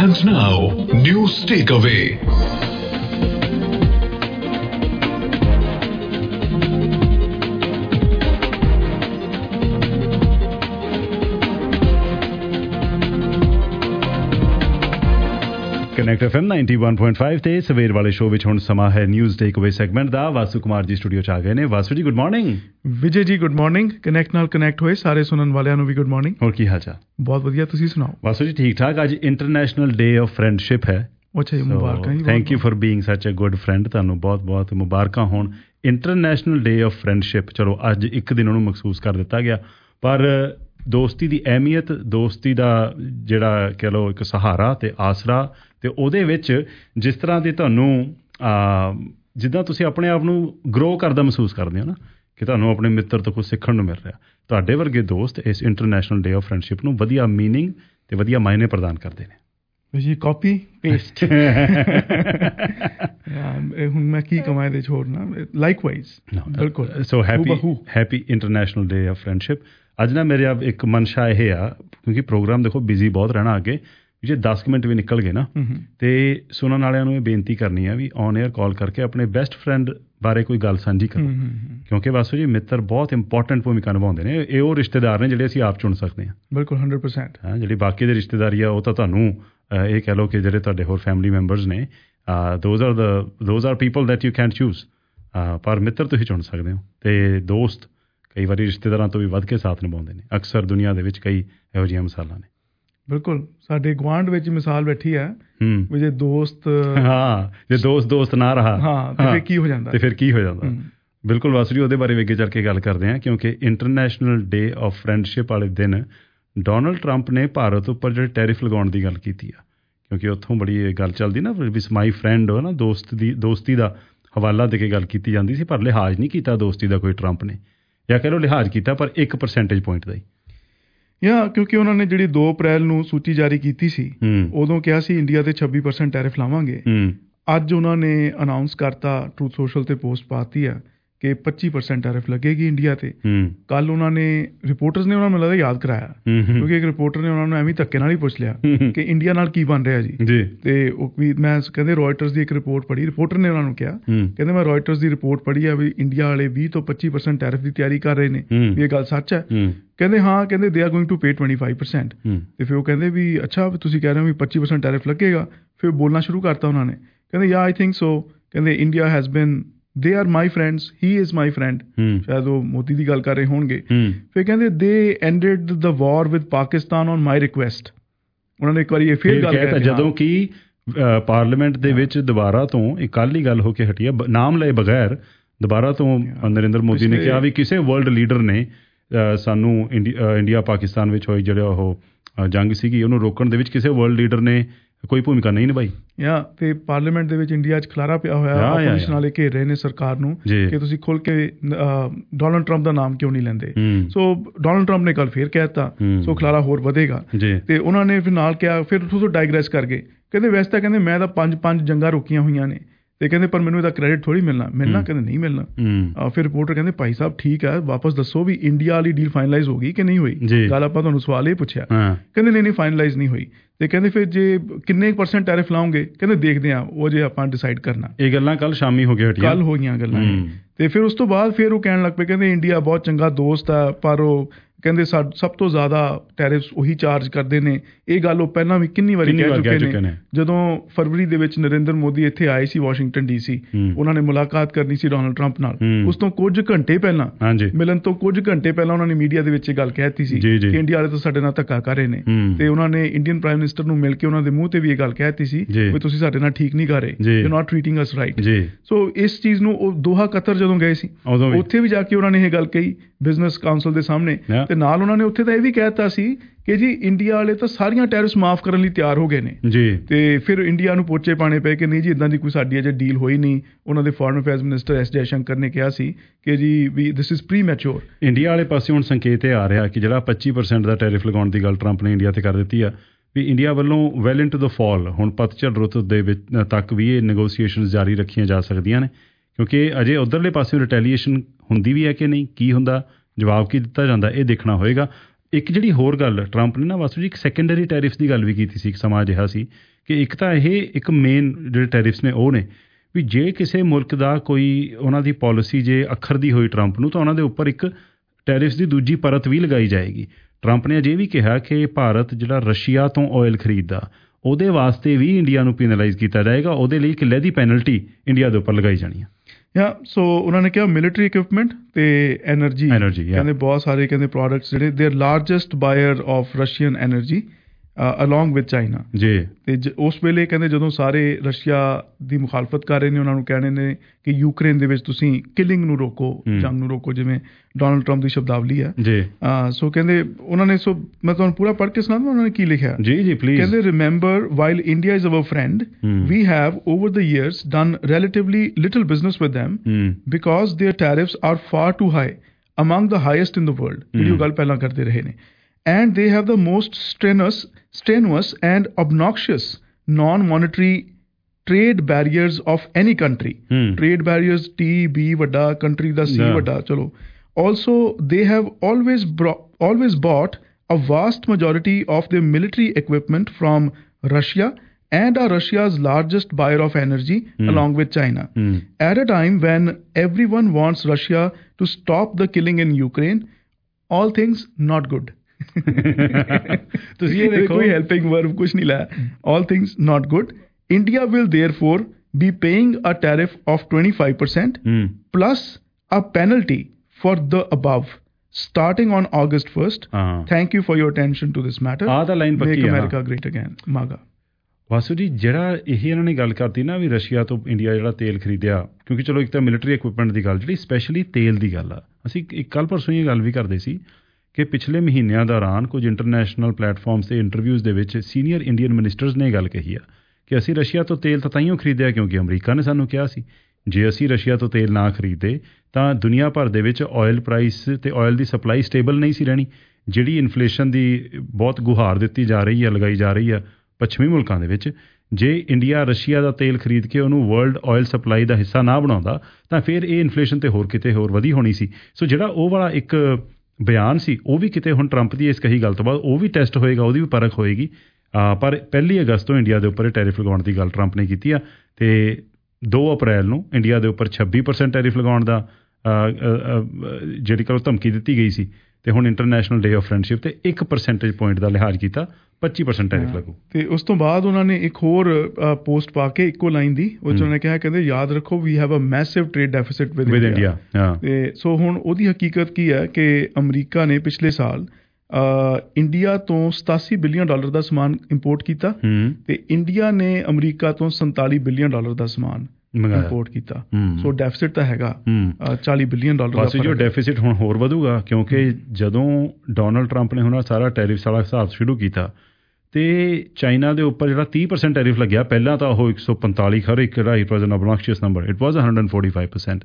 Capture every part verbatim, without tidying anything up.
And now, News Takeaway. Connect F M ninety one point five ਤੇ ਸਵੇਰ ਵਾਲੇ show ਵਿੱਚ ਹੁਣ ਸਮਾਂ ਹੈ ਨਿਊਜ਼ ਟੇਕਅਵੇ ਸੈਗਮੈਂਟ ਦਾ। ਵਾਸੂ ਕੁਮਾਰ ਜੀ ਸਟੂਡੀਓ 'ਚ ਆ ਗਏ ਨੇ। ਵਾਸੂ ਜੀ good morning. Vijay ji good morning. Connect ਨਾਲ ਕਨੈਕਟ ਹੋਏ ਸਾਰੇ ਸੁਣਨ ਵਾਲਿਆਂ ਨੂੰ ਵੀ ਗੁੱਡ ਮਾਰਨਿੰਗ। ਹੋਰ ਕੀ ਹਾਲ ਚਾਲ? ਬਹੁਤ ਵਧੀਆ, ਤੁਸੀਂ ਸੁਣਾਓ? ਵਾਸੂ ਜੀ ਠੀਕ ਠਾਕ। ਅੱਜ ਇੰਟਰਨੈਸ਼ਨਲ ਡੇ ਆਫ ਫਰੈਂਡਸ਼ਿਪ ਹੈ। ਅੱਛਾ ਜੀ, ਮੁਬਾਰਕਾਂ ਜੀ। ਥੈਂਕ ਯੂ ਫॉर ਬੀਇੰਗ ਸੱਚ ਅ ਗੁੱਡ ਫਰੈਂਡ। ਤੁਹਾਨੂੰ ਬਹੁਤ ਬਹੁਤ ਮੁਬਾਰਕਾਂ ਹੋਣ। ਇੰਟਰਨੈਸ਼ਨਲ ਡੇ ਆਫ ਫਰੈਂਡਸ਼ਿਪ, ਚਲੋ ਅੱਜ ਇੱਕ ਦਿਨ ਉਹਨੂੰ ਮਖਸੂਸ ਕਰ ਦਿੱਤਾ ਗਿਆ, ਪਰ ਦੋਸਤੀ ਦੀ ਅਹਿਮੀਅਤ, ਦੋਸਤੀ ਦਾ ਜਿਹੜਾ ਕਹਿ ਲਓ ਇੱਕ ਸਹਾਰਾ ਅਤੇ ਆਸਰਾ, ਅਤੇ ਉਹਦੇ ਵਿੱਚ ਜਿਸ ਤਰ੍ਹਾਂ ਦੀ ਤੁਹਾਨੂੰ ਜਿੱਦਾਂ ਤੁਸੀਂ ਆਪਣੇ ਆਪ ਨੂੰ ਗਰੋ ਕਰਦਾ ਮਹਿਸੂਸ ਕਰਦੇ ਹੋ ਨਾ, ਕਿ ਤੁਹਾਨੂੰ ਆਪਣੇ ਮਿੱਤਰ ਤੋਂ ਕੁਝ ਸਿੱਖਣ ਨੂੰ ਮਿਲ ਰਿਹਾ, ਤੁਹਾਡੇ ਵਰਗੇ ਦੋਸਤ ਇਸ ਇੰਟਰਨੈਸ਼ਨਲ ਡੇ ਆਫ ਫਰੈਂਡਸ਼ਿਪ ਨੂੰ ਵਧੀਆ ਮੀਨਿੰਗ ਅਤੇ ਵਧੀਆ ਮਾਇਨੇ ਪ੍ਰਦਾਨ ਕਰਦੇ ਨੇ। ਜੀ ਕਾਪੀ ਪੇਸਟ ਹੁਣ ਮੈਂ ਕੀ ਕਮਾਂ ਇਹਦੇ ਛੋੜਨਾ। ਲਾਈਕਵਾਈਜ਼ ਬਿਲਕੁਲ। So happy happy international day of friendship. ਅੱਜ ਨਾ ਮੇਰੇ ਇੱਕ ਮਨਸ਼ਾ ਇਹ ਆ, ਕਿਉਂਕਿ ਪ੍ਰੋਗਰਾਮ ਦੇਖੋ ਬਿਜ਼ੀ ਬਹੁਤ ਰਹਿਣਾ ਅੱਗੇ, ਜੇ ਦਸ ਕੁ ਮਿੰਟ ਵੀ ਨਿਕਲ ਗਏ ਨਾ, ਅਤੇ ਸੁਣਨ ਵਾਲਿਆਂ ਨੂੰ ਇਹ ਬੇਨਤੀ ਕਰਨੀ ਆ ਵੀ ਔਨ ਏਅਰ ਕਾਲ ਕਰਕੇ ਆਪਣੇ ਬੈਸਟ ਫਰੈਂਡ ਬਾਰੇ ਕੋਈ ਗੱਲ ਸਾਂਝੀ ਕਰੋ, ਕਿਉਂਕਿ ਵਾਸੂ ਜੀ ਮਿੱਤਰ ਬਹੁਤ ਇੰਪੋਰਟੈਂਟ ਭੂਮਿਕਾ ਨਿਭਾਉਂਦੇ ਨੇ। ਇਹ ਉਹ ਰਿਸ਼ਤੇਦਾਰ ਨੇ ਜਿਹੜੇ ਅਸੀਂ ਆਪ ਚੁਣ ਸਕਦੇ ਹਾਂ। ਬਿਲਕੁਲ ਹੰਡਰਡ ਪਰਸੈਂਟ। ਹਾਂ, ਜਿਹੜੀ ਬਾਕੀ ਦੀ ਰਿਸ਼ਤੇਦਾਰੀ ਆ ਉਹ ਤਾਂ ਤੁਹਾਨੂੰ ਇਹ ਕਹਿ ਲਓ ਕਿ ਜਿਹੜੇ ਤੁਹਾਡੇ ਹੋਰ ਫੈਮਿਲੀ ਮੈਂਬਰਸ ਨੇ, those are the those are people that you can choose, ਪਰ ਮਿੱਤਰ ਤੁਸੀਂ ਚੁਣ ਸਕਦੇ ਹੋ। ਅਤੇ ਦੋਸਤ ਕਈ ਵਾਰੀ ਰਿਸ਼ਤੇਦਾਰਾਂ ਤੋਂ ਵੀ ਵੱਧ ਕੇ ਸਾਥ ਨਿਭਾਉਂਦੇ ਨੇ। ਅਕਸਰ ਦੁਨੀਆ ਦੇ ਵਿੱਚ ਕਈ ਇਹੋ ਜਿਹੀਆਂ ਮਿਸਾਲਾਂ ਨੇ। ਬਿਲਕੁਲ। ਸਾਡੇ ਗੁਆਂਢ ਵਿੱਚ ਮਿਸਾਲ ਬੈਠੀ ਹੈ ਵੀ ਜੇ ਦੋਸਤ ਹਾਂ ਜੇ ਦੋਸਤ ਦੋਸਤ ਨਾ ਰਹਾ ਹਾਂ ਤੇ ਫਿਰ ਕੀ ਹੋ ਜਾਂਦਾ ਤੇ ਫਿਰ ਕੀ ਹੋ ਜਾਂਦਾ ਬਿਲਕੁਲ ਵਾਸੂ ਜੀ, ਉਹਦੇ ਬਾਰੇ ਵੀ ਅੱਗੇ ਚੱਲ ਕੇ ਗੱਲ ਕਰਦੇ ਹਾਂ, ਕਿਉਂਕਿ ਇੰਟਰਨੈਸ਼ਨਲ ਡੇ ਆਫ ਫਰੈਂਡਸ਼ਿਪ ਵਾਲੇ ਦਿਨ ਡੋਨਲਡ ਟਰੰਪ ਨੇ ਭਾਰਤ ਉੱਪਰ ਜਿਹੜੇ ਟੈਰਿਫ ਲਗਾਉਣ ਦੀ ਗੱਲ ਕੀਤੀ ਆ, ਕਿਉਂਕਿ ਉੱਥੋਂ ਬੜੀ ਇਹ ਗੱਲ ਚੱਲਦੀ ਨਾ ਵੀ ਮਾਈ ਫਰੈਂਡ ਹੋ ਨਾ, ਦੋਸਤ ਦੀ ਦੋਸਤੀ ਦਾ ਹਵਾਲਾ ਦੇ ਕੇ ਗੱਲ ਕੀਤੀ ਜਾਂਦੀ ਸੀ, ਪਰ ਲਿਹਾਜ਼ ਨਹੀਂ ਕੀਤਾ ਦੋਸਤੀ ਦਾ ਕੋਈ ਟਰੰਪ ਨੇ, ਜਾਂ ਕਹਿ ਲਓ ਲਿਹਾਜ਼ ਕੀਤਾ ਪਰ ਇੱਕ ਪਰਸੈਂਟੇਜ ਪੁਆਇੰਟ ਦਾ ਹੀ। ਜਾਂ ਕਿਉਂਕਿ ਉਹਨਾਂ ਨੇ ਜਿਹੜੀ ਦੋ ਅਪ੍ਰੈਲ ਨੂੰ ਸੂਚੀ ਜਾਰੀ ਕੀਤੀ ਸੀ, ਉਦੋਂ ਕਿਹਾ ਸੀ ਇੰਡੀਆ ਤੇ ਛੱਬੀ ਪਰਸੈਂਟ ਟੈਰਿਫ ਲਾਵਾਂਗੇ। ਅੱਜ ਉਹਨਾਂ ਨੇ ਅਨਾਊਂਸ ਕਰਤਾ, ਟਰੂਥ ਸੋਸ਼ਲ ਤੇ ਪੋਸਟ ਪਾਤੀ ਆ ਕਿ ਪੱਚੀ ਪਰਸੈਂਟ ਟੈਰਿਫ ਲੱਗੇਗੀ ਇੰਡੀਆ ਤੇ। ਕੱਲ ਉਹਨਾਂ ਨੇ ਰਿਪੋਰਟਰਸ ਨੇ ਉਹਨਾਂ ਨੂੰ ਲੱਗਦਾ ਯਾਦ ਕਰਾਇਆ, ਕਿਉਂਕਿ ਇੱਕ ਰਿਪੋਰਟਰ ਨੇ ਉਹਨਾਂ ਨੂੰ ਐਵੇਂ ਧੱਕੇ ਨਾਲ ਹੀ ਪੁੱਛ ਲਿਆ ਕਿ ਇੰਡੀਆ ਨਾਲ ਕੀ ਬਣ ਰਿਹਾ ਜੀ। ਤੇ ਉਹ ਵੀ ਮੈਂ ਕਹਿੰਦੇ ਰੋਇਟਰਸ ਦੀ ਇੱਕ ਰਿਪੋਰਟ ਪੜ੍ਹੀ, ਰਿਪੋਰਟਰ ਨੇ ਉਹਨਾਂ ਨੂੰ ਕਿਹਾ, ਕਹਿੰਦੇ ਮੈਂ ਰੋਇਟਰਸ ਦੀ ਰਿਪੋਰਟ ਪੜ੍ਹੀ ਆ ਵੀ ਇੰਡੀਆ ਵਾਲੇ ਵੀਹ ਤੋਂ ਪੱਚੀ ਪਰਸੈਂਟ ਟੈਰਿਫ ਦੀ ਤਿਆਰੀ ਕਰ ਰਹੇ ਨੇ, ਵੀ ਇਹ ਗੱਲ ਸੱਚ ਹੈ? ਕਹਿੰਦੇ ਹਾਂ, ਕਹਿੰਦੇ they are going to pay twenty five percent. ਤੇ ਫਿਰ ਉਹ ਕਹਿੰਦੇ ਵੀ ਅੱਛਾ ਤੁਸੀਂ ਕਹਿ ਰਹੇ ਹੋ ਵੀ ਪੱਚੀ ਪਰਸੈਂਟ ਟੈਰਿਫ ਲੱਗੇਗਾ। ਫਿਰ ਬੋਲਣਾ ਸ਼ੁਰੂ ਕਰਤਾ ਉਹਨਾਂ ਨੇ, ਕਹਿੰਦੇ ਯਾ ਆਈ ਥਿੰਕ ਸੋ, ਕਹਿੰਦੇ India has been they are my friends, he is my friend, ਸ਼ਾਇਦ ਉਹ ਮੋਦੀ ਦੀ ਗੱਲ ਕਰ ਰਹੇ ਹੋਣਗੇ। ਫਿਰ ਕਹਿੰਦੇ they ended the war with Pakistan on my request. ਉਹਨਾਂ ਨੇ ਇੱਕ ਵਾਰੀ ਇਹ ਫਿਰ ਗੱਲ ਕੀਤੀ ਜਦੋਂ ਕਿ ਪਾਰਲੀਮੈਂਟ ਦੇ ਵਿੱਚ ਦੁਬਾਰਾ ਤੋਂ ਇਹ ਕੱਲ੍ਹ ਹੀ ਗੱਲ ਹੋ ਕੇ ਹਟੀ ਹੈ, ਨਾਮ ਲਏ ਬਗੈਰ ਦੁਬਾਰਾ ਤੋਂ ਨਰਿੰਦਰ ਮੋਦੀ ਨੇ ਕਿਹਾ ਵੀ ਕਿਸੇ ਵਰਲਡ ਲੀਡਰ ਨੇ ਸਾਨੂੰ ਇੰਡੀਆ ਇੰਡੀਆ ਪਾਕਿਸਤਾਨ ਵਿੱਚ ਹੋਈ ਜਿਹੜਾ ਉਹ ਜੰਗ ਸੀਗੀ ਉਹਨੂੰ ਰੋਕਣ ਦੇ ਵਿੱਚ ਕਿਸੇ ਵਰਲਡ ਲੀਡਰ ਨੇ ਕੋਈ ਭੂਮਿਕਾ ਨਹੀਂ ਨਿਭਾਈ। ਜਾਂ ਤੇ ਪਾਰਲੀਮੈਂਟ ਦੇ ਵਿੱਚ ਇੰਡੀਆ 'ਚ ਖਲਾਰਾ ਪਿਆ ਹੋਇਆ, ਆਪੋਜੀਸ਼ਨ ਵਾਲੇ ਘੇਰ ਰਹੇ ਨੇ ਸਰਕਾਰ ਨੂੰ ਕਿ ਤੁਸੀਂ ਖੁੱਲ੍ਹ ਕੇ ਡੋਨਲਡ ਟਰੰਪ ਦਾ ਨਾਮ ਕਿਉਂ ਨਹੀਂ ਲੈਂਦੇ। ਸੋ ਡੋਨਲਡ ਟਰੰਪ ਨੇ ਕੱਲ ਫੇਰ ਕਹਿ ਦਿੱਤਾ, ਸੋ ਖਲਾਰਾ ਹੋਰ ਵਧੇਗਾ। ਤੇ ਉਹਨਾਂ ਨੇ ਫਿਰ ਨਾਲ ਕਿਹਾ, ਫਿਰ ਉੱਥੋਂ ਤੋਂ ਡਾਇਗਰੈਸ ਕਰ ਗਏ, ਕਹਿੰਦੇ ਵੈਸੇ ਤਾਂ ਕਹਿੰਦੇ ਮੈਂ ਤਾਂ ਪੰਜ ਪੰਜ ਜੰਗਾਂ ਰੋਕੀਆਂ ਹੋਈਆਂ ਨੇ, ਤੇ ਕਹਿੰਦੇ ਪਰ ਮੈਨੂੰ ਇਹਦਾ ਕ੍ਰੈਡਿਟ ਥੋੜ੍ਹੀ ਮਿਲਣਾ ਮਿਲਣਾ ਕਹਿੰਦੇ ਨਹੀਂ ਮਿਲਣਾ। ਫਿਰ ਰਿਪੋਰਟਰ ਕਹਿੰਦੇ ਭਾਈ ਸਾਹਿਬ ਠੀਕ ਹੈ, ਵਾਪਸ ਦੱਸੋ ਵੀ ਇੰਡੀਆ ਵਾਲੀ ਡੀਲ ਫਾਈਨਲਾਈਜ਼ ਹੋ ਗਈ ਕਿ ਨਹੀਂ ਹੋਈ? ਗੱਲ ਆਪਾਂ ਤੁਹਾਨੂੰ ਸਵਾਲ ਇਹ ਪੁੱਛਿਆ, ਕਹਿੰਦੇ ਨਹੀਂ ਨਹੀਂ ਫਾਈਨਲਾਈਜ਼ ਨਹੀਂ ਹੋਈ। ਤੇ ਕਹਿੰਦੇ ਫਿਰ ਜੇ ਕਿੰਨੇ ਪਰਸੈਂਟ ਟੈਰਿਫ ਲਾਉਂਗੇ? ਕਹਿੰਦੇ ਦੇਖਦੇ ਹਾਂ, ਉਹ ਜੇ ਆਪਾਂ ਡਿਸਾਈਡ ਕਰਨਾ। ਇਹ ਗੱਲਾਂ ਕੱਲ ਸ਼ਾਮੀ ਹੋ ਗਈਆਂ, ਕੱਲ ਹੋਈਆਂ ਗੱਲਾਂ। ਤੇ ਫਿਰ ਉਸ ਤੋਂ ਬਾਅਦ ਫਿਰ ਉਹ ਕਹਿਣ ਲੱਗ ਪਏ, ਕਹਿੰਦੇ ਇੰਡੀਆ ਬਹੁਤ ਚੰਗਾ ਦੋਸਤ ਆ, ਪਰ ਉਹ ਕਹਿੰਦੇ ਸਾ ਸਭ ਤੋਂ ਜ਼ਿਆਦਾ ਟੈਰਿਫਸ ਉਹੀ ਚਾਰਜ ਕਰਦੇ ਨੇ। ਇਹ ਗੱਲ ਉਹ ਪਹਿਲਾਂ ਵੀ ਕਿੰਨੀ ਵਾਰੀ ਕਹਿ ਚੁੱਕੇ ਨੇ। ਜਦੋਂ ਫਰਵਰੀ ਦੇ ਵਿੱਚ ਨਰਿੰਦਰ ਮੋਦੀ ਇੱਥੇ ਆਏ ਸੀ ਵਾਸ਼ਿੰਗਟਨ ਡੀ ਸੀ, ਉਹਨਾਂ ਨੇ ਮੁਲਾਕਾਤ ਕਰਨੀ ਸੀ ਡੋਨਲਡ ਟਰੰਪ ਨਾਲ, ਉਸ ਤੋਂ ਕੁਝ ਘੰਟੇ ਪਹਿਲਾਂ, ਮਿਲਣ ਤੋਂ ਕੁਝ ਘੰਟੇ ਪਹਿਲਾਂ ਉਹਨਾਂ ਨੇ ਮੀਡੀਆ ਦੇ ਵਿੱਚ ਇਹ ਗੱਲ ਕਹਿ ਦਿੱਤੀ ਸੀ ਕਿ ਇੰਡੀਆ ਵਾਲੇ ਤਾਂ ਸਾਡੇ ਨਾਲ ਧੱਕਾ ਕਰ ਰਹੇ ਨੇ। ਤੇ ਉਹਨਾਂ ਨੇ ਇੰਡੀਅਨ ਪ੍ਰਾਈਮ ਮਿਨਿਸਟਰ ਨੂੰ ਮਿਲ ਕੇ ਉਹਨਾਂ ਦੇ ਮੂੰਹ ਤੇ ਵੀ ਇਹ ਗੱਲ ਕਹਿ ਦਿੱਤੀ ਸੀ ਵੀ ਤੁਸੀਂ ਸਾਡੇ ਨਾਲ ਠੀਕ ਨਹੀਂ ਕਰ ਰਹੇ, ਯੂ ਨਾਟ ਟਰੀਟਿੰਗ ਅਸ ਰਾਈਟ। ਸੋ ਇਸ ਚੀਜ਼ ਨੂੰ ਉਹ ਦੋਹਾ ਕਤਰ ਜਦੋਂ ਗਏ ਸੀ, ਉੱਥੇ ਵੀ ਜਾ ਕੇ ਉਹਨਾਂ ਨੇ ਇਹ ਗੱਲ ਕਹੀ ਬਿਜ਼ਨਸ ਕਾਊਂਸਲ ਦੇ ਸਾਹਮਣੇ, ਤੇ ਨਾਲ ਉਹਨਾਂ ਨੇ ਉੱਥੇ ਤਾਂ ਇਹ ਵੀ ਕਹਿ ਦਿੱਤਾ ਸੀ ਕਿ ਜੀ ਇੰਡੀਆ ਵਾਲੇ ਤਾਂ ਸਾਰੀਆਂ ਟੈਰਿਫਸ ਮਾਫ ਕਰਨ ਲਈ ਤਿਆਰ ਹੋ ਗਏ ਨੇ ਜੀ। ਤੇ ਫਿਰ ਇੰਡੀਆ ਨੂੰ ਪੋਚੇ ਪਾਣੇ ਪਏ ਕਿ ਨਹੀਂ ਜੀ ਇੱਦਾਂ ਦੀ ਕੋਈ ਸਾਡੀ ਅਜੇ ਡੀਲ ਹੋਈ ਨਹੀਂ। ਉਹਨਾਂ ਦੇ foreign affairs minister S Jaishankar ਨੇ ਕਿਹਾ ਸੀ ਕਿ ਜੀ ਵੀ this is premature. India ਵਾਲੇ ਪਾਸੇ ਹੁਣ ਸੰਕੇਤ ਇਹ ਆ ਰਿਹਾ ਕਿ ਜਿਹੜਾ ਪੱਚੀ ਪਰਸੈਂਟ ਦਾ ਟੈਰਿਫ ਲਗਾਉਣ ਦੀ ਗੱਲ ਟਰੰਪ ਨੇ ਇੰਡੀਆ 'ਤੇ ਕਰ ਦਿੱਤੀ ਆ, ਵੀ ਇੰਡੀਆ ਵੱਲੋਂ well into the fall ਹੁਣ ਪਤਝੜ ਰੁੱਤ ਦੇ ਵਿੱਚ ਤੱਕ ਵੀ ਇਹ ਨੈਗੋਸੀਏਸ਼ਨ ਜਾਰੀ ਰੱਖੀਆਂ ਜਾ ਸਕਦੀਆਂ ਨੇ, ਕਿਉਂਕਿ ਅਜੇ ਉੱਧਰਲੇ ਪਾਸੇ ਰਿਟੈਲੀਏਸ਼ਨ ਹੁੰਦੀ ਵੀ ਹੈ ਕਿ ਨਹੀਂ, ਕੀ ਹੁੰਦਾ, ਜਵਾਬ ਕੀ ਦਿੱਤਾ ਜਾਂਦਾ, ਇਹ ਦੇਖਣਾ ਹੋਏਗਾ। ਇੱਕ ਜਿਹੜੀ ਹੋਰ ਗੱਲ ਟਰੰਪ ਨੇ ਨਾ ਵਾਸੂ ਜੀ ਇੱਕ ਸੈਕੰਡਰੀ ਟੈਰਿਫਸ ਦੀ ਗੱਲ ਵੀ ਕੀਤੀ ਸੀ। ਇੱਕ ਸਮਾਂ ਅਜਿਹਾ ਸੀ ਕਿ ਇੱਕ ਤਾਂ ਇਹ ਇੱਕ ਮੇਨ ਜਿਹੜੇ ਟੈਰਿਫਸ ਨੇ ਉਹ ਨੇ ਵੀ ਜੇ ਕਿਸੇ ਮੁਲਕ ਦਾ ਕੋਈ ਉਹਨਾਂ ਦੀ ਪੋਲਿਸੀ ਜੇ ਅੱਖਰ ਦੀ ਹੋਈ ਟਰੰਪ ਨੂੰ ਤਾਂ ਉਹਨਾਂ ਦੇ ਉੱਪਰ ਇੱਕ ਟੈਰਿਫਸ ਦੀ ਦੂਜੀ ਪਰਤ ਵੀ ਲਗਾਈ ਜਾਏਗੀ। ਟਰੰਪ ਨੇ ਅਜੇ ਵੀ ਕਿਹਾ ਕਿ ਭਾਰਤ ਜਿਹੜਾ ਰਸ਼ੀਆ ਤੋਂ ਆਇਲ ਖਰੀਦਦਾ ਉਹਦੇ ਵਾਸਤੇ ਵੀ ਇੰਡੀਆ ਨੂੰ ਪੈਨਲਾਈਜ਼ ਕੀਤਾ ਜਾਏਗਾ, ਉਹਦੇ ਲਈ ਇੱਕ ਲਹਿਦੀ ਪੈਨਲਟੀ ਇੰਡੀਆ ਦੇ ਉੱਪਰ ਲਗਾਈ ਜਾਣੀ ਆ। ਯਾ ਸੋ ਉਹਨਾਂ ਨੇ ਕਿਹਾ ਮਿਲਟਰੀ ਇਕਵਿਪਮੈਂਟ ਤੇ ਐਨਰਜੀ ਐਨਰਜੀ ਕਹਿੰਦੇ ਬਹੁਤ ਸਾਰੇ ਕਹਿੰਦੇ ਪ੍ਰੋਡਕਟਸ ਜਿਹੜੇ they are largest buyer of Russian energy along with China ਜੀ। ਤੇ ਉਸ ਵੇਲੇ ਕਹਿੰਦੇ ਜਦੋਂ ਸਾਰੇ ਰਸ਼ੀਆ ਦੀ ਮੁਖਾਲਫਤ ਕਰ ਰਹੇ ਨੇ ਉਹਨਾਂ ਨੂੰ ਕਹਿਣੇ ਨੇ ਕਿ ਯੂਕਰੇਨ ਦੇ ਵਿੱਚ ਤੁਸੀਂ ਕਿਲਿੰਗ ਨੂੰ ਰੋਕੋ, ਜੰਗ ਨੂੰ ਰੋਕੋ, ਜਿਵੇਂ ਡੋਨਲਡ ਟਰੰਪ ਦੀ ਸ਼ਬਦਾਵਲੀ ਹੈ ਜੀ। ਸੋ ਕਹਿੰਦੇ ਉਹਨਾਂ ਨੇ ਸੋ ਮੈਂ ਤੁਹਾਨੂੰ ਪੂਰਾ ਪੜ੍ਹ ਕੇ ਸੁਣਾ ਦਵਾਂ ਉਹਨਾਂ ਨੇ ਕੀ ਲਿਖਿਆ। ਜੀ ਜੀ ਪਲੀਜ਼। ਕਹਿੰਦੇ remember while India is our friend we have over the years done relatively little business with them because their tariffs are far too high among the highest in the world. ਜਿਹੜੀ ਉਹ ਗੱਲ ਪਹਿਲਾਂ ਕਰਦੇ ਰਹੇ ਨੇ। And they have the most strenuous, strenuous and obnoxious non-monetary trade barriers of any country. Hmm. Trade barriers T, B, vada, country da C, Yeah. vada, chalo. Also, they have always brought, always bought a vast majority of their military equipment from Russia and are Russia's largest buyer of energy Hmm. along with China. Hmm. At a time when everyone wants Russia to stop the killing in Ukraine, all things not good. ਤੁਸੀਂ ਇਹ ਦੇਖੋ ਕੋਈ helping verb ਕੁਝ ਨਹੀਂ ਲਾਇਆ। all things not good. India will therefore be paying a tariff of twenty-five percent plus a penalty for the above starting on August first. ਹਾਂ। Thank you for your attention to this matter. ਆਹ ਤਾਂ line ਪੱਕੀ Make ਆ। America great again. MAGA। Vasu ਜੀ ਜਿਹੜਾ ਇਹ ਇਹਨਾਂ ਨੇ ਗੱਲ ਕਰਤੀ ਨਾ ਵੀ ਰਸ਼ੀਆ ਤੋਂ ਇੰਡੀਆ ਜਿਹੜਾ ਤੇਲ ਖਰੀਦਿਆ, ਕਿਉਂਕਿ ਚਲੋ ਇੱਕ ਤਾਂ ਮਿਲਟਰੀ ਇਕਵਿਪਮੈਂਟ ਦੀ ਗੱਲ, ਜਿਹੜੀ ਸਪੈਸ਼ਲੀ ਤੇਲ ਦੀ ਗੱਲ ਆ, ਅਸੀਂ ਇੱਕ ਕੱਲ੍ਹ ਪਰਸੋਂ ਇਹ ਗੱਲ ਵੀ ਕਰਦੇ ਸੀ ਕਿ ਪਿਛਲੇ ਮਹੀਨਿਆਂ ਦੌਰਾਨ ਕੁਝ ਇੰਟਰਨੈਸ਼ਨਲ ਪਲੇਟਫਾਰਮਸ ਤੇ ਇੰਟਰਵਿਊਜ਼ ਦੇ ਵਿੱਚ ਸੀਨੀਅਰ ਇੰਡੀਅਨ ਮਿਨਿਸਟਰਸ ਨੇ ਗੱਲ ਕਹੀ ਆ ਕਿ ਅਸੀਂ ਰਸ਼ੀਆ ਤੋਂ ਤੇਲ ਤਾਂ ਤਾਈਓ ਖਰੀਦਿਆ ਕਿਉਂਕਿ ਅਮਰੀਕਾ ਨੇ ਸਾਨੂੰ ਕਿਹਾ ਸੀ ਜੇ ਅਸੀਂ ਰਸ਼ੀਆ ਤੋਂ ਤੇਲ ਨਾ ਖਰੀਦਦੇ ਤਾਂ ਦੁਨੀਆ ਭਰ ਦੇ ਵਿੱਚ ਆਇਲ ਪ੍ਰਾਈਸ ਤੇ ਆਇਲ ਦੀ ਸਪਲਾਈ ਸਟੇਬਲ ਨਹੀਂ ਸੀ ਰਹਿਣੀ। ਜਿਹੜੀ ਇਨਫਲੇਸ਼ਨ ਦੀ ਬਹੁਤ ਗੁਹਾਰ ਦਿੱਤੀ ਜਾ ਰਹੀ ਹੈ, ਲਗਾਈ ਜਾ ਰਹੀ ਹੈ ਪੱਛਮੀ ਮੁਲਕਾਂ ਦੇ ਵਿੱਚ, ਜੇ ਇੰਡੀਆ ਰਸ਼ੀਆ ਦਾ ਤੇਲ ਖਰੀਦ ਕੇ ਉਹਨੂੰ ਵਰਲਡ ਆਇਲ ਸਪਲਾਈ ਦਾ ਹਿੱਸਾ ਨਾ ਬਣਾਉਂਦਾ ਤਾਂ ਫਿਰ ਇਹ ਇਨਫਲੇਸ਼ਨ ਤੇ ਹੋਰ ਕਿਤੇ ਹੋਰ ਵਧੀ ਹੋਣੀ ਸੀ। ਸੋ ਜਿਹੜਾ ਉਹ ਵਾਲਾ ਇੱਕ ਬਿਆਨ ਸੀ ਉਹ ਵੀ ਕਿਤੇ ਹੁਣ ਟਰੰਪ ਦੀ ਇਸ ਕਹੀ ਗੱਲ ਤੋਂ ਬਾਅਦ ਉਹ ਵੀ ਟੈਸਟ ਹੋਏਗਾ, ਉਹਦੀ ਵੀ ਪਰਖ ਹੋਏਗੀ। ਪਰ ਪਹਿਲੀ ਅਗਸਤ ਤੋਂ ਇੰਡੀਆ ਦੇ ਉੱਪਰ ਟੈਰਿਫ ਲਗਾਉਣ ਦੀ ਗੱਲ ਟਰੰਪ ਨੇ ਕੀਤੀ ਆ ਤੇ ਦੋ ਅਪ੍ਰੈਲ ਨੂੰ ਇੰਡੀਆ ਦੇ ਉੱਪਰ ਛੱਬੀ ਪਰਸੈਂਟ ਟੈਰਿਫ ਲਗਾਉਣ ਦਾ ਜਿਹੜੀ ਕਿ ਧਮਕੀ ਦਿੱਤੀ ਗਈ ਸੀ ਤੇ ਹੁਣ ਇੰਟਰਨੈਸ਼ਨਲ ਡੇ ਆਫ ਫਰੈਂਡਸ਼ਿਪ ਤੇ ਇੱਕ ਪਰਸੈਂਟੇਜ ਪੁਆਇੰਟ ਦਾ ਲਿਹਾਜ਼ ਕੀਤਾ, ਪੱਚੀ ਪਰਸੈਂਟ ਟੈਰਿਫ ਲੱਗੂ। ਤੇ ਉਸ ਤੋਂ ਬਾਅਦ ਉਹਨਾਂ ਨੇ ਇੱਕ ਹੋਰ ਪੋਸਟ ਪਾ ਕੇ ਇੱਕੋ ਲਾਈਨ ਦੀ ਉਹ 'ਚ ਉਹਨੇ ਕਿਹਾ, ਕਹਿੰਦੇ ਯਾਦ ਰੱਖੋ we have a massive trade deficit with India. ਤੇ ਸੋ ਹੁਣ ਉਹਦੀ ਹਕੀਕਤ ਕੀ ਹੈ ਕਿ ਅਮਰੀਕਾ ਨੇ ਪਿਛਲੇ ਸਾਲ ਇੰਡੀਆ ਤੋਂ ਸਤਾਸੀ ਬਿਲੀਅਨ ਡਾਲਰ ਦਾ ਸਮਾਨ ਇੰਪੋਰਟ ਕੀਤਾ ਤੇ ਇੰਡੀਆ ਨੇ ਅਮਰੀਕਾ ਤੋਂ ਸੰਤਾਲੀ ਬਿਲੀਅਨ ਡਾਲਰ ਦਾ ਸਮਾਨ ਇੰਪੋਰਟ ਕੀਤਾ। ਸੋ ਡੈਫਿਸਿਟ ਤਾਂ ਹੈਗਾ ਚਾਲੀ ਬਿਲੀਅਨ ਡਾਲਰ ਦਾ। ਬਸ ਜੋ ਡੈਫਿਸਿਟ ਹੁਣ ਹੋਰ ਵਧੂਗਾ ਕਿਉਂਕਿ ਜਦੋਂ ਡੋਨਲਡ ਟਰੰਪ ਨੇ ਹੁਣ ਸਾਰਾ ਟੈਰਿਫ ਵਾਲਾ ਹਿਸਾਬ ਸ਼ੁਰੂ ਕੀਤਾ ਤੇ ਚਾਈਨਾ ਦੇ ਉੱਪਰ ਜਿਹੜਾ ਤੀਹ ਪਰਸੈਂਟ ਟੈਰਿਫ ਲੱਗਿਆ, ਪਹਿਲਾਂ ਤਾਂ ਉਹ ਇੱਕ ਸੌ ਪੰਤਾਲੀ ਖਰੇ ਇੱਕ ਜਿਹੜਾ it was an obnoxious number, it was one hundred forty-five percent।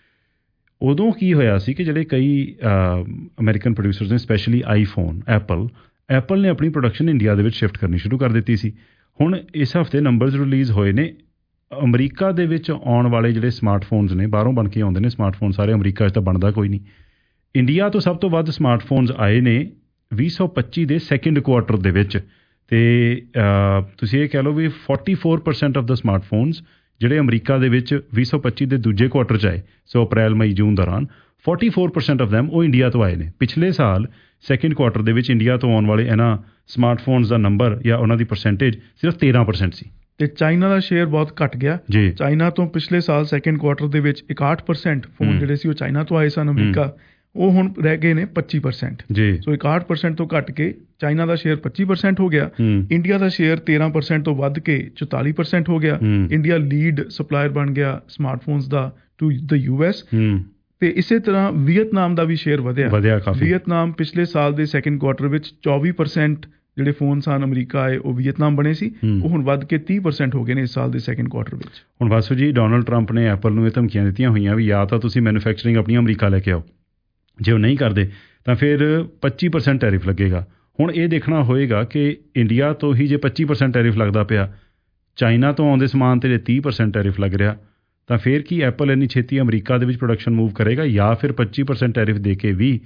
ਉਦੋਂ ਕੀ ਹੋਇਆ ਸੀ ਕਿ ਜਿਹੜੇ ਕਈ ਅਮਰੀਕਨ ਪ੍ਰੋਡਿਊਸਰਸ ਨੇ ਸਪੈਸ਼ਲੀ ਆਈਫੋਨ, ਐਪਲ ਐਪਲ ਨੇ ਆਪਣੀ ਪ੍ਰੋਡਕਸ਼ਨ ਇੰਡੀਆ ਦੇ ਵਿੱਚ ਸ਼ਿਫਟ ਕਰਨੀ ਸ਼ੁਰੂ ਕਰ ਦਿੱਤੀ ਸੀ। ਹੁਣ ਇਸ ਹਫ਼ਤੇ ਨੰਬਰਸ ਰਿਲੀਜ਼ ਹੋਏ ਨੇ, ਅਮਰੀਕਾ ਦੇ ਵਿੱਚ ਆਉਣ ਵਾਲੇ ਜਿਹੜੇ ਸਮਾਰਟਫੋਨਸ ਨੇ ਬਾਹਰੋਂ ਬਣ ਕੇ ਆਉਂਦੇ ਨੇ ਸਮਾਰਟਫੋਨ ਸਾਰੇ, ਅਮਰੀਕਾ 'ਚ ਤਾਂ ਬਣਦਾ ਕੋਈ ਨਹੀਂ। ਇੰਡੀਆ ਤੋਂ ਸਭ ਤੋਂ ਵੱਧ ਸਮਾਰਟਫੋਨਸ ਆਏ ਨੇ ਵੀਹ ਸੌ ਪੱਚੀ ਦੇ ਸੈਕਿੰਡ ਕੁਆਰਟਰ ਦੇ ਵਿੱਚ ਤੇ ਤੁਸੀਂ ਇਹ ਕਹਿ ਲਓ ਵੀ forty four percent of the smartphones ਜਿਹੜੇ ਅਮਰੀਕਾ ਦੇ ਵਿੱਚ ਵੀਹ ਸੌ ਪੱਚੀ ਦੇ ਦੂਜੇ ਕੁਆਰਟਰ 'ਚ ਆਏ, ਸੋ ਅਪ੍ਰੈਲ ਮਈ ਜੂਨ ਦੌਰਾਨ forty four percent of them ਉਹ ਇੰਡੀਆ ਤੋਂ ਆਏ ਨੇ। ਪਿਛਲੇ ਸਾਲ ਸੈਕਿੰਡ ਕੁਆਰਟਰ ਦੇ ਵਿੱਚ ਇੰਡੀਆ ਤੋਂ ਆਉਣ ਵਾਲੇ ਇਹਨਾਂ ਸਮਾਰਟਫੋਨਸ ਦਾ ਨੰਬਰ ਜਾਂ ਉਹਨਾਂ ਦੀ ਪਰਸੈਂਟੇਜ ਸਿਰਫ ਤੇਰਾਂ ਪਰਸੈਂਟ ਸੀ ਤੇ ਚਾਈਨਾ ਦਾ ਸ਼ੇਅਰ ਬਹੁਤ ਘਟ ਗਿਆ। ਚਾਈਨਾ ਤੋਂ ਪਿਛਲੇ ਸਾਲ ਸੈਕਿੰਡ ਕੁਆਰਟਰ ਦੇ ਵਿੱਚ ਇਕਾਹਠ ਪਰਸੈਂਟ ਫੋਨ ਜਿਹੜੇ ਸੀ ਉਹ ਚਾਈਨਾ ਤੋਂ ਆਏ ਸਨ ਅਮਰੀਕਾ, ਉਹ ਹੁਣ ਰਹਿ ਗਏ ਨੇ ਪੱਚੀ ਪਰਸੈਂਟ। ਸੋ ਇਕਾਹਠ ਪਰਸੈਂਟ ਤੋਂ ਘਟ ਕੇ ਚਾਈਨਾ ਦਾ ਸ਼ੇਅਰ ਪੱਚੀ ਪਰਸੈਂਟ ਹੋ ਗਿਆ। ਇੰਡੀਆ ਦਾ ਸ਼ੇਅਰ ਤੇਰਾਂ ਪਰਸੈਂਟ ਤੋਂ ਵੱਧ ਕੇ ਚੁਤਾਲੀ ਪਰਸੈਂਟ ਹੋ ਗਿਆ। ਇੰਡੀਆ ਲੀਡ ਸਪਲਾਇਰ ਬਣ ਗਿਆ ਸਮਾਰਟਫੋਨਸ ਦਾ ਟੂ ਦ ਯੂ ਐਸ। ਤੇ ਇਸੇ ਤਰ੍ਹਾਂ ਵੀਅਤਨਾਮ ਦਾ ਵੀ ਸ਼ੇਅਰ ਵਧਿਆ। ਵੀਅਤਨਾਮ ਪਿਛਲੇ ਸਾਲ ਦੇ ਸੈਕਿੰਡ ਕੁਆਰਟਰ ਵਿੱਚ ਚੌਵੀ ਪਰਸੈਂਟ ਜਿਹੜੇ ਫੋਨ ਸਨ ਅਮਰੀਕਾ ਆਏ ਉਹ ਵੀਅਤਨਾਮ ਬਣੇ ਸੀ, ਉਹ ਹੁਣ ਵੱਧ ਕੇ ਤੀਹ ਪਰਸੈਂਟ ਹੋ ਗਏ ਨੇ ਇਸ ਸਾਲ ਦੇ ਸੈਕਿੰਡ ਕੁਆਰਟਰ ਵਿੱਚ। ਹੁਣ ਵਾਸੂ ਜੀ ਡੋਨਲਡ ਟਰੰਪ ਨੇ ਐਪਲ ਨੂੰ ਇਹ ਧਮਕੀਆਂ ਦਿੱਤੀਆਂ ਹੋਈਆਂ ਵੀ ਜਾਂ ਤਾਂ ਤੁਸੀਂ ਮੈਨੂਫੈਕਚਰਿੰਗ ਆਪਣੀ ਅਮਰੀਕਾ ਲੈ ਕੇ ਆਓ, ਜੇ ਉਹ ਨਹੀਂ ਕਰਦੇ ਤਾਂ ਫਿਰ ਪੱਚੀ ਪਰਸੈਂਟ ਟੈਰਿਫ ਲੱਗੇਗਾ। ਹੁਣ ਇਹ ਦੇਖਣਾ ਹੋਏਗਾ ਕਿ ਇੰਡੀਆ ਤੋਂ ਹੀ ਜੇ ਪੱਚੀ ਪਰਸੈਂਟ ਟੈਰਿਫ ਲੱਗਦਾ ਪਿਆ, ਚਾਈਨਾ ਤੋਂ ਆਉਂਦੇ ਸਮਾਨ 'ਤੇ ਜੇ ਤੀਹ ਪਰਸੈਂਟ ਟੈਰਿਫ ਲੱਗ ਰਿਹਾ, ਤਾਂ ਫਿਰ ਕੀ ਐਪਲ ਇੰਨੀ ਛੇਤੀ ਅਮਰੀਕਾ ਦੇ ਵਿੱਚ ਪ੍ਰੋਡਕਸ਼ਨ ਮੂਵ ਕਰੇਗਾ ਜਾਂ ਫਿਰ ਪੱਚੀ ਪਰਸੈਂਟ ਟੈਰਿਫ ਦੇ ਕੇ ਵੀ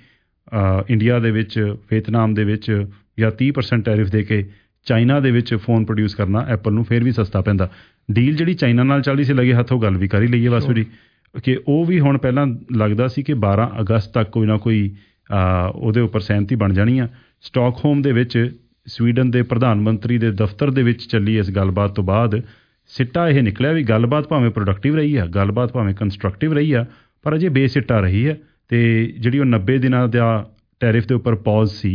ਇੰਡੀਆ ਦੇ ਵਿੱਚ, ਵੀਅਤਨਾਮ ਦੇ ਵਿੱਚ ਜਾਂ ਤੀਹ ਪਰਸੈਂਟ ਟੈਰਿਫ ਦੇ ਕੇ ਚਾਈਨਾ ਦੇ ਵਿੱਚ ਫੋਨ ਪ੍ਰੋਡਿਊਸ ਕਰਨਾ ਐਪਲ ਨੂੰ ਫਿਰ ਵੀ ਸਸਤਾ ਪੈਂਦਾ। ਡੀਲ ਜਿਹੜੀ ਚਾਈਨਾ ਨਾਲ ਚੱਲਦੀ ਸੀ, ਲੱਗੇ ਹੱਥੋਂ ਗੱਲ ਵੀ ਕਰ ਹੀ ਲਈਏ ਵਾਸੂ ਜੀ, ਕਿ ਉਹ ਵੀ ਹੁਣ ਪਹਿਲਾਂ ਲੱਗਦਾ ਸੀ ਕਿ ਬਾਰਾਂ ਅਗਸਤ ਤੱਕ ਕੋਈ ਨਾ ਕੋਈ ਉਹਦੇ ਉੱਪਰ ਸਹਿਮਤੀ ਬਣ ਜਾਣੀ ਆ। ਸਟਾਕਹੋਮ ਦੇ ਵਿੱਚ ਸਵੀਡਨ ਦੇ ਪ੍ਰਧਾਨ ਮੰਤਰੀ ਦੇ ਦਫ਼ਤਰ ਦੇ ਵਿੱਚ ਚੱਲੀ ਇਸ ਗੱਲਬਾਤ ਤੋਂ ਬਾਅਦ ਸਿੱਟਾ ਇਹ ਨਿਕਲਿਆ ਵੀ ਗੱਲਬਾਤ ਭਾਵੇਂ ਪ੍ਰੋਡਕਟਿਵ ਰਹੀ ਆ, ਗੱਲਬਾਤ ਭਾਵੇਂ ਕੰਸਟਰਕਟਿਵ ਰਹੀ ਆ, ਪਰ ਅਜੇ ਬੇਸਿੱਟਾ ਰਹੀ ਹੈ। ਅਤੇ ਜਿਹੜੀ ਉਹ ਨੱਬੇ ਦਿਨਾਂ ਦਾ ਟੈਰਿਫ ਦੇ ਉੱਪਰ ਪੌਜ਼ ਸੀ,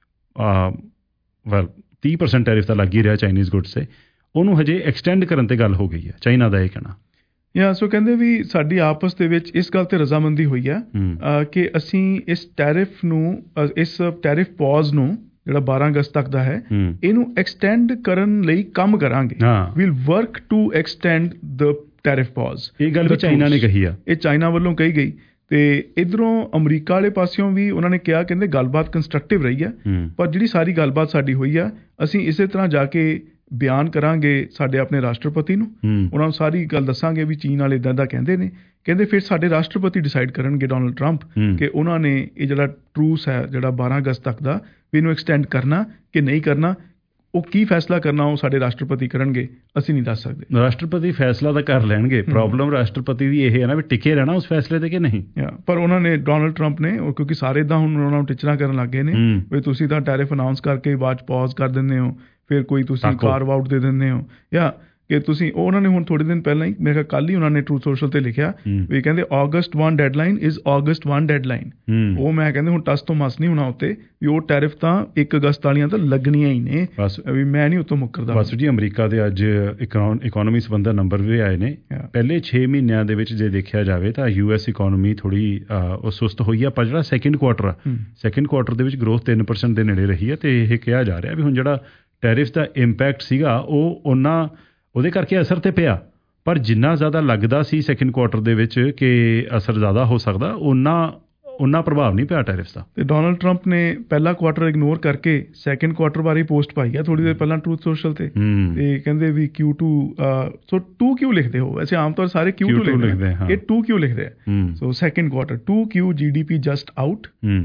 ਵੈਲ ਤੀਹ ਪਰਸੈਂਟ ਟੈਰਿਫ ਤਾਂ ਲੱਗ ਹੀ ਰਿਹਾ ਚਾਈਨੀਜ਼ ਗੁੱਡਸ 'ਤੇ, ਉਹਨੂੰ ਹਜੇ ਐਕਸਟੈਂਡ ਕਰਨ 'ਤੇ ਗੱਲ ਹੋ ਗਈ ਹੈ, ਚਾਈਨਾ ਦਾ ਇਹ ਕਹਿਣਾ। ਜਾਂ ਸੋ ਕਹਿੰਦੇ ਵੀ ਸਾਡੀ ਆਪਸ ਦੇ ਵਿੱਚ ਇਸ ਗੱਲ 'ਤੇ ਰਜ਼ਾਮੰਦੀ ਹੋਈ ਆ ਕਿ ਅਸੀਂ ਇਸ ਟੈਰਿਫ ਨੂੰ, ਇਸ ਟੈਰਿਫ ਪੌਜ਼ ਨੂੰ ਜਿਹੜਾ ਬਾਰਾਂ ਅਗਸਤ ਤੱਕ ਦਾ ਹੈ, ਇਹਨੂੰ ਐਕਸਟੈਂਡ ਕਰਨ ਲਈ ਕੰਮ ਕਰਾਂਗੇ। We'll work to extend the tariff pause. ਇਹ ਗੱਲ ਵੀ ਚਾਈਨਾ ਨੇ ਕਹੀ ਆ, ਇਹ ਚਾਈਨਾ ਵੱਲੋਂ ਕਹੀ ਗਈ। ਤੇ ਇੱਧਰੋਂ ਅਮਰੀਕਾ ਵਾਲੇ ਪਾਸਿਓਂ ਵੀ ਉਹਨਾਂ ਨੇ ਕਿਹਾ, ਕਹਿੰਦੇ ਗੱਲਬਾਤ ਕੰਸਟਰਕਟਿਵ ਰਹੀ ਆ, ਪਰ ਜਿਹੜੀ ਸਾਰੀ ਗੱਲਬਾਤ ਸਾਡੀ ਹੋਈ ਆ, ਅਸੀਂ ਇਸੇ ਤਰ੍ਹਾਂ ਜਾ ਕੇ ਬਿਆਨ ਕਰਾਂਗੇ ਸਾਡੇ ਆਪਣੇ ਰਾਸ਼ਟਰਪਤੀ ਨੂੰ, ਉਹਨਾਂ ਨੂੰ ਸਾਰੀ ਗੱਲ ਦੱਸਾਂਗੇ ਵੀ ਚੀਨ ਵਾਲੇ ਇੱਦਾਂ ਦਾ ਕਹਿੰਦੇ ਨੇ। ਕਹਿੰਦੇ ਫਿਰ ਸਾਡੇ ਰਾਸ਼ਟਰਪਤੀ ਡਿਸਾਈਡ ਕਰਨਗੇ, ਡੋਨਲਡ ਟਰੰਪ, ਕਿ ਉਹਨਾਂ ਨੇ ਇਹ ਜਿਹੜਾ ਟਰੂਸ ਹੈ ਜਿਹੜਾ ਬਾਰਾਂ ਅਗਸਤ ਤੱਕ ਦਾ, ਵੀ ਇਹਨੂੰ ਐਕਸਟੈਂਡ ਕਰਨਾ ਕਿ ਨਹੀਂ ਕਰਨਾ। ਉਹ ਕੀ ਫੈਸਲਾ ਕਰਨਾ ਉਹ ਸਾਡੇ ਰਾਸ਼ਟਰਪਤੀ ਕਰਨਗੇ, ਅਸੀਂ ਨਹੀਂ ਦੱਸ ਸਕਦੇ। ਰਾਸ਼ਟਰਪਤੀ ਫੈਸਲਾ ਤਾਂ ਕਰ ਲੈਣਗੇ, ਪ੍ਰੋਬਲਮ ਰਾਸ਼ਟਰਪਤੀ ਦੀ ਇਹ ਹੈ ਨਾ ਵੀ ਟਿਕੇ ਰਹਿਣਾ ਉਸ ਫੈਸਲੇ ਤੇ ਕਿ ਨਹੀਂ। ਪਰ ਉਹਨਾਂ ਨੇ, ਡੋਨਲਡ ਟਰੰਪ ਨੇ, ਉਹ ਕਿਉਂਕਿ ਸਾਰੇ ਇੱਦਾਂ ਹੁਣ ਉਹਨਾਂ ਨੂੰ ਟਿਚਰਾਂ ਕਰਨ ਲੱਗ ਗਏ ਨੇ ਵੀ ਤੁਸੀਂ ਤਾਂ ਟੈਰਿਫ ਅਨਾਊਂਸ ਕਰਕੇ ਬਾਅਦ 'ਚ ਪੌਜ਼ ਕਰ ਦਿੰਦੇ ਹੋ, ਫਿਰ ਕੋਈ ਤੁਸੀਂ ਕਾਰਵ ਆਊਟ ਦੇ ਦਿੰਦੇ ਹੋ, ਜਾਂ ਕਿ ਤੁਸੀਂ, ਉਹ ਉਹਨਾਂ ਨੇ ਹੁਣ ਥੋੜ੍ਹੇ ਦਿਨ ਪਹਿਲਾਂ ਹੀ, ਮੇਰੇ ਖਿਆਲ ਕੱਲ੍ਹ ਹੀ ਉਹਨਾਂ ਨੇ ਟਰੂਥ ਸੋਸ਼ਲ 'ਤੇ ਲਿਖਿਆ ਵੀ ਕਹਿੰਦੇ August one deadline is August one deadline. ਉਹ ਮੈਂ ਕਹਿੰਦੇ ਹੁਣ ਟਸ ਤੋਂ ਮਸ ਨਹੀਂ ਹੋਣਾ ਉੱਤੇ ਵੀ ਉਹ ਟੈਰਿਫ ਤਾਂ ਇੱਕ ਅਗਸਤ ਵਾਲੀਆਂ ਤਾਂ ਲੱਗਣੀਆਂ ਹੀ ਨੇ, ਵੀ ਮੈਂ ਨਹੀਂ ਉੱਤੋਂ ਮੁੱਕਰਦਾ। ਬਸ ਜੀ, ਅਮਰੀਕਾ ਦੇ ਅੱਜ ਇਕੋਨਮੀ ਸੰਬੰਧੀ ਨੰਬਰ ਵੀ ਆਏ ਨੇ। ਪਹਿਲੇ ਛੇ ਮਹੀਨਿਆਂ ਦੇ ਵਿੱਚ ਜੇ ਦੇਖਿਆ ਜਾਵੇ ਤਾਂ ਯੂ ਐਸ ਇਕੋਨਮੀ ਥੋੜ੍ਹੀ ਉਹ ਸੁਸਤ ਹੋਈ ਆ, ਪਰ ਜਿਹੜਾ ਸੈਕਿੰਡ ਕੁਆਟਰ ਆ, ਸੈਕਿੰਡ ਕੁਆਟਰ ਦੇ ਵਿੱਚ ਗਰੋਥ ਤਿੰਨ ਪਰਸੈਂਟ ਦੇ ਨੇੜੇ ਰਹੀ ਹੈ। ਅਤੇ ਇਹ ਕਿਹਾ ਜਾ ਰਿਹਾ ਵੀ ਹੁਣ ਜਿਹੜਾ ਟੈਰਿਫ ਦਾ ਇੰਪੈਕਟ ਸੀਗਾ ਉਹ ਉਹਨਾਂ ਉਹਦੇ ਕਰਕੇ ਅਸਰ ਤੇ ਪਿਆ, ਪਰ ਜਿੰਨਾ ਜ਼ਿਆਦਾ ਲੱਗਦਾ ਸੀ ਸੈਕਿੰਡ ਕੁਆਟਰ ਦੇ ਵਿੱਚ ਕਿ ਅਸਰ ਜ਼ਿਆਦਾ ਹੋ ਸਕਦਾ, ਓਨਾ ਓਨਾ ਪ੍ਰਭਾਵ ਨਹੀਂ ਪਿਆ ਟੈਰਿਫ ਦਾ। ਤੇ ਡੋਨਲਡ ਟਰੰਪ ਨੇ ਪਹਿਲਾ ਕੁਆਟਰ ਇਗਨੋਰ ਕਰਕੇ ਸੈਕਿੰਡ ਕੁਆਟਰ ਬਾਰੇ ਪੋਸਟ ਪਾਈ ਆ ਥੋੜ੍ਹੀ ਦੇਰ ਪਹਿਲਾਂ ਟਰੂਥ ਸੋਸ਼ਲ 'ਤੇ, ਤੇ ਕਹਿੰਦੇ ਵੀ ਕਿਊ ਟੂ, ਸੋ ਟੂ ਕਿਊ ਲਿਖਦੇ ਹੋ, ਵੈਸੇ ਆਮ ਤੌਰ ਸਾਰੇ ਕਿਊ ਟੂ ਲਿਖਦੇ, ਇਹ ਟੂ ਕਿਊ ਲਿਖਦੇ ਆ। So second quarter two Q G D P just out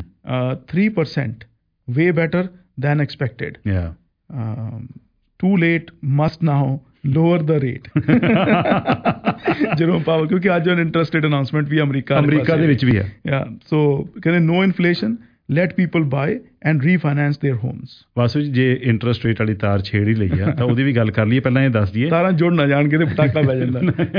three percent, way better than expected. Too late, must now lower the rate. ਜਦੋਂ ਪਾਵਰ, ਕਿਉਂਕਿ ਅੱਜ ਇੰਟਰਸਟ ਰੇਟ ਅਨਾਊਂਸਮੈਂਟ ਵੀ ਅਮਰੀਕਾ ਅਮਰੀਕਾ ਦੇ ਵਿੱਚ ਵੀ ਹੈ। ਸੋ ਕਹਿੰਦੇ no inflation, let people buy and refinance their homes. Vasu ji, ਜੇ ਇੰਟਰਸਟ ਰੇਟ ਵਾਲੀ ਤਾਰ ਛੇੜ ਹੀ ਲਈ ਆ ਤਾਂ ਉਹਦੀ ਵੀ ਗੱਲ ਕਰ ਲਈਏ। ਪਹਿਲਾਂ ਇਹ ਦੱਸ ਦਈਏ, ਤਾਰਾਂ ਜੁੜ ਨਾ ਜਾਣ ਕੇ ਤੇ ਪਟਾਕਾ ਪੈ ਜਾਂਦਾ।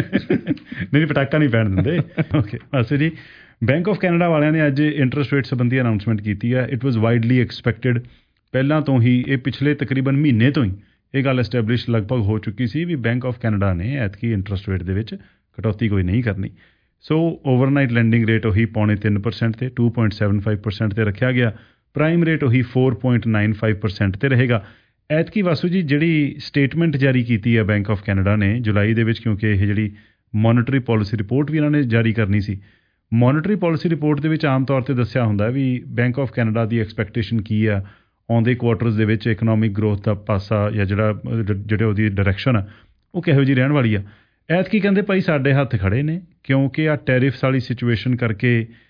ਨਹੀਂ, ਪਟਾਕਾ ਨਹੀਂ ਪੈਣ ਦਿੰਦੇ। ਓਕੇ ਵਾਸੂ ਜੀ, ਬੈਂਕ ਆਫ ਕੈਨੇਡਾ ਵਾਲਿਆਂ ਨੇ ਅੱਜ ਇੰਟਰਸਟ ਰੇਟ ਸੰਬੰਧੀ ਅਨਾਊਂਸਮੈਂਟ ਕੀਤੀ ਹੈ। ਇਟ ਵਾਜ਼ ਵਾਈਡਲੀ ਐਕਸਪੈਕਟਡ, ਪਹਿਲਾਂ ਤੋਂ ਹੀ, ਇਹ ਪਿਛਲੇ ਤਕਰੀਬਨ ਮਹੀਨੇ ਤੋਂ ਹੀ ਇਹ ਗੱਲ ਐਸਟੈਬਲਿਸ਼ ਲਗਭਗ ਹੋ ਚੁੱਕੀ ਸੀ ਵੀ ਬੈਂਕ ਆਫ ਕੈਨੇਡਾ ਨੇ ਐਤਕੀ ਇੰਟਰਸਟ ਰੇਟ ਦੇ ਵਿੱਚ ਕਟੌਤੀ ਕੋਈ ਨਹੀਂ ਕਰਨੀ। ਸੋ ਓਵਰਨਾਈਟ ਲੈਂਡਿੰਗ ਰੇਟ ਉਹੀ ਪੌਣੇ ਤਿੰਨ ਪਰਸੈਂਟ 'ਤੇ two point seven five percent 'ਤੇ ਰੱਖਿਆ ਗਿਆ। ਪ੍ਰਾਈਮ ਰੇਟ ਉਹੀ four point nine five percent 'ਤੇ ਰਹੇਗਾ। ਐਤਕੀ ਵਾਸੂ ਜੀ, ਜਿਹੜੀ ਸਟੇਟਮੈਂਟ ਜਾਰੀ ਕੀਤੀ ਹੈ ਬੈਂਕ ਆਫ ਕੈਨੇਡਾ ਨੇ ਜੁਲਾਈ ਦੇ ਵਿੱਚ, ਕਿਉਂਕਿ ਇਹ ਜਿਹੜੀ ਮੋਨੀਟਰੀ ਪਾਲਿਸੀ ਰਿਪੋਰਟ ਵੀ ਇਹਨਾਂ ਨੇ ਜਾਰੀ ਕਰਨੀ ਸੀ, ਮੋਨੀਟਰੀ ਪਾਲਿਸੀ ਰਿਪੋਰਟ ਦੇ ਵਿੱਚ ਆਮ ਤੌਰ 'ਤੇ ਦੱਸਿਆ ਹੁੰਦਾ ਵੀ ਬੈਂਕ ਆਫ ਕੈਨੇਡਾ ਦੀ ਐਕਸਪੈਕਟੇਸ਼ਨ ਕੀ ਆ ਆਉਂਦੇ ਕੁਆਟਰਸ ਦੇ ਵਿੱਚ, ਇਕਨੋਮਿਕ ਗਰੋਥ ਦਾ ਪਾਸਾ ਜਾਂ ਜਿਹੜਾ ਜਿਹੜੇ ਉਹਦੀ ਡਾਇਰੈਕਸ਼ਨ ਆ ਉਹ ਕਿਹੋ ਜਿਹੀ ਰਹਿਣ ਵਾਲੀ ਆ। ਐਤਕੀ ਕਹਿੰਦੇ ਭਾਈ ਸਾਡੇ ਹੱਥ ਖੜ੍ਹੇ ਨੇ, ਕਿਉਂਕਿ ਆ ਟੈਰਿਫਸ ਵਾਲੀ ਸਿਚੁਏਸ਼ਨ ਕਰਕੇ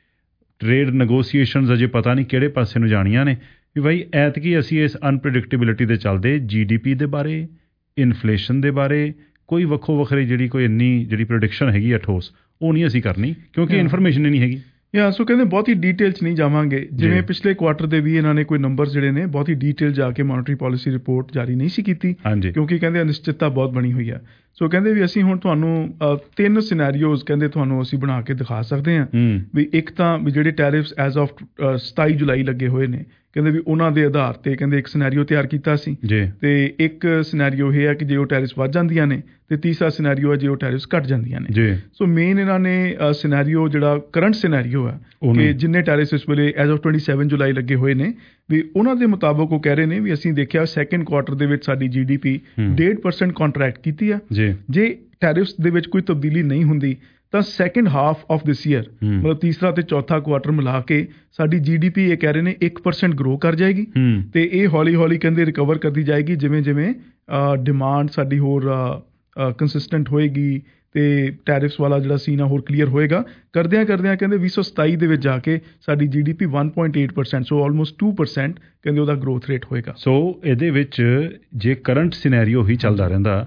ਟਰੇਡ ਨੈਗੋਸੀਏਸ਼ਨਸ ਅਜੇ ਪਤਾ ਨਹੀਂ ਕਿਹੜੇ ਪਾਸੇ ਨੂੰ ਜਾਣੀਆਂ ਨੇ, ਵੀ ਭਾਈ ਐਤਕੀ ਅਸੀਂ ਇਸ ਅਨਪ੍ਰੈਡਿਕਟੇਬਿਲਿਟੀ ਦੇ ਚੱਲਦੇ ਜੀ ਡੀ ਪੀ ਦੇ ਬਾਰੇ, ਇਨਫਲੇਸ਼ਨ ਦੇ ਬਾਰੇ ਕੋਈ ਵੱਖੋ ਵੱਖਰੀ ਜਿਹੜੀ ਕੋਈ ਇੰਨੀ ਜਿਹੜੀ ਪ੍ਰੈਡਿਕਸ਼ਨ ਹੈਗੀ ਆ ਠੋਸ, ਉਹ ਨਹੀਂ ਅਸੀਂ ਕਰਨੀ, ਕਿਉਂਕਿ ਇਨਫੋਰਮੇਸ਼ਨ ਹੀ ਨਹੀਂ ਹੈਗੀ। ਯਾ ਸੋ ਕਹਿੰਦੇ ਬਹੁਤੀ ਡੀਟੇਲ 'ਚ ਨਹੀਂ ਜਾਵਾਂਗੇ, ਜਿਵੇਂ ਪਿਛਲੇ ਕੁਆਟਰ ਦੇ ਵੀ ਇਹਨਾਂ ਨੇ ਕੋਈ ਨੰਬਰ ਜਿਹੜੇ ਨੇ ਬਹੁਤੀ ਡੀਟੇਲ ਜਾ ਕੇ ਮੋਨੀਟਰੀ ਪਾਲਿਸੀ ਰਿਪੋਰਟ ਜਾਰੀ ਨਹੀਂ ਸੀ ਕੀਤੀ, ਕਿਉਂਕਿ ਕਹਿੰਦੇ ਅਨਿਸ਼ਚਿਤਤਾ ਬਹੁਤ ਬਣੀ ਹੋਈ ਆ। ਸੋ ਕਹਿੰਦੇ ਵੀ ਅਸੀਂ ਹੁਣ ਤੁਹਾਨੂੰ ਤਿੰਨ ਸਿਨੈਰੀਓਜ਼ ਕਹਿੰਦੇ ਤੁਹਾਨੂੰ ਅਸੀਂ ਬਣਾ ਕੇ ਦਿਖਾ ਸਕਦੇ ਹਾਂ ਵੀ ਇੱਕ ਤਾਂ ਵੀ ਜਿਹੜੇ ਟੈਰਿਫਸ ਐਜ਼ ਆਫ ਸਤਾਈ ਜੁਲਾਈ ਲੱਗੇ ਹੋਏ ਨੇ, ਕਹਿੰਦੇ ਵੀ ਉਹਨਾਂ ਦੇ ਆਧਾਰ ਤੇ ਕਹਿੰਦੇ ਇੱਕ ਸਿਨੈਰੀਓ ਤਿਆਰ ਕੀਤਾ ਸੀ, ਤੇ ਇੱਕ ਸਿਨੈਰੀਓ ਇਹ ਹੈ ਕਿ ਜੇ ਉਹ ਟੈਰਿਫਸ ਵੱਧ ਜਾਂਦੀਆਂ ਨੇ, ਤੇ ਤੀਸਰਾ ਸਿਨੈਰੀਓ ਹੈ ਜੇ ਉਹ ਟੈਰਿਫਸ ਘੱਟ ਜਾਂਦੀਆਂ ਨੇ। ਸੋ ਮੇਨ ਇਹਨਾਂ ਨੇ ਸਿਨੈਰੀਓ ਜਿਹੜਾ ਕਰੰਟ ਸਿਨੈਰੀਓ ਹੈ ਕਿ ਜਿੰਨੇ ਟੈਰਿਫਸ ਇਸ ਵੇਲੇ as of twenty seven July ਲੱਗੇ ਹੋਏ ਨੇ, ਵੀ ਉਹਨਾਂ ਦੇ ਮੁਤਾਬਕ ਉਹ ਕਹਿ ਰਹੇ ਨੇ ਵੀ ਅਸੀਂ ਦੇਖਿਆ ਸੈਕਿੰਡ ਕੁਆਟਰ ਦੇ ਵਿੱਚ ਸਾਡੀ ਜੀ ਡੀ ਪੀ ਡੇਢ ਪਰਸੈਂਟ ਕੰਟਰੈਕਟ ਕੀਤੀ ਆ। ਜੇ ਟੈਰਿਫਸ ਦੇ ਵਿੱਚ ਕੋਈ ਤਬਦੀਲੀ ਨਹੀਂ ਹੁੰਦੀ ਤਾਂ second half of this year, ਮਤਲਬ ਤੀਸਰਾ ਤੇ ਚੌਥਾ ਕੁਆਟਰ ਮਿਲਾ ਕੇ ਸਾਡੀ ਜੀ ਡੀ ਪੀ ਇਹ ਕਹਿ ਰਹੇ ਨੇ ਇੱਕ ਪਰਸੈਂਟ ਗਰੋ ਕਰ ਜਾਏਗੀ, ਤੇ ਇਹ ਹੌਲੀ ਹੌਲੀ ਕਹਿੰਦੇ ਰਿਕਵਰ ਕਰਦੀ ਜਾਏਗੀ ਜਿਵੇਂ ਜਿਵੇਂ ਡਿਮਾਂਡ ਸਾਡੀ ਹੋਰ ਕੰਸਿਸਟੈਂਟ ਹੋਏਗੀ ਤੇ ਟੈਰਿਫਸ ਵਾਲਾ ਜਿਹੜਾ ਸੀਨ ਆ ਹੋਰ ਕਲੀਅਰ ਹੋਏਗਾ। ਕਰਦਿਆਂ ਕਰਦਿਆਂ ਕਹਿੰਦੇ ਵੀਹ ਸੌ ਸਤਾਈ ਦੇ ਵਿੱਚ ਜਾ ਕੇ ਸਾਡੀ G D P one point eight percent so almost two percent ਕਹਿੰਦੇ ਉਹਦਾ ਗਰੋਥ ਰੇਟ ਹੋਏਗਾ। ਸੋ ਇਹਦੇ ਵਿੱਚ ਜੇ ਕਰੰਟ ਸਿਨੈਰੀਓ ਹੀ ਚੱਲਦਾ ਰਹਿੰਦਾ,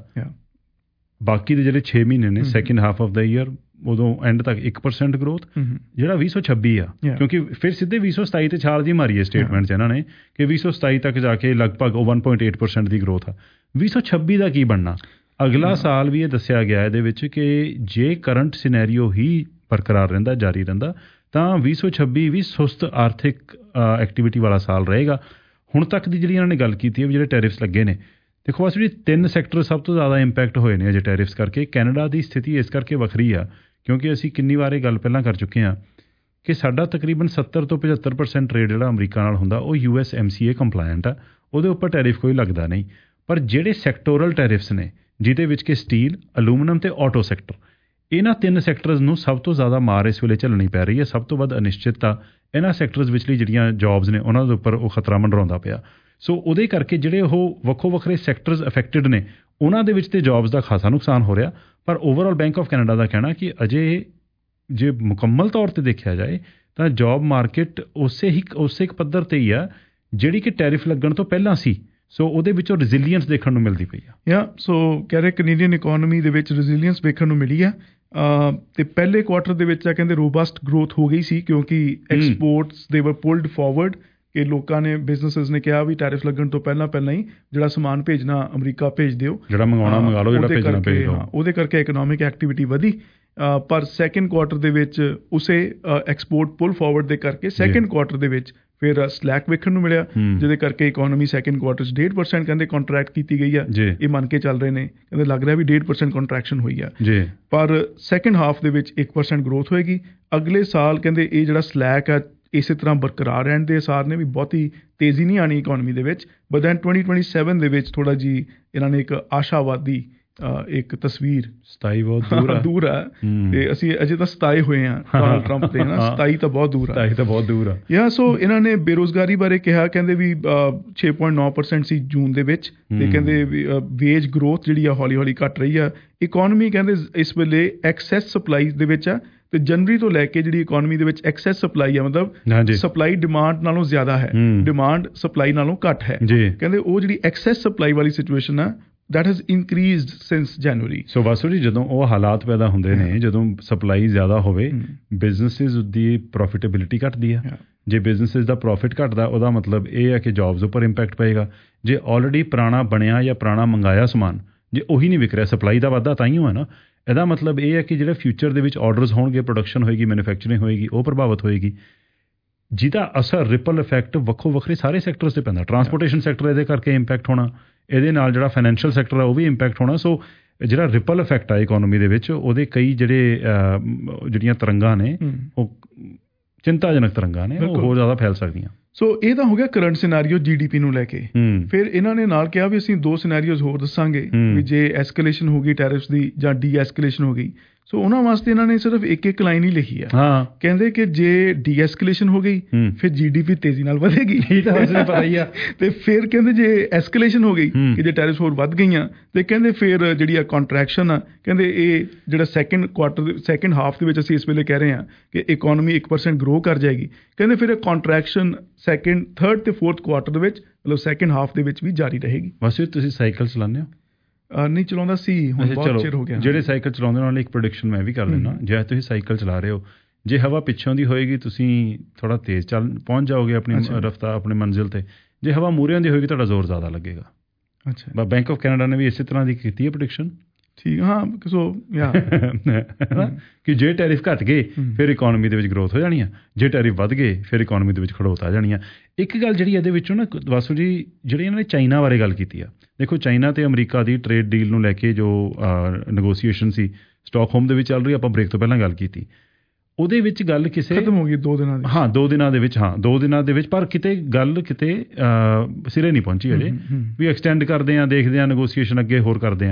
ਬਾਕੀ ਦੇ ਜਿਹੜੇ ਛੇ ਮਹੀਨੇ ਨੇ second half of the year ਉਦੋਂ ਐਂਡ ਤੱਕ ਇੱਕ ਪਰਸੈਂਟ ਗਰੋਥ, ਜਿਹੜਾ ਵੀਹ ਸੌ ਛੱਬੀ ਆ ਕਿਉਂਕਿ ਫਿਰ ਸਿੱਧੇ ਵੀਹ ਸੌ ਸਤਾਈ ਤੇ ਛਾਲ ਜੀ ਮਾਰੀ ਹੈ ਸਟੇਟਮੈਂਟ 'ਚ ਇਹਨਾਂ ਨੇ ਕਿ ਵੀਹ ਸੌ ਸਤਾਈ ਤੱਕ ਜਾ ਕੇ ਲਗਭਗ ਉਹ one point eight percent ਦੀ ਗਰੋਥ ਆ। ਵੀਹ ਸੌ ਛੱਬੀ ਦਾ ਕੀ ਬਣਨਾ? ਅਗਲਾ ਸਾਲ ਵੀ ਇਹ ਦੱਸਿਆ ਗਿਆ ਇਹਦੇ ਵਿੱਚ ਕਿ ਜੇ ਕਰੰਟ ਸਿਨੈਰੀਓ ਹੀ ਬਰਕਰਾਰ ਰਹਿੰਦਾ, ਜਾਰੀ ਰਹਿੰਦਾ, ਤਾਂ ਵੀਹ ਸੌ ਛੱਬੀ ਵੀ ਸੁਸਤ ਆਰਥਿਕ ਐਕਟੀਵਿਟੀ ਵਾਲਾ ਸਾਲ ਰਹੇਗਾ। ਹੁਣ ਤੱਕ ਦੀ ਜਿਹੜੀ ਇਹਨਾਂ ਨੇ ਗੱਲ ਕੀਤੀ ਹੈ ਵੀ ਜਿਹੜੇ ਟੈਰਿਫਸ ਲੱਗੇ ਨੇ, ਦੇਖੋ ਬਸ ਜਿਹੜੀ ਤਿੰਨ ਸੈਕਟਰ ਸਭ ਤੋਂ ਜ਼ਿਆਦਾ ਇੰਪੈਕਟ ਹੋਏ ਨੇ ਅਜੇ ਟੈਰਿਫਸ ਕਰਕੇ। ਕੈਨੇਡਾ ਦੀ ਸਥਿਤੀ ਇਸ ਕਰਕੇ ਵੱਖਰੀ ਆ ਕਿਉਂਕਿ ਅਸੀਂ ਕਿੰਨੀ ਵਾਰ ਇਹ ਗੱਲ ਪਹਿਲਾਂ ਕਰ ਚੁੱਕੇ ਹਾਂ ਕਿ ਸਾਡਾ ਤਕਰੀਬਨ ਸੱਤਰ ਤੋਂ ਪਝੱਤਰ ਪਰਸੈਂਟ ਟਰੇਡ ਜਿਹੜਾ ਅਮਰੀਕਾ ਨਾਲ ਹੁੰਦਾ ਉਹ U S M C A compliant ਆ, ਉਹਦੇ ਉੱਪਰ ਟੈਰਿਫ ਕੋਈ ਲੱਗਦਾ ਨਹੀਂ। ਪਰ ਜਿਹੜੇ ਸੈਕਟੋਰਲ ਟੈਰਿਫਸ ਨੇ ਜਿਹਦੇ ਵਿੱਚ ਕਿ ਸਟੀਲ, ਅਲੂਮੀਨੀਅਮ ਤੇ ਆਟੋ ਸੈਕਟਰ, ਇਹਨਾਂ ਤਿੰਨ ਸੈਕਟਰਸ ਨੂੰ ਸਭ ਤੋਂ ਜ਼ਿਆਦਾ ਮਾਰ ਇਸ ਵੇਲੇ ਝੱਲਣੀ ਪੈ ਰਹੀ ਹੈ। ਸਭ ਤੋਂ ਵੱਧ ਅਨਿਸ਼ਚਿਤਤਾ ਇਹਨਾਂ ਸੈਕਟਰਸ ਵਿਚਲੀ ਜਿਹੜੀਆਂ ਜੌਬਸ ਨੇ ਉਹਨਾਂ ਦੇ ਉੱਪਰ ਉਹ ਖਤਰਾ ਮੰਡਰਾਉਂਦਾ ਪਿਆ। ਸੋ ਉਹਦੇ ਕਰਕੇ ਜਿਹੜੇ ਉਹ ਵੱਖੋ ਵੱਖਰੇ ਸੈਕਟਰਸ ਅਫੈਕਟਡ ਨੇ ਉਹਨਾਂ ਦੇ ਵਿੱਚ ਤੇ ਜੌਬਸ ਦਾ ਖਾਸਾ ਨੁਕਸਾਨ ਹੋ ਰਿਹਾ। ਪਰ ਓਵਰਆਲ ਬੈਂਕ ਆਫ ਕੈਨੇਡਾ ਦਾ ਕਹਿਣਾ ਕਿ ਅਜੇ ਜੇ ਮੁਕੰਮਲ ਤੌਰ ਤੇ ਦੇਖਿਆ ਜਾਏ ਤਾਂ ਜੌਬ ਮਾਰਕੀਟ ਉਸੇ ਹੀ ਉਸੇ ਇੱਕ ਪੱਧਰ ਤੇ ਹੀ ਆ ਜਿਹੜੀ ਕਿ ਟੈਰਿਫ ਲੱਗਣ ਤੋਂ ਪਹਿਲਾਂ ਸੀ। ਸੋ ਉਹਦੇ ਵਿੱਚੋਂ ਰੈਜ਼ੀਲੀਅੰਸ ਦੇਖਣ ਨੂੰ ਮਿਲਦੀ ਪਈ ਆ। ਯਾ ਸੋ ਕਹਿ ਰਹੇ ਕੈਨੇਡੀਅਨ ਇਕੋਨਮੀ ਦੇ ਵਿੱਚ ਰੈਜ਼ੀਲੀਅੰਸ ਵੇਖਣ ਨੂੰ ਮਿਲੀ ਆ ਤੇ ਪਹਿਲੇ ਕੁਆਰਟਰ ਦੇ ਵਿੱਚ ਆ ਕਹਿੰਦੇ ਰੋਬਸਟ ਗਰੋਥ ਹੋ ਗਈ ਸੀ ਕਿਉਂਕਿ ਐਕਸਪੋਰਟਸ ਦੇ ਵਰ ਪੁਲਡ ਫਾਰਵਰਡ ਕਿ ਲੋਕਾਂ ਨੇ ਬਿਜ਼ਨੈਸਿਸ ਨੇ ਕਿਹਾ ਵੀ ਟੈਰਿਫ ਲੱਗਣ ਤੋਂ ਪਹਿਲਾਂ ਪਹਿਲਾਂ ਹੀ ਜਿਹੜਾ ਸਮਾਨ ਭੇਜਣਾ ਅਮਰੀਕਾ ਭੇਜ ਦਿਓ, ਜਿਹੜਾ ਮੰਗਵਾਉਣਾ ਮੰਗਾ ਲਓ, ਜਿਹੜਾ ਭੇਜਣਾ ਭੇਜ ਦਿਓ। ਉਹਦੇ ਕਰਕੇ ਇਕਨੋਮਿਕ ਐਕਟੀਵਿਟੀ ਵਧੀ। ਪਰ ਸੈਕਿੰਡ ਕੁਆਰਟਰ ਦੇ ਵਿੱਚ ਉਸੇ ਐਕਸਪੋਰਟ ਪੁਲ ਫਾਰਵਰਡ ਦੇ ਕਰਕੇ ਸੈਕਿੰਡ ਕੁਆਰਟਰ ਦੇ ਵਿੱਚ ਫਿਰ ਸਲੈਕ ਵੇਖਣ ਨੂੰ ਮਿਲਿਆ ਜਿਹਦੇ ਕਰਕੇ ਇਕੋਨਮੀ ਸੈਕਿੰਡ ਕੁਆਰਟਰ 'ਚ ਡੇਢ ਪਰਸੈਂਟ ਕਹਿੰਦੇ ਕੰਟਰੈਕਟ ਕੀਤੀ ਗਈ ਆ। ਇਹ ਮੰਨ ਕੇ ਚੱਲ ਰਹੇ ਨੇ ਕਹਿੰਦੇ ਲੱਗ ਰਿਹਾ ਵੀ ਡੇਢ ਪਰਸੈਂਟ ਕੰਟਰੈਕਸ਼ਨ ਹੋਈ ਆ, ਪਰ ਸੈਕਿੰਡ ਹਾਫ ਦੇ ਵਿੱਚ ਇੱਕ ਪਰਸੈਂਟ ਗਰੋਥ ਹੋਏਗੀ। ਅਗਲੇ ਸਾਲ ਕਹਿੰਦੇ ਇਹ ਜਿਹੜਾ ਸਲੈਕ ਆ ਇਸੇ ਤਰ੍ਹਾਂ ਬਰਕਰਾਰ ਰਹਿਣ ਦੇ ਅਸਾਰ ਨੇ ਵੀ ਬਹੁਤੀ ਤੇਜ਼ੀ ਨਹੀਂ ਆਉਣੀ ਇਕੋਨਮੀ ਦੇ ਵਿੱਚ। But then twenty twenty seven ਦੇ ਵਿੱਚ ਥੋੜ੍ਹਾ ਜਿਹੀ ਇਹਨਾਂ ਨੇ ਇੱਕ ਆਸ਼ਾਵਾਦੀ ਇੱਕ ਤਸਵੀਰ ਸਤਾਈ ਬਹੁਤ ਦੂਰ ਆ ਦੂਰ ਆ ਤੇ ਅਸੀਂ ਅਜੇ ਤਾਂ ਸਤਾਏ ਹੋਏ ਹਾਂ ਡੋਨਾਲਡ ਟਰੰਪ ਤੇ ਨਾ, ਸਤਾਈ ਤਾਂ ਬਹੁਤ ਦੂਰ ਆ ਸਤਾਈ ਤਾਂ ਬਹੁਤ ਦੂਰ ਆ ਯਾ। ਸੋ ਇਹਨਾਂ ਨੇ ਬੇਰੁਜ਼ਗਾਰੀ ਬਾਰੇ ਕਿਹਾ ਕਹਿੰਦੇ ਵੀ ਛੇ ਪੁਆਇੰਟ ਨੌ ਪਰਸੈਂਟ ਸੀ ਜੂਨ ਦੇ ਵਿੱਚ ਤੇ ਕਹਿੰਦੇ ਵੇਜ ਗਰੋਥ ਜਿਹੜੀ ਆ ਹੌਲੀ ਹੌਲੀ ਘਟ ਰਹੀ ਆ। ਇਕੋਨਮੀ ਕਹਿੰਦੇ ਇਸ ਵੇਲੇ ਐਕਸੈਸ ਸਪਲਾਈ ਦੇ ਵਿੱਚ ਆ ਤੇ ਜਨਵਰੀ ਤੋਂ ਲੈ ਕੇ ਜਿਹੜੀ ਇਕੋਨਮੀ ਦੇ ਵਿੱਚ ਐਕਸੈਸ ਸਪਲਾਈ ਆ, ਮਤਲਬ ਸਪਲਾਈ ਡਿਮਾਂਡ ਨਾਲੋਂ ਜ਼ਿਆਦਾ ਹੈ, ਡਿਮਾਂਡ ਸਪਲਾਈ ਨਾਲੋਂ ਘੱਟ ਹੈ। ਕਹਿੰਦੇ ਉਹ ਜਿਹੜੀ ਐਕਸੈਸ ਸਪਲਾਈ ਵਾਲੀ ਸਿਚੁਏਸ਼ਨ ਆ that has increased since January. So Vasu ji ਜਦੋਂ ਉਹ ਹਾਲਾਤ ਪੈਦਾ ਹੁੰਦੇ ਨੇ, ਜਦੋਂ ਸਪਲਾਈ ਜ਼ਿਆਦਾ ਹੋਵੇ, ਬਿਜ਼ਨਸਿਸ ਦੀ ਪ੍ਰੋਫਿਟੇਬਿਲਿਟੀ ਘਟਦੀ ਆ। ਜੇ ਬਿਜ਼ਨਸਿਸ ਦਾ ਪ੍ਰੋਫਿਟ ਘਟਦਾ ਉਹਦਾ ਮਤਲਬ ਇਹ ਹੈ ਕਿ ਜੌਬਸ ਉੱਪਰ ਇੰਪੈਕਟ ਪਏਗਾ। ਜੇ ਆਲਰੇਡੀ ਪੁਰਾਣਾ ਬਣਿਆ ਜਾਂ ਪੁਰਾਣਾ ਮੰਗਾਇਆ ਸਮਾਨ ਜੇ ਉਹੀ ਨਹੀਂ ਵਿਕ ਰਿਹਾ, ਸਪਲਾਈ ਦਾ ਵਾਧਾ ਤਾਂ ਹੀ ਹੋਇਆ ਨਾ। ਇਹਦਾ ਮਤਲਬ ਇਹ ਹੈ ਕਿ ਜਿਹੜਾ ਫਿਊਚਰ ਦੇ ਵਿੱਚ ਆਰਡਰਸ ਹੋਣਗੇ, ਪ੍ਰੋਡਕਸ਼ਨ ਹੋਏਗੀ, ਮੈਨੂਫੈਕਚਰਿੰਗ ਹੋਏਗੀ, ਉਹ ਪ੍ਰਭਾਵਿਤ ਹੋਏਗੀ, ਜਿਹਦਾ ਅਸਰ ਰਿਪਲ ਇਫੈਕਟ ਵੱਖੋ ਵੱਖਰੇ ਸਾਰੇ ਸੈਕਟਰਸ 'ਤੇ ਪੈਂਦਾ। ਟਰਾਂਸਪੋਰਟੇਸ਼ਨ ਸੈਕਟਰ ਇਹਦੇ ਕਰਕੇ ਇੰਪੈਕਟ ਹੋਣਾ, ਇਹਦੇ ਨਾਲ ਜਿਹੜਾ ਫਾਈਨੈਂਸ਼ੀਅਲ ਸੈਕਟਰ ਆ ਉਹ ਵੀ ਇੰਪੈਕਟ ਹੋਣਾ। ਸੋ ਜਿਹੜਾ ਰਿਪਲ ਇਫੈਕਟ ਆ ਇਕੋਨਮੀ ਦੇ ਵਿੱਚ ਉਹਦੇ ਕਈ ਜਿਹੜੇ ਜਿਹੜੀਆਂ ਤਰੰਗਾਂ ਨੇ ਉਹ ਚਿੰਤਾਜਨਕ ਤਰੰਗਾਂ ਨੇ, ਉਹ ਹੋਰ ਜ਼ਿਆਦਾ ਫੈਲ ਸਕਦੀਆਂ। ਸੋ ਇਹ ਤਾਂ ਹੋ ਗਿਆ current scenario G D P ਨੂੰ ਲੈ ਕੇ। ਫਿਰ ਇਹਨਾਂ ਨੇ ਨਾਲ ਕਿਹਾ ਵੀ ਅਸੀਂ ਦੋ ਸਿਨੈਰੀਓਜ਼ ਹੋਰ ਦੱਸਾਂਗੇ ਵੀ ਜੇ ਐਸਕੇਲੇਸ਼ਨ ਹੋ ਗਈ ਟੈਰਿਫਸ ਦੀ ਜਾਂ ਡੀ ਐਸਕੇਲੇਸ਼ਨ ਹੋ ਗਈ। ਸੋ ਉਹਨਾਂ ਵਾਸਤੇ ਇਹਨਾਂ ਨੇ ਸਿਰਫ ਇੱਕ ਇੱਕ ਲਾਈਨ ਹੀ ਲਿਖੀ ਆ। ਕਹਿੰਦੇ ਕਿ ਜੇ ਡੀ ਐਸਕੇਲੇਸ਼ਨ ਹੋ ਗਈ ਫਿਰ ਜੀ ਡੀ ਪੀ ਤੇਜ਼ੀ ਨਾਲ ਵਧੇਗੀ, ਇਹ ਤਾਂ ਉਸਨੂੰ ਪਤਾ ਹੀ ਆ। ਤੇ ਫਿਰ ਕਹਿੰਦੇ ਜੇ ਐਸਕੇਲੇਸ਼ਨ ਹੋ ਗਈ ਕਿ ਜੇ ਟੈਰਿਫਸ ਹੋਰ ਵੱਧ ਗਈਆਂ ਤੇ ਕਹਿੰਦੇ ਫਿਰ ਜਿਹੜੀ ਆ ਕੰਟਰੈਕਸ਼ਨ ਆ, ਕਹਿੰਦੇ ਇਹ ਜਿਹੜਾ ਸੈਕਿੰਡ ਕੁਆਰਟਰ ਸੈਕਿੰਡ ਹਾਫ ਦੇ ਵਿੱਚ ਅਸੀਂ ਇਸ ਵੇਲੇ ਕਹਿ ਰਹੇ ਹਾਂ ਕਿ ਇਕੋਨਮੀ ਇੱਕ ਪਰਸੈਂਟ ਗਰੋ ਕਰ ਜਾਏਗੀ। ਕਹਿੰਦੇ ਫਿਰ ਇਹ ਕੰਟਰੈਕਸ਼ਨ ਸੈਕਿੰਡ ਥਰਡ ਤੇ ਫੋਰਥ ਕੁਆਰਟਰ ਦੇ ਵਿੱਚ ਮਤਲਬ ਸੈਕਿੰਡ ਹਾਫ ਦੇ ਵਿੱਚ ਵੀ ਜਾਰੀ ਰਹੇਗੀ। ਬਸ ਤੁਸੀਂ ਸਾਈਕਲ ਚਲਾਉਂਦੇ ਹੋ? ਨਹੀਂ ਚਲਾਉਂਦਾ ਸੀ, ਹੁਣ ਬਹੁਤ ਚਿਰ ਹੋ ਗਿਆ। ਜਿਹੜੇ ਸਾਈਕਲ ਚਲਾਉਂਦੇ ਨਾਲ ਇੱਕ ਪ੍ਰੈਡਿਕਸ਼ਨ ਮੈਂ ਵੀ ਕਰ ਲੈਂਦਾ। ਜੇ ਤੁਸੀਂ ਸਾਈਕਲ ਚਲਾ ਰਹੇ ਹੋ, ਜੇ ਹਵਾ ਪਿੱਛੋਂ ਦੀ ਹੋਏਗੀ ਤੁਸੀਂ ਥੋੜਾ ਤੇਜ਼ ਚੱਲ ਪਹੁੰਚ ਜਾਓਗੇ ਆਪਣੀ ਰਫਤਾਰ ਆਪਣੀ ਮੰਜ਼ਿਲ ਤੇ। ਜੇ ਹਵਾ ਮੂਹਰਿਆਂ ਦੀ ਹੋਏਗੀ ਤੁਹਾਡਾ ਜ਼ੋਰ ਜ਼ਿਆਦਾ ਲੱਗੇਗਾ। ਅੱਛਾ, ਬੈਂਕ ਆਫ ਕੈਨੇਡਾ ਨੇ ਵੀ ਇਸੇ ਤਰ੍ਹਾਂ ਦੀ ਕੀਤੀ ਹੈ ਪ੍ਰੈਡਿਕਸ਼ਨ। ਠੀਕ, ਹਾਂ। ਸੋ ਯਾ ਕਿ ਜੇ ਟੈਰਿਫ ਘੱਟ ਗਏ ਫਿਰ ਇਕੋਨਮੀ ਦੇ ਵਿੱਚ ਗਰੋਥ ਹੋ ਜਾਣੀ ਆ, ਜੇ ਟੈਰਿਫ ਵੱਧ ਗਏ ਫਿਰ ਇਕੋਨਮੀ ਦੇ ਵਿੱਚ ਖੜੋਤ ਆ ਜਾਣੀ ਆ। ਇੱਕ ਗੱਲ ਜਿਹੜੀ ਇਹਦੇ ਵਿੱਚੋਂ ਨਾ ਵਾਸੂ ਜੀ, ਜਿਹੜੀ ਇਹਨਾਂ ਨੇ ਚਾਈਨਾ ਬਾਰੇ ਗੱਲ ਕੀਤੀ ਆ, ਦੇਖੋ ਚਾਈਨਾ ਤੇ ਅਮਰੀਕਾ ਦੀ ਟਰੇਡ ਡੀਲ ਨੂੰ ਲੈ ਕੇ ਜੋ ਨੈਗੋਸੀਏਸ਼ਨ ਸੀ ਸਟਾਕਹੋਮ ਦੇ ਵਿੱਚ ਚੱਲ ਰਹੀ, ਆਪਾਂ ਬ੍ਰੇਕ ਤੋਂ ਪਹਿਲਾਂ ਗੱਲ ਕੀਤੀ, ਉਹਦੇ ਵਿੱਚ ਗੱਲ ਕਿਸੇ ਖਤਮ ਹੋ ਗਈ ਦੋ ਦਿਨਾਂ ਦੀ। ਹਾਂ ਦੋ ਦਿਨਾਂ ਦੇ ਵਿੱਚ ਹਾਂ ਦੋ ਦਿਨਾਂ ਦੇ ਵਿੱਚ ਪਰ ਕਿਤੇ ਗੱਲ ਕਿਤੇ ਸਿਰੇ ਨਹੀਂ ਪਹੁੰਚੀ ਅਜੇ ਵੀ ਐਕਸਟੈਂਡ ਕਰਦੇ ਹਾਂ, ਦੇਖਦੇ ਹਾਂ, ਨੈਗੋਸੀਏਸ਼ਨ ਅੱਗੇ ਹੋਰ ਕਰਦੇ ਹਾਂ।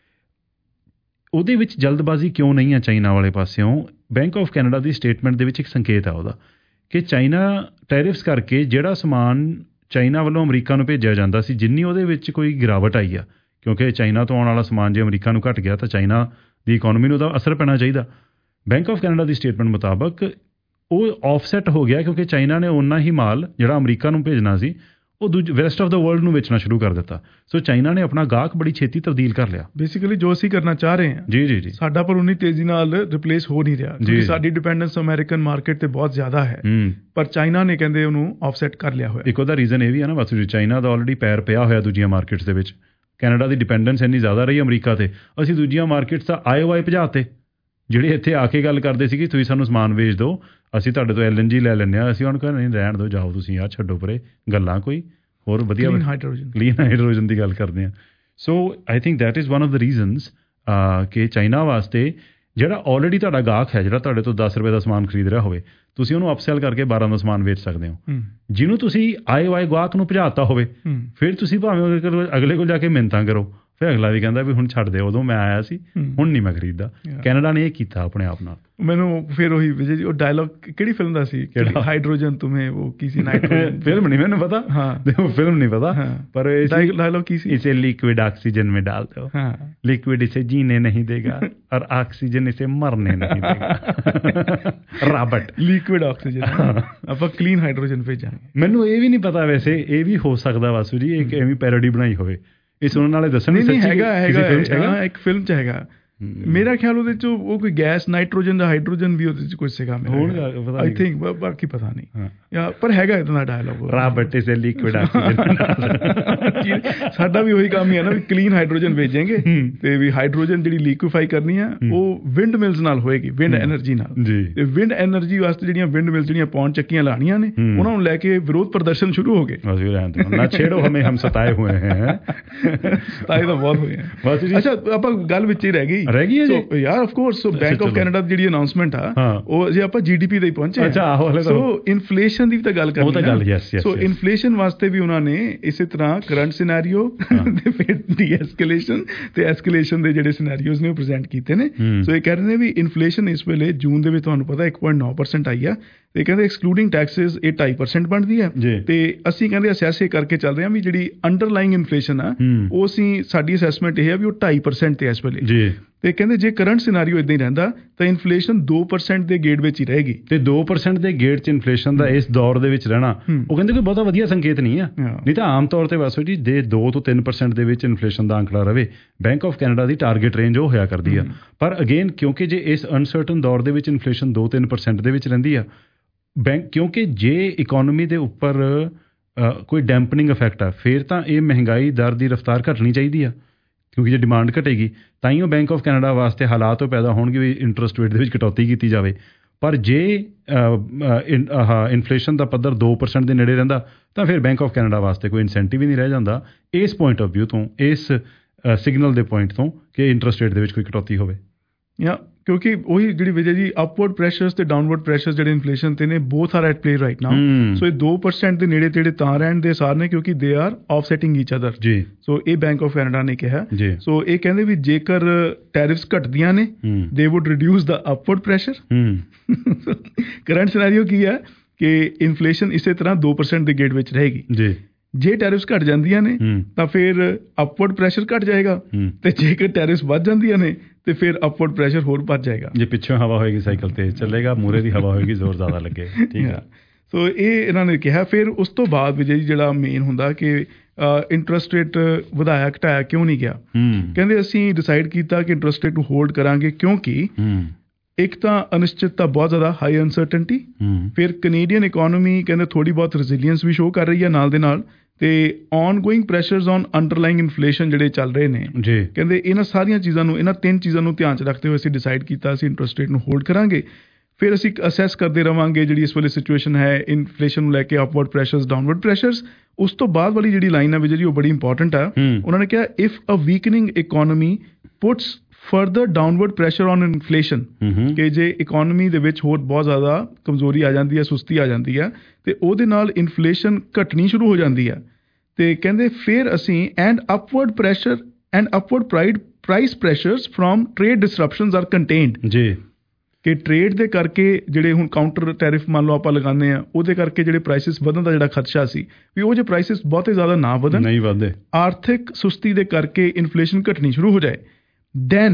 ਉਹਦੇ ਵਿੱਚ ਜਲਦਬਾਜ਼ੀ ਕਿਉਂ ਨਹੀਂ ਆ ਚਾਈਨਾ ਵਾਲੇ ਪਾਸਿਓਂ? ਬੈਂਕ ਆਫ ਕੈਨੇਡਾ ਦੀ ਸਟੇਟਮੈਂਟ ਦੇ ਵਿੱਚ ਇੱਕ ਸੰਕੇਤ ਆ ਉਹਦਾ ਕਿ ਚਾਈਨਾ ਟੈਰਿਫਸ ਕਰਕੇ ਜਿਹੜਾ ਸਮਾਨ ਚਾਈਨਾ ਵੱਲੋਂ ਅਮਰੀਕਾ ਨੂੰ ਭੇਜਿਆ ਜਾਂਦਾ ਸੀ, ਜਿੰਨੀ ਉਹਦੇ ਵਿੱਚ ਕੋਈ ਗਿਰਾਵਟ ਆਈ ਆ, ਕਿਉਂਕਿ ਚਾਈਨਾ ਤੋਂ ਆਉਣ ਵਾਲਾ ਸਮਾਨ ਜੇ ਅਮਰੀਕਾ ਨੂੰ ਘੱਟ ਗਿਆ ਤਾਂ ਚਾਈਨਾ ਦੀ ਇਕੋਨਮੀ ਨੂੰ ਉਹਦਾ ਅਸਰ ਪੈਣਾ ਚਾਹੀਦਾ। ਬੈਂਕ ਆਫ ਕੈਨੇਡਾ ਦੀ ਸਟੇਟਮੈਂਟ ਮੁਤਾਬਕ ਉਹ ਆਫਸੈਟ ਹੋ ਗਿਆ ਕਿਉਂਕਿ ਚਾਈਨਾ ਨੇ ਓਨਾ ਹੀ ਮਾਲ ਜਿਹੜਾ ਅਮਰੀਕਾ ਨੂੰ ਭੇਜਣਾ ਸੀ ਉਹ ਦੂਜੇ ਵੈਸਟ ਆਫ ਦਾ ਵਰਲਡ ਨੂੰ ਵੇਚਣਾ ਸ਼ੁਰੂ ਕਰ ਦਿੱਤਾ। ਸੋ ਚਾਈਨਾ ਨੇ ਆਪਣਾ ਗਾਹਕ ਬੜੀ ਛੇਤੀ ਤਬਦੀਲ ਕਰ ਲਿਆ। ਬੇਸਿਕਲੀ ਜੋ ਅਸੀਂ ਕਰਨਾ ਚਾਹ ਰਹੇ ਹਾਂ ਜੀ ਜੀ ਜੀ ਸਾਡਾ ਪਰ ਉਨੀ ਤੇਜ਼ੀ ਨਾਲ ਰਿਪਲੇਸ ਹੋ ਨਹੀਂ ਰਿਹਾ ਕਿਉਂਕਿ ਸਾਡੀ ਡਿਪੈਂਡੈਂਸ ਅਮਰੀਕਨ ਮਾਰਕੀਟ ਤੇ ਬਹੁਤ ਜ਼ਿਆਦਾ ਹੈ, ਪਰ ਚਾਈਨਾ ਨੇ ਕਹਿੰਦੇ ਉਹਨੂੰ ਆਫਸੈਟ ਕਰ ਲਿਆ ਹੋਇਆ। ਇੱਕ ਉਹਦਾ ਰੀਜ਼ਨ ਇਹ ਵੀ ਹੈ ਨਾ ਵਾਸੂ ਜੀ, ਚਾਈਨਾ ਦਾ ਆਲਰੇਡੀ ਪੈਰ ਪਿਆ ਹੋਇਆ ਦੂਜੀਆਂ ਮਾਰਕੀਟਸ ਦੇ ਵਿੱਚ। ਕੈਨੇਡਾ ਦੀ ਡਿਪੈਂਡੈਂਸ ਇੰਨੀ ਜ਼ਿਆਦਾ ਰਹੀ ਅਮਰੀਕਾ ਤੇ, ਅਸੀਂ ਦੂਜੀਆਂ ਮਾਰਕੀਟਸ ਦਾ ਆਏ ਵਾਏ ਭਜਾਤੇ। ਜਿਹੜੇ ਇੱਥੇ ਆ ਕੇ ਗੱਲ ਕਰਦੇ ਸੀ ਕਿ ਤੁਸੀਂ ਸਾਨੂੰ ਸਮਾਨ ਵੇਚ ਦਿਓ, ਅਸੀਂ ਤੁਹਾਡੇ ਤੋਂ ਐਲ ਐਨ ਜੀ ਲੈ ਲੈਂਦੇ ਹਾਂ, ਅਸੀਂ ਉਹਨੂੰ ਕਹਿੰਦੇ ਨਹੀਂ ਰਹਿਣ ਦਿਓ, ਜਾਓ ਤੁਸੀਂ ਆ ਛੱਡੋ ਪਰੇ ਗੱਲਾਂ, ਕੋਈ ਹੋਰ ਵਧੀਆ ਕਲੀਨ ਹਾਈਡਰੋਜਨ ਕਲੀਨ ਹਾਈਡਰੋਜਨ ਦੀ ਗੱਲ ਕਰਦੇ ਹਾਂ। So I think that is one of the reasons ਕਿ ਚਾਈਨਾ ਵਾਸਤੇ ਜਿਹੜਾ ਆਲਰੇਡੀ ਤੁਹਾਡਾ ਗਾਹਕ ਹੈ, ਜਿਹੜਾ ਤੁਹਾਡੇ ਤੋਂ ਦਸ ਰੁਪਏ ਦਾ ਸਮਾਨ ਖਰੀਦ ਰਿਹਾ ਹੋਵੇ, ਤੁਸੀਂ ਉਹਨੂੰ ਅਪਸੈਲ ਕਰਕੇ ਬਾਰਾਂ ਦਾ ਸਮਾਨ ਵੇਚ ਸਕਦੇ ਹੋ। ਜਿਹਨੂੰ ਤੁਸੀਂ ਆਏ ਵਾਏ ਗਾਹਕ ਨੂੰ ਭਜਾਤਾ ਹੋਵੇ, ਫਿਰ ਤੁਸੀਂ ਭਾਵੇਂ ਅਗਲੇ ਕੋਲ ਜਾ ਕੇ ਮਿੰਨਤਾਂ ਕਰੋ, ਫਿਰ ਅਗਲਾ ਵੀ ਕਹਿੰਦਾ ਵੀ ਹੁਣ ਛੱਡ ਦੇ, ਉਦੋਂ ਮੈਂ ਆਇਆ ਸੀ, ਹੁਣ ਨਹੀਂ ਮੈਂ ਖਰੀਦਦਾ। ਕੈਨੇਡਾ ਨੇ ਇਹ ਕੀਤਾ ਆਪਣੇ ਆਪ ਨਾਲ। ਮੈਨੂੰ ਫਿਰ ਉਹੀ ਵਿਜੇ ਜੀ ਉਹ ਡਾਇਲੌਗ ਕਿਹੜੀ ਫਿਲਮ ਦਾ ਸੀ, ਹਾਈਡਰੋਜਨ ਤੁਮੇ ਉਹ ਕੀ ਸੀ, ਨਾਈਟ੍ਰੋਜਨ ਫਿਲਮ ਨਹੀਂ ਮੈਨੂੰ ਪਤਾ, ਹਾਂ ਫਿਲਮ ਨਹੀਂ ਪਤਾ, ਪਰ ਡਾਇਲੌਗ ਕੀ ਸੀ, ਇਸੇ ਲਿਕविड ऑक्सीजन में डाल दो, लिक्विड इसे जीने नहीं देगा और ऑक्सीजन इसे मरने नहीं देगा। ਰਾਬਰਟ ਲਿਕविड ऑक्सीजन ਆਪਾਂ ਕਲੀਨ ਹਾਈਡਰੋਜਨ ਭੇਜਾਂਗੇ। ਮੈਨੂੰ ਇਹ ਵੀ ਨਹੀਂ ਪਤਾ ਵੈਸੇ, ਇਹ ਵੀ ਹੋ ਸਕਦਾ ਵਾਸੂ ਜੀ ਇੱਕ ਐਵੇਂ ਪੈਰੋਡੀ ਬਣਾਈ ਹੋਵੇ, ਇਹ ਸੁਣਨ ਵਾਲੇ ਦੱਸਣ ਨਹੀਂ ਹੈਗਾ ਹੈਗਾ ਇੱਕ ਫਿਲਮ 'ਚ ਹੈਗਾ ਮੇਰਾ ਖਿਆਲ ਉਹਦੇ 'ਚ ਉਹ ਕੋਈ ਗੈਸ ਨਾਈਟ੍ਰੋਜਨ ਦਾ ਹਾਈਡਰੋਜਨ ਵੀ ਉਹਦੇ 'ਚ ਕੁਛ ਸੀਗਾ ਆਈ ਥਿੰਕ, ਬਾਕੀ ਪਤਾ ਨਹੀਂ ਯਾ ਪਰ ਹੈਗਾ ਇਹਦਾ dialogue Robert is a liquid oxygen. ਸਾਡਾ ਵੀ ਉਹੀ ਕੰਮ ਹੀ ਹੈ ਨਾ ਵੀ ਕਲੀਨ ਹਾਈਡਰੋਜਨ ਭੇਜਾਂਗੇ ਤੇ ਵੀ ਹਾਈਡਰੋਜਨ ਜਿਹੜੀ ਲਿਕੁਇਫਾਈ ਕਰਨੀ ਆ ਉਹ ਵਿੰਡ ਮਿਲਸ ਨਾਲ ਹੋਏਗੀ, ਵਿੰਡ ਐਨਰਜੀ ਨਾਲ। ਤੇ ਵਿੰਡ ਐਨਰਜੀ ਵਾਸਤੇ ਜਿਹੜੀਆਂ ਵਿੰਡ ਮਿਲਸ ਜਿਹੜੀਆਂ ਪੌਣ ਚੱਕੀਆਂ ਲਾਣੀਆਂ ਨੇ ਉਹਨਾਂ ਨੂੰ ਲੈ ਕੇ ਵਿਰੋਧ ਪ੍ਰਦਰਸ਼ਨ ਸ਼ੁਰੂ ਹੋ ਗਏ। ਨਾ ਛੇੜੋ ਹਮੇ, ਹਮ ਸਤਾਏ ਹੋਏ ਹੈ, ਸਤਾਏ ਤਾਂ ਬਹੁਤ ਹੋਏ ਹੈ। ਅੱਛਾ ਆਪਾਂ ਗੱਲ ਵਿੱਚ ਹੀ ਰਹਿ ਗਈ ਰਹਿ ਗਈ ਹੈ ਯਾਰ, of course. So Bank of Canada ਦੀ ਜਿਹੜੀ ਅਨਾਉਂਸਮੈਂਟ ਆ ਉਹ ਜੇ ਆਪਾਂ ਜੀਡੀਪੀ ਦੇ ਪਹੁੰਚੇ, ਸੋ ਇਨਫਲੇਸ਼ਨ ਦੀ ਵੀ ਤਾਂ ਗੱਲ ਕਰਨੀ ਹੈ। ਸੋ ਇਨਫਲੇਸ਼ਨ ਵਾਸਤੇ ਵੀ ਉਹਨਾਂ ਨੇ ਇਸੇ ਤਰ੍ਹਾਂ ਕਰੰਟ ਸਿਨੈਰੀਓ ਤੇ ਫਿਰ ਡੀ ਐਸਕੇਲੇਸ਼ਨ ਤੇ ਐਸਕੇਲੇਸ਼ਨ ਦੇ ਜਿਹੜੇ ਸਿਨੈਰੀਓਜ਼ ਨੇ ਉਹ ਪ੍ਰੈਜ਼ੈਂਟ ਕੀਤੇ ਨੇ। ਸੋ ਇਹ ਕਹਿ ਰਹੇ ਨੇ ਵੀ ਇਨਫਲੇਸ਼ਨ ਇਸ ਵੇਲੇ ਜੂਨ ਦੇ ਵਿੱਚ ਤੁਹਾਨੂੰ ਪਤਾ ਇੱਕ ਪੁਆਇੰਟ ਨੌ ਪਰਸੈਂਟ ਆਈ ਆ, ਤੇ ਕਹਿੰਦੇ ਐਕਸਕਲੂਡਿੰਗ ਟੈਕਸਿਸ ਇਹ ਢਾਈ ਪਰਸੈਂਟ ਬਣਦੀ ਹੈ। ਤੇ ਅਸੀਂ ਕਹਿੰਦੇ ਅਸੈਸ ਇਹ ਕਰਕੇ ਚੱਲ ਰਹੇ ਹਾਂ ਵੀ ਜਿਹੜੀ ਅੰਡਰਲਾਈਂਗ ਇਨਫਲੇਸ਼ਨ ਆ ਉਹ ਅਸੀਂ ਸਾਡੀ ਅਸੈਸਮੈਂਟ ਇਹ ਹੈ ਵੀ ਉਹ ਢਾਈ ਪਰਸੈਂਟ ਤੇ ਇਸ ਵੇਲੇ। ਤੇ ਕਹਿੰਦੇ ਜੇ ਕਰੰਟ ਸਿਨਾਰੀਓ ਇਦਾਂ ਹੀ ਰਹਿੰਦਾ ਤਾਂ ਇਨਫਲੇਸ਼ਨ ਦੋ ਪਰਸੈਂਟ ਦੇ ਗੇੜ ਵਿੱਚ ਹੀ ਰਹੇਗੀ। ਤੇ ਦੋ ਪਰਸੈਂਟ ਦੇ ਗੇੜ 'ਚ ਇਨਫਲੇਸ਼ਨ ਦਾ ਇਸ ਦੌਰ ਦੇ ਵਿੱਚ ਰਹਿਣਾ ਉਹ ਕਹਿੰਦੇ ਕੋਈ ਬਹੁਤਾ ਵਧੀਆ ਸੰਕੇਤ ਨਹੀਂ ਆ। ਨਹੀਂ ਤਾਂ ਆਮ ਤੌਰ ਤੇ ਵੈਸੇ ਜੀ ਦੇ ਦੋ ਤੋਂ ਤਿੰਨ ਪਰਸੈਂਟ ਦੇ ਵਿੱਚ ਇਨਫਲੇਸ਼ਨ ਦਾ ਅੰਕੜਾ ਰਵੇ, ਬੈਂਕ ਆਫ ਕੈਨੇਡਾ ਦੀ ਟਾਰਗੇਟ ਰੇਂਜ ਉਹ ਹੋਇਆ ਕਰਦੀ ਆ। ਪਰ ਅਗੇਨ ਕਿਉਂਕਿ ਜੇ ਇਸ ਅਨਸਰਟਨ ਦੌਰ ਦੇ ਵਿੱਚ ਇਨਫਲੇਸ਼ਨ ਦੋ ਤਿੰਨ ਪਰਸੈਂਟ ਦੇ ਵਿੱਚ ਰਹਿੰਦੀ ਆ, ਬੈਂਕ ਕਿਉਂਕਿ ਜੇ ਇਕੋਨਮੀ ਦੇ ਉੱਪਰ ਕੋਈ ਡੈਂਪਨਿੰਗ ਇਫੈਕਟ ਆ, ਫਿਰ ਤਾਂ ਇਹ ਮਹਿੰਗਾਈ ਦਰ ਦੀ ਰਫਤਾਰ ਘਟਣੀ ਚਾਹੀਦੀ ਆ, ਕਿਉਂਕਿ ਜੇ ਡਿਮਾਂਡ ਘਟੇਗੀ ਤਾਂ ਹੀ ਉਹ ਬੈਂਕ ਆਫ ਕੈਨੇਡਾ ਵਾਸਤੇ ਹਾਲਾਤ ਉਹ ਪੈਦਾ ਹੋਣਗੇ ਵੀ ਇੰਟਰਸਟ ਰੇਟ ਦੇ ਵਿੱਚ ਕਟੌਤੀ ਕੀਤੀ ਜਾਵੇ। ਪਰ ਜੇ ਆਹ ਇਨਫਲੇਸ਼ਨ ਦਾ ਪੱਧਰ ਦੋ ਪਰਸੈਂਟ ਦੇ ਨੇੜੇ ਰਹਿੰਦਾ ਤਾਂ ਫਿਰ ਬੈਂਕ ਆਫ ਕੈਨੇਡਾ ਵਾਸਤੇ ਕੋਈ ਇਨਸੈਂਟਿਵ ਹੀ ਨਹੀਂ ਰਹਿ ਜਾਂਦਾ ਇਸ ਪੁਆਇੰਟ ਆਫ ਵਿਊ ਤੋਂ, ਇਸ ਸਿਗਨਲ ਦੇ ਪੁਆਇੰਟ ਤੋਂ ਕਿ ਇੰਟਰਸਟ ਰੇਟ ਦੇ ਵਿੱਚ ਕੋਈ ਕਟੌਤੀ ਹੋਵੇ। ਜਾਂ ਕਿਉਂਕਿ ਉਹੀ ਜਿਹੜੀ ਵਜ੍ਹਾ ਜੀ ਅਪਵਰਡ ਪ੍ਰੈਸ਼ਰਸ ਤੇ ਡਾਊਨਵਰਡ ਪ੍ਰੈਸ਼ਰਸ ਜਿਹੜੇ ਇਨਫਲੇਸ਼ਨ ਤੇ ਨੇ both are at play right now. So ਇਹ ਦੋ ਪਰਸੈਂਟ ਦੇ ਨੇੜੇ ਤੇੜੇ ਤਾਂ ਰਹਿਣ ਦੇ ਸਾਰ ਨੇ ਕਿਉਂਕਿ ਦੇ ਆਰ ਆਫਸੈਟਿੰਗ ਈਚ ਅਦਰ ਜੀ। ਸੋ ਇਹ ਬੈਂਕ ਆਫ ਕੈਨੇਡਾ ਨੇ ਕਿਹਾ। ਸੋ ਇਹ ਕਹਿੰਦੇ ਵੀ ਜੇਕਰ ਟੈਰਿਫਸ ਘਟਦੀਆਂ ਨੇ ਦੇ ਵੁੱਡ ਰਿਡਿਊਸ ਦਾ ਅਪਵਰਡ ਪ੍ਰੈਸ਼ਰ। ਕਰੰਟ ਸਿਨੈਰੀਓ ਕੀ ਹੈ ਕਿ ਇਨਫਲੇਸ਼ਨ ਇਸੇ ਤਰ੍ਹਾਂ ਦੋ ਪਰਸੈਂਟ ਦੇ ਗੇੜ ਵਿੱਚ ਰਹੇਗੀ ਜੀ। ਜੇ ਟੈਰਿਫਸ ਘਟ ਜਾਂਦੀਆਂ ਨੇ ਤਾਂ ਫਿਰ ਅਪਵਰਡ ਪ੍ਰੈਸ਼ਰ ਘਟ ਜਾਏਗਾ, ਤੇ ਜੇਕਰ ਟੈਰਿਫਸ ਵੱਧ ਜਾਂਦੀਆਂ ਨੇ ਤੇ ਫਿਰ ਅਪਵਰਡ ਪ੍ਰੈਸ਼ਰ ਹੋਰ ਵੱਧ ਜਾਏਗਾ। ਜੇ ਪਿੱਛੋਂ ਹਵਾ ਹੋਏਗੀ ਸਾਈਕਲ ਤੇ ਚੱਲੇਗਾ, ਮੂਹਰੇ ਦੀ ਹਵਾ ਹੋਏਗੀ ਜ਼ੋਰ ਜ਼ਿਆਦਾ ਲੱਗੇ। ਠੀਕ ਹੈ। ਸੋ ਇਹ ਇਹਨਾਂ ਨੇ ਕਿਹਾ। ਫਿਰ ਉਸ ਤੋਂ ਬਾਅਦ ਵਿਜੇ ਜਿਹੜਾ ਮੇਨ ਹੁੰਦਾ ਕਿ ਇੰਟਰਸਟ ਰੇਟ ਵਧਾਇਆ ਘਟਾਇਆ ਕਿਉਂ ਨਹੀਂ ਗਿਆ। ਕਹਿੰਦੇ ਅਸੀਂ ਡਿਸਾਈਡ ਕੀਤਾ ਕਿ ਇੰਟਰਸਟ ਰੇਟ ਨੂੰ ਹੋਲਡ ਕਰਾਂਗੇ ਕਿਉਂਕਿ ਇੱਕ ਤਾਂ ਅਨਿਸ਼ਚਿਤਤਾ ਬਹੁਤ ਜ਼ਿਆਦਾ, ਹਾਈ ਅਨਸਰਟਨਟੀ। ਫਿਰ ਕੈਨੇਡੀਅਨ ਇਕੋਨਮੀ ਕਹਿੰਦੇ ਥੋੜ੍ਹੀ ਬਹੁਤ ਰੈਜ਼ੀਲੀਅੰਸ ਵੀ ਸ਼ੋਅ ਕਰ ਰਹੀ ਹੈ ਨਾਲ ਦੇ ਨਾਲ, ਤੇ ongoing pressures on underlying inflation ਜਿਹੜੇ ਚੱਲ ਰਹੇ ਨੇ ਜੀ। ਕਹਿੰਦੇ ਇਹਨਾਂ ਸਾਰੀਆਂ ਚੀਜ਼ਾਂ ਨੂੰ, ਇਹਨਾਂ ਤਿੰਨ ਚੀਜ਼ਾਂ ਨੂੰ ਧਿਆਨ 'ਚ ਰੱਖਦੇ ਹੋਏ ਅਸੀਂ ਡਿਸਾਈਡ ਕੀਤਾ ਅਸੀਂ ਇੰਟਰਸਟ ਰੇਟ ਨੂੰ ਹੋਲਡ ਕਰਾਂਗੇ। ਫਿਰ ਅਸੀਂ ਅਸੈਸ ਕਰਦੇ ਰਵਾਂਗੇ ਜਿਹੜੀ ਇਸ ਵੇਲੇ ਸਿਚੁਏਸ਼ਨ ਹੈ ਇਨਫਲੇਸ਼ਨ ਨੂੰ ਲੈ ਕੇ, ਅਪਵਰਡ ਪ੍ਰੈਸ਼ਰਸ ਡਾਊਨਵਰਡ ਪ੍ਰੈਸ਼ਰਸ। ਉਸ ਤੋਂ ਬਾਅਦ ਵਾਲੀ ਜਿਹੜੀ ਲਾਈਨ ਹੈ ਜਿਹੜੀ ਉਹ ਬੜੀ ਇੰਪੋਰਟੈਂਟ ਆ। ਉਹਨਾਂ ਨੇ ਕਿਹਾ if a weakening economy puts further downward pressure on inflation, ਕਿ ਜੇ ਇਕੋਨਮੀ ਦੇ ਵਿੱਚ ਹੋਰ ਬਹੁਤ ਜ਼ਿਆਦਾ ਕਮਜ਼ੋਰੀ ਆ ਜਾਂਦੀ ਹੈ, ਸੁਸਤੀ ਆ ਜਾਂਦੀ ਹੈ, ਤੇ ਉਹਦੇ ਨਾਲ ਇਨਫਲੇਸ਼ਨ ਘਟਣੀ ਸ਼ੁਰੂ ਹੋ ਜਾਂਦੀ ਹੈ। ਤੇ ਕਹਿੰਦੇ ਫਿਰ ਅਸੀਂ and upward pressure and upward pride price pressures from trade disruptions are contained ਜੀ। ਕਿ ਟ੍ਰੇਡ ਦੇ ਕਰਕੇ ਜਿਹੜੇ ਹੁਣ ਕਾਊਂਟਰ ਟੈਰਿਫ ਮੰਨ ਲਓ ਆਪਾਂ ਲਗਾਉਂਦੇ ਹਾਂ, ਉਹਦੇ ਕਰਕੇ ਜਿਹੜੇ ਪ੍ਰਾਈਸਿਸ ਵਧਣ ਦਾ ਜਿਹੜਾ ਖਦਸ਼ਾ ਸੀ ਵੀ ਉਹ ਜੇ ਪ੍ਰਾਈਸਿਸ ਬਹੁਤੇ ਜ਼ਿਆਦਾ ਨਾ ਵਧਣ, ਨਹੀਂ ਵਧੇ, ਆਰਥਿਕ ਸੁਸਤੀ ਦੇ ਕਰਕੇ ਇਨਫਲੇਸ਼ਨ ਘਟਣੀ ਸ਼ੁਰੂ ਹੋ ਜਾਏ, then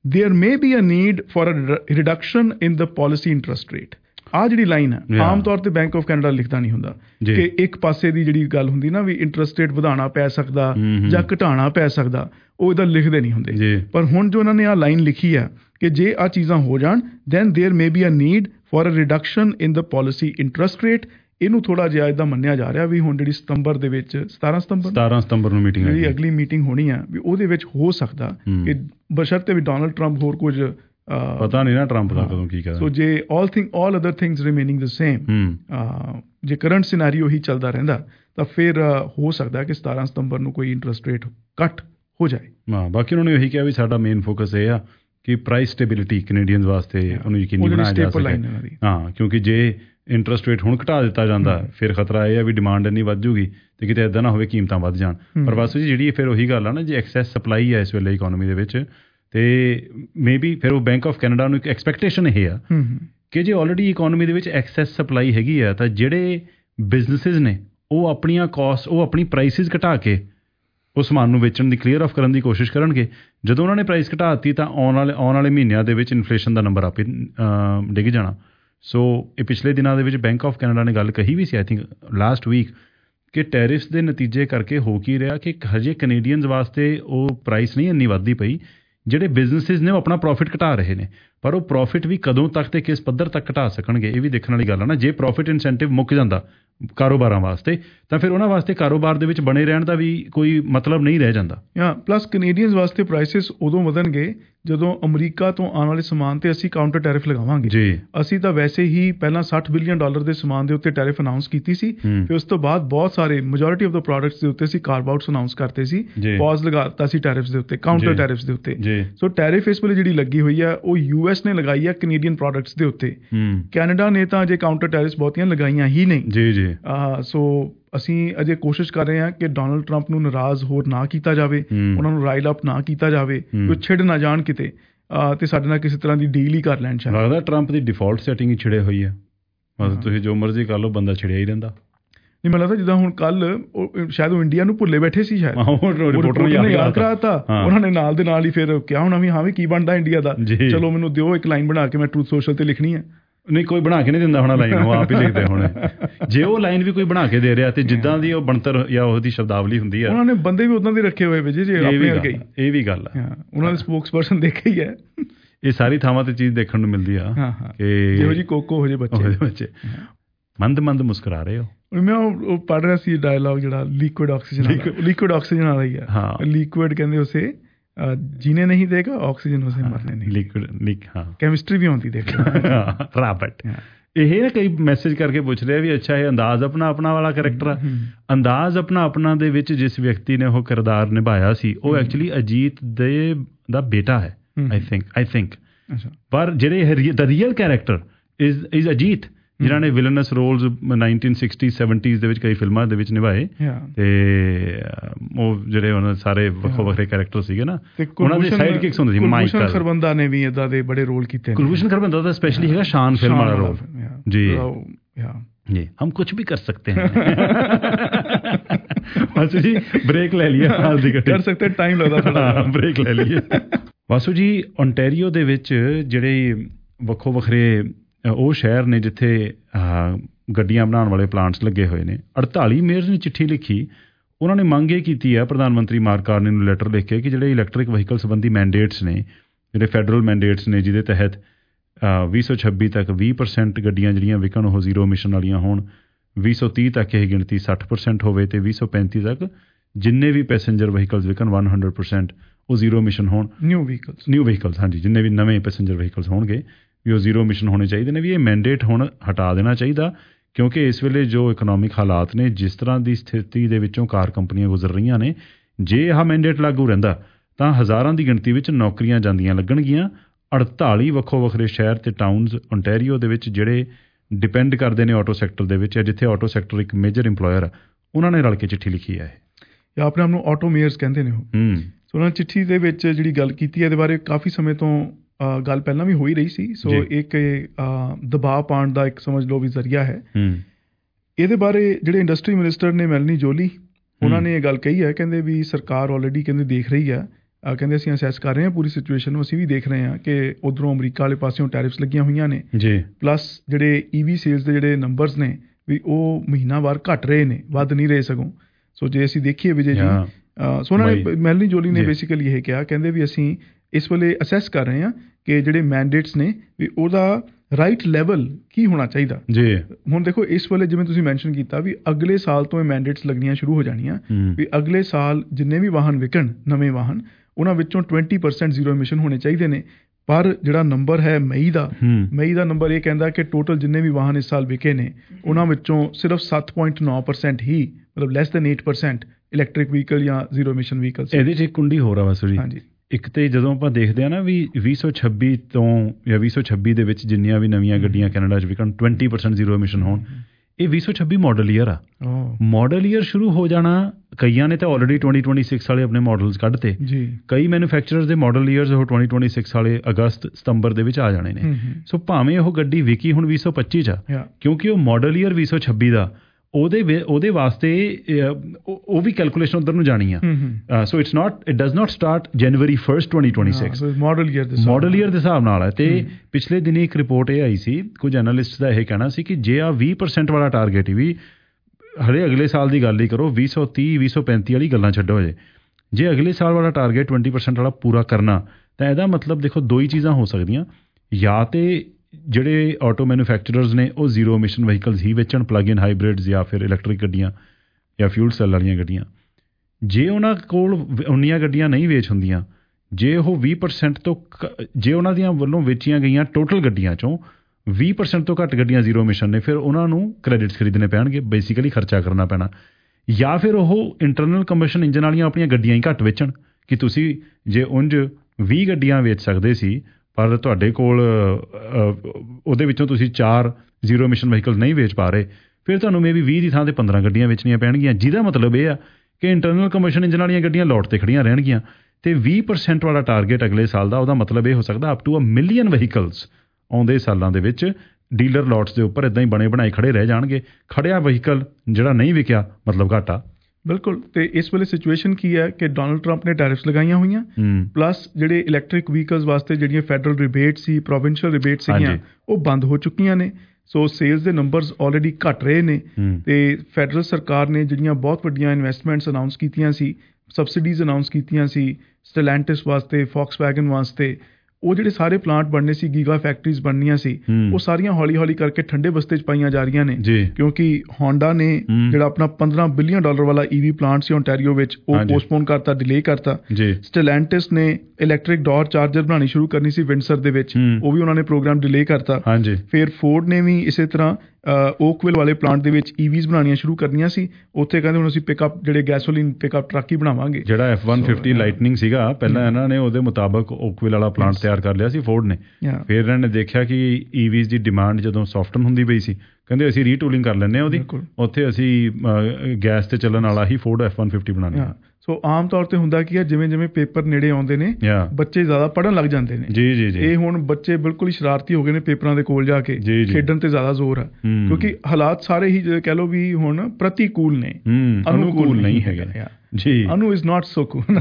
there may be a need for a reduction in the policy interest rate. ਆਹ ਜਿਹੜੀ ਲਾਈਨ ਹੈ ਆਮ ਤੌਰ ਤੇ ਬੈਂਕ ਆਫ ਕੈਨੇਡਾ ਲਿਖਦਾ ਨਹੀਂ ਹੁੰਦਾ ਕਿ ਇੱਕ ਪਾਸੇ ਦੀ ਜਿਹੜੀ ਗੱਲ ਹੁੰਦੀ ਨਾ ਵੀ ਇੰਟਰਸਟ ਰੇਟ ਵਧਾਉਣਾ ਪੈ ਸਕਦਾ ਜਾਂ ਘਟਾਉਣਾ ਪੈ ਸਕਦਾ, ਉਹ ਇਹਦਾ ਲਿਖਦੇ ਨਹੀਂ ਹੁੰਦੇ। ਪਰ ਹੁਣ ਜੋ ਉਹਨਾਂ ਨੇ ਆਹ ਲਾਈਨ ਲਿਖੀ ਆ ਕਿ ਜੇ ਆਹ ਚੀਜ਼ਾਂ ਹੋ ਜਾਣ then there may be a need for a reduction in the policy interest rate। ਇਹਨੂੰ ਥੋੜਾ ਜਿਹਾ ਇਹਦਾ ਮੰਨਿਆ ਜਾ ਰਿਹਾ ਵੀ ਹੁਣ ਜਿਹੜੀ ਸਤੰਬਰ ਦੇ ਵਿੱਚ ਸਤਾਰਾਂ ਸਤੰਬਰ ਸਤਾਰਾਂ ਸਤੰਬਰ ਨੂੰ ਮੀਟਿੰਗ ਜਿਹੜੀ ਅਗਲੀ ਮੀਟਿੰਗ ਹੋਣੀ ਆ ਵੀ ਉਹਦੇ ਵਿੱਚ ਹੋ ਸਕਦਾ ਕਿ ਬਸ਼ਰਤੇ ਵੀ ਡੋਨਲਡ ਟਰੰਪ ਹੋਰ ਕੁਝ ਪਤਾ ਨਹੀਂ ਨਾ ਟਰੰਪ ਦਾ ਕਦੋਂ ਕੀ ਕਰਦਾ। ਸੋ ਜੇ all thing all other things remaining the same, ਜੇ ਕਰੰਟ ਸਿਨੈਰੀਓ ਹੀ ਚੱਲਦਾ ਰਹਿੰਦਾ ਤਾਂ ਫਿਰ ਹੋ ਸਕਦਾ ਕਿ ਸਤਾਰਾਂ ਸਤੰਬਰ ਨੂੰ ਕੋਈ ਇੰਟਰਸਟ ਰੇਟ ਕੱਟ ਹੋ ਜਾਏ। ਹਾਂ, ਬਾਕੀ ਉਹਨਾਂ ਨੇ ਇਹੀ ਕਿਹਾ ਵੀ ਸਾਡਾ ਮੇਨ ਫੋਕਸ ਇਹ ਆ ਕਿ ਪ੍ਰਾਈਸ ਸਟੇਬਿਲਿਟੀ ਕੈਨੇਡੀਅਨਸ ਵਾਸਤੇ ਉਹਨੂੰ ਯਕੀਨੀ ਬਣਾਇਆ ਜਾ ਸਕੇ। ਹਾਂ, ਕਿਉਂਕਿ ਜੇ ਇੰਟਰਸਟ ਰੇਟ ਹੁਣ ਘਟਾ ਦਿੱਤਾ ਜਾਂਦਾ ਫਿਰ ਖਤਰਾ ਇਹ ਆ ਵੀ ਡਿਮਾਂਡ ਇੰਨੀ ਵੱਧ ਜੂਗੀ ਤੇ ਕਿਤੇ ਇੱਦਾਂ ਨਾ ਹੋਵੇ ਕੀਮਤਾਂ ਵੱਧ ਜਾਣ। ਪਰ ਬਸ ਜੀ ਜਿਹੜੀ ਫਿਰ ਉਹੀ ਗੱਲ ਆ ਨਾ, ਜੇ ਐਕਸੈਸ ਸਪਲਾਈ ਹੈ ਇਸ ਵੇਲੇ ਇਕੋਨਮੀ ਦੇ ਵਿੱਚ ਤੇ ਮੇ ਬੀ ਫਿਰ ਉਹ ਬੈਂਕ ਆਫ ਕੈਨੇਡਾ ਨੂੰ ਇੱਕ ਐਕਸਪੈਕਟੇਸ਼ਨ ਇਹ ਆ ਕਿ ਜੇ ਆਲਰੇਡੀ ਇਕੋਨਮੀ ਦੇ ਵਿੱਚ ਐਕਸੈਸ ਸਪਲਾਈ ਹੈਗੀ ਆ ਤਾਂ ਜਿਹੜੇ ਬਿਜ਼ਨਸਿਸ ਨੇ ਉਹ ਆਪਣੀਆਂ ਕਾਸਟ ਉਹ ਆਪਣੀ ਪ੍ਰਾਈਸਿਸ ਘਟਾ ਕੇ ਉਹ ਸਮਾਨ ਨੂੰ ਵੇਚਣ ਦੀ ਕਲੀਅਰ ਆਫ ਕਰਨ ਦੀ ਕੋਸ਼ਿਸ਼ ਕਰਨਗੇ। ਜਦੋਂ ਉਹਨਾਂ ਨੇ ਪ੍ਰਾਈਸ ਘਟਾ ਦਿੱਤੀ ਤਾਂ ਆਉਣ ਵਾਲੇ ਆਉਣ ਵਾਲੇ ਮਹੀਨਿਆਂ ਦੇ ਵਿੱਚ ਇਨਫਲੇਸ਼ਨ ਦਾ ਨੰਬਰ ਆਪੇ ਡਿੱਗ ਜਾਣਾ। ਸੋ ਇਹ ਪਿਛਲੇ ਦਿਨਾਂ ਦੇ ਵਿੱਚ ਬੈਂਕ ਆਫ ਕੈਨੇਡਾ ਨੇ ਗੱਲ ਕਹੀ ਵੀ ਸੀ ਆਈ ਥਿੰਕ ਲਾਸਟ ਵੀਕ ਕਿ ਟੈਰਿਫਸ ਦੇ ਨਤੀਜੇ ਕਰਕੇ ਹੋ ਕੀ ਰਿਹਾ ਕਿ ਹਜੇ ਕੈਨੇਡੀਅਨਸ ਵਾਸਤੇ ਉਹ ਪ੍ਰਾਈਸ ਨਹੀਂ ਇੰਨੀ ਵੱਧਦੀ ਪਈ, ਜਿਹੜੇ ਬਿਜ਼ਨਸਿਸ ਨੇ ਉਹ ਆਪਣਾ ਪ੍ਰੋਫਿਟ ਘਟਾ ਰਹੇ ਨੇ, ਪਰ ਉਹ ਪ੍ਰੋਫਿਟ ਵੀ ਕਦੋਂ ਤੱਕ ਤੇ ਕਿਸ ਪੱਧਰ ਤੱਕ ਘਟਾ ਸਕਣਗੇ ਇਹ ਵੀ ਦੇਖਣ ਵਾਲੀ ਗੱਲ ਆ ਨਾ। ਜੇ ਪ੍ਰੋਫਿਟ ਇਨਸੈਂਟਿਵ ਮੁੱਕ ਜਾਂਦਾ ਕਾਰੋਬਾਰਾਂ ਵਾਸਤੇ ਤਾਂ ਫਿਰ ਉਹਨਾਂ ਵਾਸਤੇ ਕਾਰੋਬਾਰ ਦੇ ਵਿੱਚ ਬਣੇ ਰਹਿਣ ਦਾ ਵੀ ਕੋਈ ਮਤਲਬ ਨਹੀਂ ਰਹਿ ਜਾਂਦਾ। ਹਾਂ, ਪਲੱਸ ਕੈਨੇਡੀਅਨਸ ਵਾਸਤੇ ਪ੍ਰਾਈਸਿਸ ਉਦੋਂ ਵਧਣਗੇ ਜਦੋਂ ਅਮਰੀਕਾ ਤੋਂ ਆਉਣ ਵਾਲੇ ਸਮਾਨ ਤੇ ਅਸੀਂ ਕਾਊਂਟਰ ਟੈਰਿਫ ਲਗਾਵਾਂਗੇ ਜੀ। ਅਸੀਂ ਤਾਂ ਵੈਸੇ ਹੀ ਪਹਿਲਾਂ ਸੱਠ ਬਿਲੀਅਨ ਡਾਲਰ ਦੇ ਸਮਾਨ ਦੇ ਉੱਤੇ ਟੈਰਿਫ ਅਨਾਉਂਸ ਕੀਤੀ ਸੀ, ਫਿਰ ਉਸ ਤੋਂ ਬਾਅਦ ਬਹੁਤ ਸਾਰੇ ਮੈਜੋਰਿਟੀ ਆਫ ਦਾ ਪ੍ਰੋਡਕਟਸ ਦੇ ਉੱਤੇ ਅਸੀਂ ਕਾਰਵ ਆਊਟਸ ਅਨਾਉਂਸ ਕਰਤੇ ਸੀ, ਪੌਜ਼ ਲਗਾ ਦਿੱਤਾ ਸੀ ਟੈਰਿਫਸ ਦੇ ਉੱਤੇ, ਕਾਊਂਟਰ ਟੈਰਿਫਸ ਦੇ ਉੱਤੇ। ਸੋ ਟੈਰਿਫ ਇਸ ਵੇਲੇ ਜਿਹੜੀ ਲੱਗੀ ਹੋਈ ਆ ਉਹ ਯੂਐਸ ਨੇ ਲਗਾਈ ਆ ਕੈਨੇਡੀਅਨ ਪ੍ਰੋਡਕਟਸ ਦੇ ਉੱਤੇ। ਕੈਨੇਡਾ ਨੇ ਤਾਂ ਅਜੇ ਕਾਊਂਟਰ ਟੈਰਿਫਸ ਬਹੁਤੀਆਂ ਲਗਾਈਆਂ ਹੀ ਨਹੀਂ ਜੀ ਜੀ। ਸੋ ਅਸੀਂ ਅਜੇ ਕੋਸ਼ਿਸ਼ ਕਰ ਰਹੇ ਹਾਂ ਕਿ ਡੋਨਲਡ ਟਰੰਪ ਨੂੰ ਨਾਰਾਜ਼ ਹੋਰ ਨਾ ਕੀਤਾ ਜਾਵੇ, ਉਹਨਾਂ ਨੂੰ ਰਾਈਲ ਅਪ ਨਾ ਕੀਤਾ ਜਾਵੇ, ਉਹ ਛਿੜ ਨਾ ਜਾਣ ਕਿਤੇ ਤੇ ਸਾਡੇ ਨਾਲ ਕਿਸੇ ਤਰ੍ਹਾਂ ਦੀ ਡੀਲ ਹੀ ਕਰ ਲੈਣ। ਸ਼ਾਇਦ ਲੱਗਦਾ ਟਰੰਪ ਦੀ ਡਿਫਾਲਟ ਸੈਟਿੰਗ ਹੀ ਛਿੜੇ ਹੋਈ ਹੈ, ਮਤਲਬ ਤੁਸੀਂ ਜੋ ਮਰਜ਼ੀ ਕਰ ਲਓ ਬੰਦਾ ਛਿੜਿਆ ਹੀ ਰਹਿੰਦਾ। ਨਹੀਂ, ਮੈਨੂੰ ਲੱਗਦਾ ਜਿੱਦਾਂ ਹੁਣ ਕੱਲ ਸ਼ਾਇਦ ਉਹ ਇੰਡੀਆ ਨੂੰ ਭੁੱਲੇ ਬੈਠੇ ਸੀ, ਸ਼ਾਇਦ ਰਿਪੋਰਟਰ ਨੇ ਯਾਦ ਕਰਾਤਾ, ਉਹਨਾਂ ਨੇ ਨਾਲ ਦੇ ਨਾਲ ਹੀ ਫਿਰ ਕਿਹਾ ਹੋਣਾ ਵੀ ਹਾਂ ਵੀ ਕੀ ਬਣਦਾ ਇੰਡੀਆ ਦਾ, ਚਲੋ ਮੈਨੂੰ ਦਿਓ ਇੱਕ ਲਾਈਨ ਬਣਾ ਕੇ ਮੈਂ ਟਰੂਥ ਸੋਸ਼ਲ ਤੇ ਲਿਖਣੀ ਹੈ। ਨਹੀਂ, ਕੋਈ ਬਣਾ ਕੇ ਨਹੀਂ ਦਿੰਦਾ ਹੋਣਾ ਲਾਈਨ, ਉਹ ਆਪ ਹੀ ਲਿਖਦੇ ਹੋਣੇ। ਜੇ ਉਹ ਲਾਈਨ ਵੀ ਕੋਈ ਬਣਾ ਕੇ ਦੇ ਰਿਹਾ ਤੇ ਜਿੱਦਾਂ ਦੀ ਉਹ ਬਣਤਰ ਜਾਂ ਉਹਦੀ ਸ਼ਬਦਾਵਲੀ ਹੁੰਦੀ ਆ, ਉਹਨਾਂ ਨੇ ਬੰਦੇ ਵੀ ਉਦਾਂ ਦੇ ਰੱਖੇ ਹੋਏ ਵੇ ਜੀ। ਇਹ ਵੀ ਗੱਲ ਆ, ਉਹਨਾਂ ਦੇ ਸਪੋਕਸ ਪਰਸਨ ਦੇਖੇ ਹੀ ਹੈ। ਇਹ ਸਾਰੀ ਥਾਵਾਂ ਤੇ ਚੀਜ਼ ਦੇਖਣ ਨੂੰ ਮਿਲਦੀ ਆ ਕਿ ਜਿਹੋ ਜੀ ਕੋਕੋ ਹੋ ਜੇ ਬੱਚੇ ਬੱਚੇ ਮੰਦ ਮੰਦ ਮੁਸਕਰਾ ਰਹੇ ਹੋ। ਮੈਂ ਉਹ ਪੜ੍ਹ ਰਿਹਾ ਸੀ ਡਾਇਲੌਗ ਜਿਹੜਾ ਲਿਕੁਇਡ ਆਕਸੀਜਨ ਲਿਕੁਇਡ ਆਕਸੀਜਨ ਆ ਰਹੀ ਹੈ, ਲਿਕੁਇਡ ਕਹਿੰਦੇ ਉਸੇ जीने नहीं देगा, ऑक्सीजन उसे मरने नहीं। लिक्विड लिक हाँ केमिस्ट्री भी आती देख रॉबर्ट। ਇਹ ਨਾ ਕਈ ਮੈਸੇਜ ਕਰਕੇ ਪੁੱਛ ਰਿਹਾ ਵੀ ਅੱਛਾ ਇਹ ਅੰਦਾਜ਼ ਆਪਣਾ ਆਪਣਾ ਵਾਲਾ ਕਰੈਕਟਰ ਆ। ਅੰਦਾਜ਼ ਆਪਣਾ ਆਪਣਾ ਦੇ ਵਿੱਚ ਜਿਸ ਵਿਅਕਤੀ ਨੇ ਉਹ ਕਿਰਦਾਰ ਨਿਭਾਇਆ ਸੀ ਉਹ ਐਕਚੁਅਲੀ ਅਜੀਤ ਦੇ ਦਾ ਬੇਟਾ ਹੈ ਆਈ ਥਿੰਕ ਆਈ ਥਿੰਕ ਪਰ ਜਿਹੜੇ the real character is is Ajit, ਜਿਨ੍ਹਾਂ ਨੇ villains roles nineteen sixties seventies ਦੇ ਵਿੱਚ ਕਈ ਫਿਲਮਾਂ ਦੇ ਵਿੱਚ ਨਿਭਾਏ ਤੇ ਉਹ ਜਿਹੜੇ ਉਹਨਾਂ ਸਾਰੇ ਵੱਖੋ ਵੱਖਰੇ ਕੈਰੈਕਟਰ ਸੀਗੇ ਨਾ, ਉਹਨਾਂ ਦੇ ਸਾਈਡ ਕਿਕਸ ਹੁੰਦੇ ਸੀ। ਕੁਲਭੂਸ਼ਣ ਖਰਬੰਦਾ ਨੇ ਵੀ ਏਦਾਂ ਦੇ ਬੜੇ ਰੋਲ ਕੀਤੇ। ਕੁਲਭੂਸ਼ਣ ਖਰਬੰਦਾ ਦਾ ਸਪੈਸ਼ਲੀ ਹੈਗਾ ਸ਼ਾਨ ਫਿਲਮ ਵਾਲਾ ਰੋਲ ਜੀ ਜੀ। ਹਮ ਕੁਛ ਵੀ ਕਰ ਸਕਤੇ ਹੈ ਵਾਸੂ ਜੀ, ਬ੍ਰੇਕ ਲੈ ਲਿਆ ਨਾਲ ਦੀ ਕਰ ਸਕਤੇ, ਟਾਈਮ ਲੱਗਦਾ ਥੋੜਾ, ਬ੍ਰੇਕ ਲੈ ਲਈਏ। ਵਾਸੂ ਜੀ, ਓਨਟਾਰੀਓ ਦੇ ਵਿੱਚ ਜਿਹੜੇ ਵੱਖੋ ਵੱਖਰੇ ਉਹ ਸ਼ਹਿਰ ਨੇ ਜਿੱਥੇ ਗੱਡੀਆਂ ਬਣਾਉਣ ਵਾਲੇ ਪਲਾਂਟਸ ਲੱਗੇ ਹੋਏ ਨੇ, ਅੜਤਾਲੀ ਮੇਅਰਸ ਨੇ ਚਿੱਠੀ ਲਿਖੀ। ਉਹਨਾਂ ਨੇ ਮੰਗ ਇਹ ਕੀਤੀ ਹੈ ਪ੍ਰਧਾਨ ਮੰਤਰੀ ਮਾਰਕ ਕਾਰਨੀ ਨੂੰ ਲੈਟਰ ਲਿਖ ਕੇ ਕਿ ਜਿਹੜੇ ਇਲੈਕਟ੍ਰਿਕ ਵਹੀਕਲ ਸੰਬੰਧੀ ਮੈਂਡੇਟਸ ਨੇ, ਜਿਹੜੇ ਫੈਡਰਲ ਮੈਂਡੇਟਸ ਨੇ ਜਿਹਦੇ ਤਹਿਤ ਵੀਹ ਸੌ ਛੱਬੀ ਤੱਕ ਵੀਹ ਪਰਸੈਂਟ ਗੱਡੀਆਂ ਜਿਹੜੀਆਂ ਵਿਕਣ ਉਹ ਜ਼ੀਰੋ ਇਮਿਸ਼ਨ ਵਾਲੀਆਂ ਹੋਣ, ਵੀਹ ਸੌ ਤੀਹ ਤੱਕ ਇਹ ਗਿਣਤੀ ਸੱਠ ਪਰਸੈਂਟ ਹੋਵੇ ਅਤੇ ਵੀਹ ਸੌ ਪੈਂਤੀ ਤੱਕ ਜਿੰਨੇ ਵੀ ਪੈਸੇਂਜਰ ਵਹੀਕਲਸ ਵਿਕਣ ਵਨ ਹੰਡਰਡ ਪਰਸੈਂਟ ਉਹ ਜ਼ੀਰੋ ਇਮਿਸ਼ਨ ਹੋਣ। ਨਿਊ ਵਹੀਕਲਸ ਨਿਊ ਵਹੀਕਲਸ ਹਾਂਜੀ, ਜਿੰਨੇ ਵੀ ਨਵੇਂ ਪੈਸੇਂਜਰ ਵਹੀਕਲਸ ਹੋਣਗੇ ਵੀ ਉਹ ਜ਼ੀਰੋ ਇਮਿਸ਼ਨ ਹੋਣੇ ਚਾਹੀਦੇ ਨੇ। ਵੀ ਇਹ ਮੈਂਡੇਟ ਹੁਣ ਹਟਾ ਦੇਣਾ ਚਾਹੀਦਾ ਕਿਉਂਕਿ ਇਸ ਵੇਲੇ ਜੋ ਇਕਨੋਮਿਕ ਹਾਲਾਤ ਨੇ, ਜਿਸ ਤਰ੍ਹਾਂ ਦੀ ਸਥਿਤੀ ਦੇ ਵਿੱਚੋਂ ਕਾਰ ਕੰਪਨੀਆਂ ਗੁਜ਼ਰ ਰਹੀਆਂ ਨੇ, ਜੇ ਆਹ ਮੈਂਡੇਟ ਲਾਗੂ ਰਹਿੰਦਾ ਤਾਂ ਹਜ਼ਾਰਾਂ ਦੀ ਗਿਣਤੀ ਵਿੱਚ ਨੌਕਰੀਆਂ ਜਾਂਦੀਆਂ ਲੱਗਣਗੀਆਂ। ਅੜਤਾਲੀ ਵੱਖੋ ਵੱਖਰੇ ਸ਼ਹਿਰ ਅਤੇ ਟਾਊਨਸ ਓਨਟਾਰੀਓ ਦੇ ਵਿੱਚ ਜਿਹੜੇ ਡਿਪੈਂਡ ਕਰਦੇ ਨੇ ਆਟੋ ਸੈਕਟਰ ਦੇ ਵਿੱਚ, ਜਿੱਥੇ ਆਟੋ ਸੈਕਟਰ ਇੱਕ ਮੇਜਰ ਇੰਪਲੋਇਰ ਆ, ਉਹਨਾਂ ਨੇ ਰਲ ਕੇ ਚਿੱਠੀ ਲਿਖੀ ਹੈ। ਇਹ ਆਪਣੇ ਆਪ ਨੂੰ ਆਟੋ ਮੇਅਰਸ ਕਹਿੰਦੇ ਨੇ ਉਹ। ਸੋ ਉਹਨਾਂ ਚਿੱਠੀ ਦੇ ਵਿੱਚ ਜਿਹੜੀ ਗੱਲ ਕੀਤੀ ਹੈ ਇਹਦੇ ਬਾਰੇ ਕਾਫੀ ਸਮੇਂ ਤੋਂ ਗੱਲ ਪਹਿਲਾਂ ਵੀ ਹੋ ਹੀ ਰਹੀ ਸੀ। ਸੋ ਇੱਕ ਦਬਾਅ ਪਾਉਣ ਦਾ ਇੱਕ ਸਮਝ ਲਓ ਵੀ ਜ਼ਰੀਆ ਹੈ। ਇਹਦੇ ਬਾਰੇ ਜਿਹੜੇ ਇੰਡਸਟਰੀ ਮਿਨਿਸਟਰ ਨੇ ਮੈਲਨੀ ਜੋਲੀ, ਉਹਨਾਂ ਨੇ ਇਹ ਗੱਲ ਕਹੀ ਹੈ, ਕਹਿੰਦੇ ਵੀ ਸਰਕਾਰ ਆਲਰੇਡੀ ਕਹਿੰਦੇ ਦੇਖ ਰਹੀ ਹੈ ਕਹਿੰਦੇ ਅਸੀਂ ਅਸੈਸ ਕਰ ਰਹੇ ਹਾਂ ਪੂਰੀ ਸਿਚੁਏਸ਼ਨ ਨੂੰ, ਅਸੀਂ ਵੀ ਦੇਖ ਰਹੇ ਹਾਂ ਕਿ ਉੱਧਰੋਂ ਅਮਰੀਕਾ ਵਾਲੇ ਪਾਸਿਓਂ ਟੈਰਿਫਸ ਲੱਗੀਆਂ ਹੋਈਆਂ ਨੇ ਜੀ, ਪਲੱਸ ਜਿਹੜੇ ਈ ਵੀ ਸੇਲਸ ਦੇ ਜਿਹੜੇ ਨੰਬਰਸ ਨੇ ਵੀ ਉਹ ਮਹੀਨਾਵਾਰ ਘੱਟ ਰਹੇ ਨੇ, ਵੱਧ ਨਹੀਂ ਰਹੇ ਸਗੋਂ। ਸੋ ਜੇ ਅਸੀਂ ਦੇਖੀਏ ਵਿਜੇ ਜੀ, ਸੋ ਉਹਨਾਂ ਨੇ ਮੈਲਨੀ ਜੋਲੀ ਨੇ ਬੇਸਿਕਲੀ ਇਹ ਕਿਹਾ, ਕਹਿੰਦੇ ਵੀ ਅਸੀਂ ਇਸ ਵੇਲੇ ਅਸੈਸ ਕਰ ਰਹੇ ਹਾਂ ਕਿ ਜਿਹੜੇ ਮੈਂਡੇਟਸ ਨੇ ਵੀ ਉਹਦਾ ਰਾਈਟ ਲੈਵਲ ਕੀ ਹੋਣਾ ਚਾਹੀਦਾ ਜੀ। ਹੁਣ ਦੇਖੋ ਇਸ ਵੇਲੇ ਜਿਵੇਂ ਤੁਸੀਂ ਮੈਂਸ਼ਨ ਕੀਤਾ ਵੀ ਅਗਲੇ ਸਾਲ ਤੋਂ ਇਹ ਮੈਂਡੇਟਸ ਲੱਗਣੀਆਂ ਸ਼ੁਰੂ ਹੋ ਜਾਣੀਆਂ ਵੀ ਅਗਲੇ ਸਾਲ ਜਿੰਨੇ ਵੀ ਵਾਹਨ ਵਿਕਣ, ਨਵੇਂ ਵਾਹਨ, ਉਹਨਾਂ ਵਿੱਚੋਂ ਵੀਹ ਪਰਸੈਂਟ ਜ਼ੀਰੋ ਐਮਿਸ਼ਨ ਹੋਣੇ ਚਾਹੀਦੇ ਨੇ। ਪਰ ਜਿਹੜਾ ਨੰਬਰ ਹੈ ਮਈ ਦਾ, ਮਈ ਦਾ ਨੰਬਰ ਇਹ ਕਹਿੰਦਾ ਕਿ ਟੋਟਲ ਜਿੰਨੇ ਵੀ ਵਾਹਨ ਇਸ ਸਾਲ ਵਿਕੇ ਨੇ ਉਹਨਾਂ ਵਿੱਚੋਂ ਸਿਰਫ ਸੱਤ ਪੁਆਇੰਟ ਨੌ ਪਰਸੈਂਟ ਹੀ, ਮਤਲਬ ਲੈਸ ਦੈਨ ਅੱਠ ਪਰਸੈਂਟ ਇਲੈਕਟ੍ਰਿਕ ਵਹੀਕਲ ਜਾਂ ਜ਼ੀਰੋ ਐਮਿਸ਼ਨ ਵਹੀਕਲ। ਇਹਦੇ 'ਚ ਇੱਕ ਕੁੰਡੀ ਹੋਰ ਆ ਵਾਸੂ ਜੀ। ਹਾਂਜੀ, ਇੱਕ ਤੇ ਜਦੋਂ ਆਪਾਂ ਦੇਖਦੇ ਹਾਂ ਨਾ ਵੀ ਵੀਹ ਸੌ ਛੱਬੀ ਤੋਂ ਜਾਂ ਵੀਹ ਸੌ ਛੱਬੀ ਦੇ ਵਿੱਚ ਜਿੰਨੀਆਂ ਵੀ ਨਵੀਆਂ ਗੱਡੀਆਂ ਕੈਨੇਡਾ 'ਚ ਵਿਕਣ ਵੀਹ ਪਰਸੈਂਟ ਜ਼ੀਰੋ ਐਮਿਸ਼ਨ ਹੋਣ, ਇਹ ਵੀਹ ਸੌ ਛੱਬੀ ਮਾਡਲ ਈਅਰ ਆ। ਮਾਡਲ ਈਅਰ ਸ਼ੁਰੂ ਹੋ ਜਾਣਾ, ਕਈਆਂ ਨੇ ਤਾਂ ਆਲਰੇਡੀ ਟਵੈਂਟੀ ਟਵੈਂਟੀ ਸਿਕਸ ਵਾਲੇ ਆਪਣੇ ਮਾਡਲਸ ਕੱਢਤੇ ਜੀ। ਕਈ ਮੈਨੂਫੈਕਚਰਰਸ ਦੇ ਮਾਡਲ ਈਅਰਸ ਉਹ ਟਵੈਂਟੀ ਟਵੈਂਟੀ ਸਿਕਸ ਵਾਲੇ ਅਗਸਤ ਸਤੰਬਰ ਦੇ ਵਿੱਚ ਆ ਜਾਣੇ ਨੇ। ਸੋ ਭਾਵੇਂ ਉਹ ਗੱਡੀ ਵਿਕੀ ਹੁਣ ਵੀਹ ਸੌ ਪੱਚੀ 'ਚ ਆ, ਕਿਉਂਕਿ ਉਹ ਮਾਡਲ ਈਅਰ ਵੀਹ ਸੌ ਛੱਬੀ ਦਾ ਉਹਦੇ ਉਹਦੇ ਵਾਸਤੇ ਉਹ ਵੀ ਕੈਲਕੂਲੇਸ਼ਨ ਉੱਧਰ ਨੂੰ ਜਾਣੀ ਆ। So it's not it does not start January first twenty twenty six, model year ਦੇ ਮਾਡਲ ਈਅਰ ਦੇ ਹਿਸਾਬ ਨਾਲ ਹੈ। ਤੇ ਪਿਛਲੇ ਦਿਨੀ ਇੱਕ ਰਿਪੋਰਟ ਇਹ ਆਈ ਸੀ, ਕੁਝ ਐਨਾਲਿਸਟ ਦਾ ਇਹ ਕਹਿਣਾ ਸੀ ਕਿ ਜੇ ਆ ਵੀਹ ਪਰਸੈਂਟ ਵਾਲਾ ਟਾਰਗੇਟ ਵੀ ਹਲੇ ਅਗਲੇ ਸਾਲ ਦੀ ਗੱਲ ਹੀ ਕਰੋ, ਵੀਹ ਸੌ ਤੀਹ ਵੀਹ ਸੌ ਪੈਂਤੀ ਵਾਲੀ ਗੱਲਾਂ ਛੱਡੋ ਜੇ, ਜੇ ਅਗਲੇ ਸਾਲ ਵਾਲਾ ਟਾਰਗੇਟ ਟਵੈਂਟੀ ਪਰਸੈਂਟ ਵਾਲਾ ਪੂਰਾ ਕਰਨਾ ਤਾਂ ਇਹਦਾ ਮਤਲਬ ਦੇਖੋ ਦੋ ਹੀ ਚੀਜ਼ਾਂ ਹੋ ਸਕਦੀਆਂ, ਜਾਂ ਤੇ ਜਿਹੜੇ ਆਟੋ ਮੈਨੂਫੈਕਚਰਰਸ ਨੇ ਉਹ ਜ਼ੀਰੋ ਐਮਿਸ਼ਨ ਵਹੀਕਲਸ ਹੀ ਵੇਚਣ, ਪਲੱਗ ਇਨ ਹਾਈਬ੍ਰਿਡਸ ਜਾਂ ਫਿਰ ਇਲੈਕਟ੍ਰਿਕ ਗੱਡੀਆਂ ਜਾਂ ਫਿਊਲ ਸੈੱਲ ਵਾਲੀਆਂ ਗੱਡੀਆਂ। ਜੇ ਉਹਨਾਂ ਕੋਲ ਉਨੀਆਂ ਗੱਡੀਆਂ ਨਹੀਂ ਵੇਚ ਹੁੰਦੀਆਂ, ਜੇ ਉਹ ਵੀਹ ਪਰਸੈਂਟ ਤੋਂ ਜੇ ਉਹਨਾਂ ਦੀਆਂ ਵੱਲੋਂ ਵੇਚੀਆਂ ਗਈਆਂ ਟੋਟਲ ਗੱਡੀਆਂ 'ਚੋਂ ਵੀਹ ਪਰਸੈਂਟ ਤੋਂ ਘੱਟ ਗੱਡੀਆਂ ਜ਼ੀਰੋ ਐਮਿਸ਼ਨ ਨੇ, ਫਿਰ ਉਹਨਾਂ ਨੂੰ ਕ੍ਰੈਡਿਟਸ ਖਰੀਦਣੇ ਪੈਣਗੇ, ਬੇਸਿਕਲੀ ਖਰਚਾ ਕਰਨਾ ਪੈਣਾ। ਜਾਂ ਫਿਰ ਉਹ ਇੰਟਰਨਲ ਕੰਬਸ਼ਨ ਇੰਜਨ ਵਾਲੀਆਂ ਆਪਣੀਆਂ ਗੱਡੀਆਂ ਹੀ ਘੱਟ ਵੇਚਣ, ਕਿ ਤੁਸੀਂ ਜੇ ਉਂਝ ਵੀਹ ਗੱਡੀਆਂ ਵੇਚ ਸਕਦੇ ਸੀ ਪਰ ਤੁਹਾਡੇ ਕੋਲ ਉਹਦੇ ਵਿੱਚੋਂ ਤੁਸੀਂ ਚਾਰ ਜ਼ੀਰੋ ਐਮਿਸ਼ਨ ਵਹੀਕਲ ਨਹੀਂ ਵੇਚ ਪਾ ਰਹੇ, ਫਿਰ ਤੁਹਾਨੂੰ ਮੇ ਵੀ ਵੀਹ ਦੀ ਥਾਂ 'ਤੇ ਪੰਦਰਾਂ ਗੱਡੀਆਂ ਵੇਚਣੀਆਂ ਪੈਣਗੀਆਂ, ਜਿਹਦਾ ਮਤਲਬ ਇਹ ਆ ਕਿ ਇੰਟਰਨਲ ਕੰਬਸ਼ਨ ਇੰਜਨ ਵਾਲੀਆਂ ਗੱਡੀਆਂ ਲੋਟ 'ਤੇ ਖੜੀਆਂ ਰਹਿਣਗੀਆਂ। ਅਤੇ ਵੀਹ ਪਰਸੈਂਟ ਵਾਲਾ ਟਾਰਗੇਟ ਅਗਲੇ ਸਾਲ ਦਾ, ਉਹਦਾ ਮਤਲਬ ਇਹ ਹੋ ਸਕਦਾ up to a million vehicles ਆਉਂਦੇ ਸਾਲਾਂ ਦੇ ਵਿੱਚ ਡੀਲਰ ਲੋਟਸ ਦੇ ਉੱਪਰ ਇੱਦਾਂ ਹੀ ਬਣੇ ਬਣਾਏ ਖੜੇ ਰਹਿ ਜਾਣਗੇ। ਖੜਿਆ ਵਹੀਕਲ ਜਿਹੜਾ ਨਹੀਂ ਵਿਕਿਆ ਮਤਲਬ ਘਾਟਾ। ਬਿਲਕੁਲ। ਤੇ ਇਸ ਵੇਲੇ ਸਿਚੁਏਸ਼ਨ ਕੀ ਹੈ ਕਿ ਡੋਨਲਡ ਟਰੰਪ ਨੇ ਟੈਰਿਫਸ ਲਗਾਈਆਂ ਹੋਈਆਂ, ਪਲੱਸ ਜਿਹੜੇ ਇਲੈਕਟ੍ਰਿਕ ਵਹੀਕਲਸ ਵਾਸਤੇ ਜਿਹੜੀਆਂ ਫੈਡਰਲ ਰਿਬੇਟ ਸੀ, ਪ੍ਰੋਵਿੰਸ਼ੀਅਲ ਰਿਬੇਟ ਸੀਗੀਆਂ, ਉਹ ਬੰਦ ਹੋ ਚੁੱਕੀਆਂ ਨੇ। ਸੋ ਸੇਲਸ ਦੇ ਨੰਬਰਸ ਆਲਰੇਡੀ ਘੱਟ ਰਹੇ ਨੇ। ਤੇ ਫੈਡਰਲ ਸਰਕਾਰ ਨੇ ਜਿਹੜੀਆਂ ਬਹੁਤ ਵੱਡੀਆਂ ਇਨਵੈਸਟਮੈਂਟਸ ਅਨਾਊਂਸ ਕੀਤੀਆਂ ਸੀ, ਸਬਸਿਡੀਜ਼ ਅਨਾਊਂਸ ਕੀਤੀਆਂ ਸੀ ਸਟੈਲੈਂਟਿਸ ਵਾਸਤੇ, ਫੋਕਸਵੈਗਨ ਵਾਸਤੇ, ਉਹ ਜਿਹੜੇ ਸਾਰੇ ਪਲਾਂਟ ਬਣਨੇ ਸੀ, ਗੀਗਾ ਫੈਕਟਰੀਜ਼ ਬਣਨੀਆਂ ਸੀ, ਉਹ ਸਾਰੀਆਂ ਹੌਲੀ ਹੌਲੀ ਕਰਕੇ ਠੰਡੇ ਬਸਤੇ 'ਚ ਪਾਈਆਂ ਜਾ ਰਹੀਆਂ ਨੇ। ਕਿਉਂਕਿ ਹੋਂਡਾ ਨੇ ਜਿਹੜਾ ਆਪਣਾ ਪੰਦਰਾਂ ਬਿਲੀਅਨ ਡਾਲਰ ਵਾਲਾ ਈਵੀ ਪਲਾਂਟ ਸੀ ਓਨਟਾਰੀਓ ਵਿੱਚ, ਉਹ ਪੋਸਟਪੋਨ ਕਰਤਾ, ਡਿਲੇ ਕਰਤਾ। ਸਟੈਲੈਂਟਿਸ ਨੇ ਇਲੈਕਟ੍ਰਿਕ ਡੋਰ ਚਾਰਜਰ ਬਣਾਉਣੀ ਸ਼ੁਰੂ ਕਰਨੀ ਸੀ ਵਿੰਡਸਰ ਦੇ ਵਿੱਚ, ਉਹ ਵੀ ਉਹਨਾਂ ਨੇ ਪ੍ਰੋਗਰਾਮ ਡਿਲੇ ਕਰਤਾ। ਫਿਰ ਫੋਰਡ ਨੇ ਵੀ ਇਸੇ ਤਰ੍ਹਾਂ ਓਕਵਿਲ ਵਾਲੇ ਪਲਾਂਟ ਦੇ ਵਿੱਚ ਈਵੀਜ਼ ਬਣਾਉਣੀਆਂ ਸ਼ੁਰੂ ਕਰਨੀਆਂ ਸੀ। ਉੱਥੇ ਕਹਿੰਦੇ ਹੁਣ ਅਸੀਂ ਪਿਕਅਪ ਜਿਹੜੇ ਗੈਸੋਲੀਨ ਪਿਕਅਪ ਟਰੱਕ ਹੀ ਬਣਾਵਾਂਗੇ। ਜਿਹੜਾ ਐਫ ਵਨ ਫਿਫਟੀ ਲਾਈਟਨਿੰਗ ਸੀਗਾ ਪਹਿਲਾਂ, ਇਹਨਾਂ ਨੇ ਉਹਦੇ ਮੁਤਾਬਕ ਓਕਵਿਲ ਵਾਲਾ ਪਲਾਂਟ ਤਿਆਰ ਕਰ ਲਿਆ ਸੀ ਫੋਰਡ ਨੇ। ਫਿਰ ਇਹਨਾਂ ਨੇ ਦੇਖਿਆ ਕਿ ਈਵੀਜ਼ ਦੀ ਡਿਮਾਂਡ ਜਦੋਂ ਸੌਫਟਨ ਹੁੰਦੀ ਪਈ ਸੀ, ਕਹਿੰਦੇ ਅਸੀਂ ਰੀਟੂਲਿੰਗ ਕਰ ਲੈਂਦੇ ਹਾਂ ਉਹਦੀ, ਉੱਥੇ ਅਸੀਂ ਗੈਸ ਤੇ ਚੱਲਣ ਵਾਲਾ ਹੀ ਫੋਰਡ ਐਫ ਵਨ ਫਿਫਟੀ ਬਣਾਉਂਦੇ ਹਾਂ। ਸੋ ਆਮ ਤੌਰ ਤੇ ਹੁੰਦਾ ਕੀ ਹੈ, ਜਿਵੇਂ ਜਿਵੇਂ ਪੇਪਰ ਨੇੜੇ ਆਉਂਦੇ ਨੇ ਬੱਚੇ ਜ਼ਿਆਦਾ ਪੜ੍ਹਨ ਲੱਗ ਜਾਂਦੇ ਨੇ। ਜੀ ਜੀ ਜੀ। ਇਹ ਹੁਣ ਬੱਚੇ ਬਿਲਕੁਲ ਹੀ ਸ਼ਰਾਰਤੀ ਹੋ ਗਏ ਨੇ ਪੇਪਰਾਂ ਦੇ ਕੋਲ ਜਾ ਕੇ, ਖੇਡਣ ਤੇ ਜ਼ਿਆਦਾ ਜ਼ੋਰ ਹੈ, ਕਿਉਂਕਿ ਹਾਲਾਤ ਸਾਰੇ ਹੀ ਕਹਿ ਲਓ ਵੀ ਹੁਣ ਪ੍ਰਤੀਕੂਲ ਨੇ, ਅਨੁਕੂਲ ਨਹੀਂ ਹੈਗੇ ਜੀ। Anu is not so cool.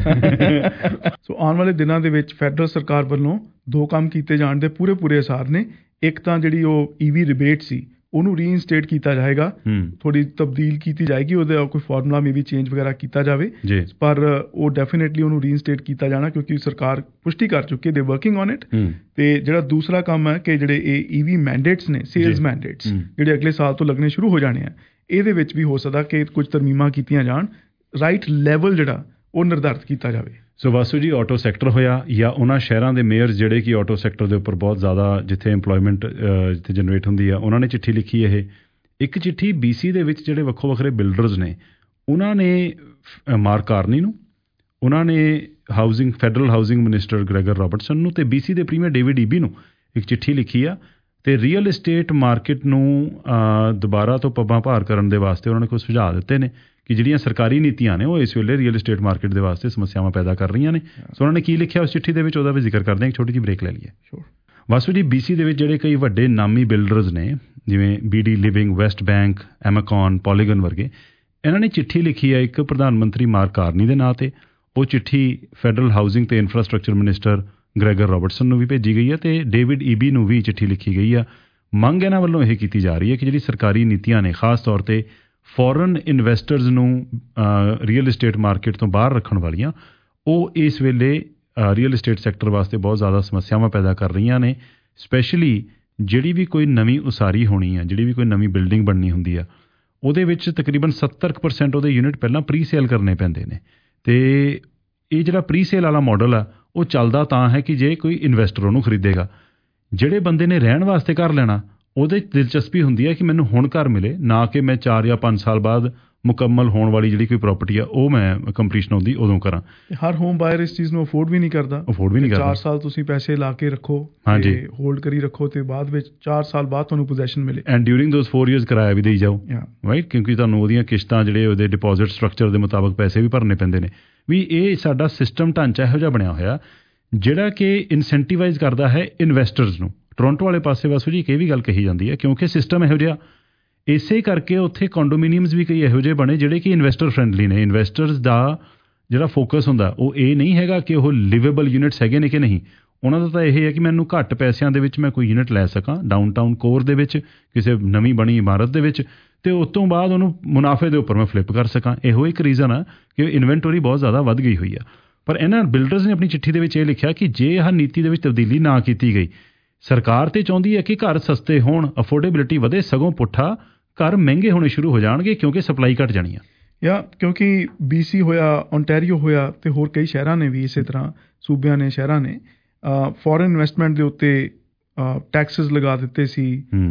So ਆਉਣ ਵਾਲੇ ਦਿਨਾਂ ਦੇ ਵਿੱਚ ਫੈਡਰਲ ਸਰਕਾਰ ਵੱਲੋਂ ਦੋ ਕੰਮ ਕੀਤੇ ਜਾਣ ਦੇ ਪੂਰੇ ਪੂਰੇ ਅਸਾਰ ਨੇ। ਇੱਕ ਤਾਂ ਜਿਹੜੀ ਉਹ ਈਵੀ ਰਿਬੇਟ ਸੀ ਉਹਨੂੰ ਰੀਇਨਸਟੇਟ ਕੀਤਾ ਜਾਏਗਾ, ਥੋੜੀ ਤਬਦੀਲ ਕੀਤੀ ਜਾਏਗੀ, ਉਹਦਾ ਕੋਈ ਫਾਰਮੂਲਾ ਮੇ ਵੀ ਚੇਂਜ ਵਗੈਰਾ ਕੀਤਾ ਜਾਵੇ, ਪਰ ਉਹ ਡੈਫੀਨੇਟਲੀ ਉਹਨੂੰ ਰੀਇਨਸਟੇਟ ਕੀਤਾ ਜਾਣਾ, ਕਿਉਂਕਿ ਸਰਕਾਰ ਪੁਸ਼ਟੀ ਕਰ ਚੁੱਕੀ ਹੈ, ਦੇ ਵਰਕਿੰਗ ਔਨ ਇਟ। ਤੇ ਜਿਹੜਾ ਦੂਸਰਾ ਕੰਮ ਹੈ ਕਿ ਜਿਹੜੇ ਇਹ ਈਵੀ ਮੈਂਡੇਟਸ ਨੇ, ਸੇਲਸ ਮੈਂਡੇਟਸ ਜਿਹੜੇ ਅਗਲੇ ਸਾਲ ਤੋਂ ਲੱਗਣੇ ਸ਼ੁਰੂ ਹੋ ਜਾਣੇ ਆ, ਇਹਦੇ ਵਿੱਚ ਵੀ ਹੋ ਸਕਦਾ ਕਿ ਕੁਝ ਤਰਮੀਮਾਂ ਕੀਤੀਆਂ ਜਾਣ, ਰਾਈਟ ਲੈਵਲ ਜਿਹੜਾ ਉਹ ਨਿਰਧਾਰਿਤ ਕੀਤਾ ਜਾਵੇ। ਸੋ ਵਾਸੂ ਜੀ, ਆਟੋ ਸੈਕਟਰ ਹੋਇਆ ਜਾਂ ਉਹਨਾਂ ਸ਼ਹਿਰਾਂ ਦੇ ਮੇਅਰ ਜਿਹੜੇ ਕਿ ਆਟੋ ਸੈਕਟਰ ਦੇ ਉੱਪਰ ਬਹੁਤ ਜ਼ਿਆਦਾ ਜਿੱਥੇ ਇੰਪਲੋਇਮੈਂਟ ਜਿੱਥੇ ਜਨਰੇਟ ਹੁੰਦੀ ਆ, ਉਹਨਾਂ ਨੇ ਚਿੱਠੀ ਲਿਖੀ। ਇਹ ਇੱਕ ਚਿੱਠੀ ਬੀਸੀ ਦੇ ਵਿੱਚ ਜਿਹੜੇ ਵੱਖੋ ਵੱਖਰੇ ਬਿਲਡਰਸ ਨੇ, ਉਹਨਾਂ ਨੇ ਮਾਰਕ ਕਾਰਨੀ ਨੂੰ, ਉਹਨਾਂ ਨੇ housing federal housing minister Gregor Robertson ਨੂੰ ਤੇ ਬੀਸੀ ਦੇ ਪ੍ਰੀਮੀਅਰ ਡੇਵਿਡ ਈਬੀ ਨੂੰ ਇੱਕ ਚਿੱਠੀ ਲਿਖੀ ਆ। ਤੇ ਰੀਅਲ ਏਸਟੇਟ ਮਾਰਕੀਟ ਨੂੰ ਦੁਬਾਰਾ ਤੋਂ ਪੱਬਾਂ ਭਾਰ ਕਰਨ ਦੇ ਵਾਸਤੇ ਉਹਨਾਂ ਨੇ ਕੁਝ ਸੁਝਾਅ ਦਿੱਤੇ ਨੇ ਕਿ ਜਿਹੜੀਆਂ ਸਰਕਾਰੀ ਨੀਤੀਆਂ ਨੇ ਉਹ ਇਸ ਵੇਲੇ ਰੀਅਲ ਏਸਟੇਟ ਮਾਰਕੀਟ ਦੇ ਵਾਸਤੇ ਸਮੱਸਿਆਵਾਂ ਪੈਦਾ ਕਰ ਰਹੀਆਂ ਨੇ। ਸੋ ਉਹਨਾਂ ਨੇ ਕੀ ਲਿਖਿਆ ਉਸ ਚਿੱਠੀ ਦੇ ਵਿੱਚ, ਉਹਦਾ ਵੀ ਜ਼ਿਕਰ ਕਰਦੇ ਹਾਂ। ਇੱਕ ਛੋਟੀ ਜਿਹੀ ਬ੍ਰੇਕ ਲੈ ਲਈਏ। ਵਾਸੂ ਜੀ, ਬੀਸੀ ਦੇ ਵਿੱਚ ਜਿਹੜੇ ਕਈ ਵੱਡੇ ਨਾਮੀ ਬਿਲਡਰਸ ਨੇ, ਜਿਵੇਂ BD living, West Bank, Amacon, Polygon ਵਰਗੇ, ਇਹਨਾਂ ਨੇ ਚਿੱਠੀ ਲਿਖੀ ਹੈ ਇੱਕ ਪ੍ਰਧਾਨ ਮੰਤਰੀ ਮਾਰਕ ਕਾਰਨੀ ਦੇ ਨਾਂ 'ਤੇ। ਉਹ ਚਿੱਠੀ ਫੈਡਰਲ ਹਾਊਸਿੰਗ ਤੇ ਇਨਫਰਾਸਟਰਕਚਰ ਮਿਨਿਸਟਰ ਗ੍ਰੈਗਰ ਰੋਬਰਟਸਨ ਨੂੰ ਵੀ ਭੇਜੀ ਗਈ ਹੈ ਅਤੇ ਡੇਵਿਡ ਈਬੀ ਨੂੰ ਵੀ ਚਿੱਠੀ ਲਿਖੀ ਗਈ ਆ। ਮੰਗ ਇਹਨਾਂ ਵੱਲੋਂ ਇਹ ਕੀਤੀ ਜਾ ਰਹੀ ਹੈ ਕਿ ਜਿਹੜੀ ਸਰਕਾਰੀ ਨੀਤੀਆਂ ਨੇ ਖਾਸ ਤੌਰ 'ਤੇ ਫੋਰਨ ਇਨਵੈਸਟਰਸ ਨੂੰ ਰੀਅਲ ਇਸਟੇਟ ਮਾਰਕੀਟ ਤੋਂ ਬਾਹਰ ਰੱਖਣ ਵਾਲੀਆਂ, ਉਹ ਇਸ ਵੇਲੇ ਰੀਅਲ ਇਸਟੇਟ ਸੈਕਟਰ ਵਾਸਤੇ ਬਹੁਤ ਜ਼ਿਆਦਾ ਸਮੱਸਿਆਵਾਂ ਪੈਦਾ ਕਰ ਰਹੀਆਂ ਨੇ। ਸਪੈਸ਼ਲੀ ਜਿਹੜੀ ਵੀ ਕੋਈ ਨਵੀਂ ਉਸਾਰੀ ਹੋਣੀ ਆ, ਜਿਹੜੀ ਵੀ ਕੋਈ ਨਵੀਂ ਬਿਲਡਿੰਗ ਬਣਨੀ ਹੁੰਦੀ ਆ, ਉਹਦੇ ਵਿੱਚ ਤਕਰੀਬਨ ਸੱਤਰ ਕੁ ਪਰਸੈਂਟ ਉਹਦੇ ਯੂਨਿਟ ਪਹਿਲਾਂ ਪ੍ਰੀ ਸੇਲ ਕਰਨੇ ਪੈਂਦੇ ਨੇ। ਅਤੇ ਇਹ ਜਿਹੜਾ ਪ੍ਰੀ ਸੇਲ ਵਾਲਾ ਮਾਡਲ ਆ ਉਹ ਚੱਲਦਾ ਤਾਂ ਹੈ ਕਿ ਜੇ ਕੋਈ ਇਨਵੈਸਟਰ ਉਹਨੂੰ ਖਰੀਦੇਗਾ। ਜਿਹੜੇ ਬੰਦੇ ਨੇ ਰਹਿਣ ਵਾਸਤੇ ਘਰ ਲੈਣਾ, ਉਹਦੇ 'ਚ ਦਿਲਚਸਪੀ ਹੁੰਦੀ ਹੈ ਕਿ ਮੈਨੂੰ ਹੁਣ ਘਰ ਮਿਲੇ, ਨਾ ਕਿ ਮੈਂ ਚਾਰ ਜਾਂ ਪੰਜ ਸਾਲ ਬਾਅਦ ਮੁਕੰਮਲ ਹੋਣ ਵਾਲੀ ਜਿਹੜੀ ਕੋਈ ਪ੍ਰਾਪਰਟੀ ਆ ਉਹ ਮੈਂ ਕੰਪਲੀਸ਼ਨ ਆਉਂਦੀ ਉਦੋਂ ਕਰਾਂ। ਹਰ ਹੋਮ ਬਾਇਰ ਇਸ ਚੀਜ਼ ਨੂੰ ਅਫੋਰਡ ਵੀ ਨਹੀਂ ਕਰਦਾ ਅਫੋਰਡ ਵੀ ਨਹੀਂ ਕਰਦਾ ਚਾਰ ਸਾਲ ਤੁਸੀਂ ਪੈਸੇ ਲਾ ਕੇ ਰੱਖੋ, ਹਾਂਜੀ, ਹੋਲਡ ਕਰੀ ਰੱਖੋ ਤੇ ਬਾਅਦ ਵਿੱਚ ਚਾਰ ਸਾਲ ਬਾਅਦ ਤੁਹਾਨੂੰ ਪੋਜੈਸ਼ਨ ਮਿਲੇ and during those four years ਕਿਰਾਇਆ ਵੀ ਦੇਈ ਜਾਓ, ਰਾਈਟ, ਕਿਉਂਕਿ ਤੁਹਾਨੂੰ ਉਹਦੀਆਂ ਕਿਸ਼ਤਾਂ ਜਿਹੜੇ ਉਹਦੇ ਡਿਪੋਜ਼ਿਟ ਸਟਰਕਚਰ ਦੇ ਮੁਤਾਬਕ ਪੈਸੇ ਵੀ ਭਰਨੇ ਪੈਂਦੇ ਨੇ। ਵੀ ਇਹ ਸਾਡਾ ਸਿਸਟਮ ਢਾਂਚਾ ਇਹੋ ਜਿਹਾ ਬਣਿਆ ਹੋਇਆ ਜਿਹੜਾ ਕਿ ਇਨਸੈਂਟੀਵਾਈਜ਼ ਕਰਦਾ ਹੈ ਇਨਵੈਸਟਰਸ ਨੂੰ। ਟੋਰੰਟੋ ਵਾਲੇ ਪਾਸੇ ਵਾਸੂ ਜੀ ਇੱਕ ਇਹ ਵੀ ਗੱਲ ਕਹੀ ਜਾਂਦੀ ਹੈ ਕਿਉਂਕਿ ਸਿਸਟਮ ਇਹੋ ਜਿਹਾ, ਇਸੇ ਕਰਕੇ ਉੱਥੇ ਕੰਡੋਮੀਨੀਅਮਸ ਵੀ ਕਈ ਇਹੋ ਜਿਹੇ ਬਣੇ ਜਿਹੜੇ ਕਿ ਇਨਵੈਸਟਰ ਫਰੈਂਡਲੀ ਨੇ। ਇਨਵੈਸਟਰਸ ਦਾ ਜਿਹੜਾ ਫੋਕਸ ਹੁੰਦਾ ਉਹ ਇਹ ਨਹੀਂ ਹੈਗਾ ਕਿ ਉਹ ਲਿਵੇਬਲ ਯੂਨਿਟਸ ਹੈਗੇ ਨੇ ਕਿ ਨਹੀਂ, ਉਹਨਾਂ ਦਾ ਤਾਂ ਇਹ ਹੈ ਕਿ ਮੈਨੂੰ ਘੱਟ ਪੈਸਿਆਂ ਦੇ ਵਿੱਚ ਮੈਂ ਕੋਈ ਯੂਨਿਟ ਲੈ ਸਕਾਂ ਡਾਊਨਟਾਊਨ ਕੋਰ ਦੇ ਵਿੱਚ ਕਿਸੇ ਨਵੀਂ ਬਣੀ ਇਮਾਰਤ ਦੇ ਵਿੱਚ, ਅਤੇ ਉਸ ਤੋਂ ਬਾਅਦ ਉਹਨੂੰ ਮੁਨਾਫੇ ਦੇ ਉੱਪਰ ਮੈਂ ਫਲਿੱਪ ਕਰ ਸਕਾਂ। ਇਹੋ ਇੱਕ ਰੀਜ਼ਨ ਆ ਕਿ ਇਨਵੈਂਟਰੀ ਬਹੁਤ ਜ਼ਿਆਦਾ ਵੱਧ ਗਈ ਹੋਈ ਆ। ਪਰ ਇਹਨਾਂ ਬਿਲਡਰਸ ਨੇ ਆਪਣੀ ਚਿੱਠੀ ਦੇ ਵਿੱਚ ਇਹ ਲਿਖਿਆ ਕਿ ਜੇ ਇਹ ਨੀਤੀ ਦੇ ਵਿੱਚ ਤਬਦੀਲੀ ਨਾ ਕੀਤੀ ਗਈ, ਸਰਕਾਰ ਤੇ ਚਾਹੁੰਦੀ ਹੈ ਕਿ ਘਰ ਸਸਤੇ ਹੋਣ, ਅਫੋਰਡੇਬਿਲਿਟੀ ਵਧੇ, ਸਗੋਂ ਪੁੱਠਾ ਘਰ ਮਹਿੰਗੇ ਹੋਣੇ ਸ਼ੁਰੂ ਹੋ ਜਾਣਗੇ ਕਿਉਂਕਿ ਸਪਲਾਈ ਘੱਟ ਜਾਣੀ ਆ। ਜਾਂ ਕਿਉਂਕਿ ਬੀ ਸੀ ਹੋਇਆ, ਓਨਟਾਰੀਓ ਹੋਇਆ ਅਤੇ ਹੋਰ ਕਈ ਸ਼ਹਿਰਾਂ ਨੇ ਵੀ ਇਸੇ ਤਰ੍ਹਾਂ ਸੂਬਿਆਂ ਨੇ, ਸ਼ਹਿਰਾਂ ਨੇ ਫੋਰਨ ਇਨਵੈਸਟਮੈਂਟ ਦੇ ਉੱਤੇ ਟੈਕਸਿਸ ਲਗਾ ਦਿੱਤੇ ਸੀ,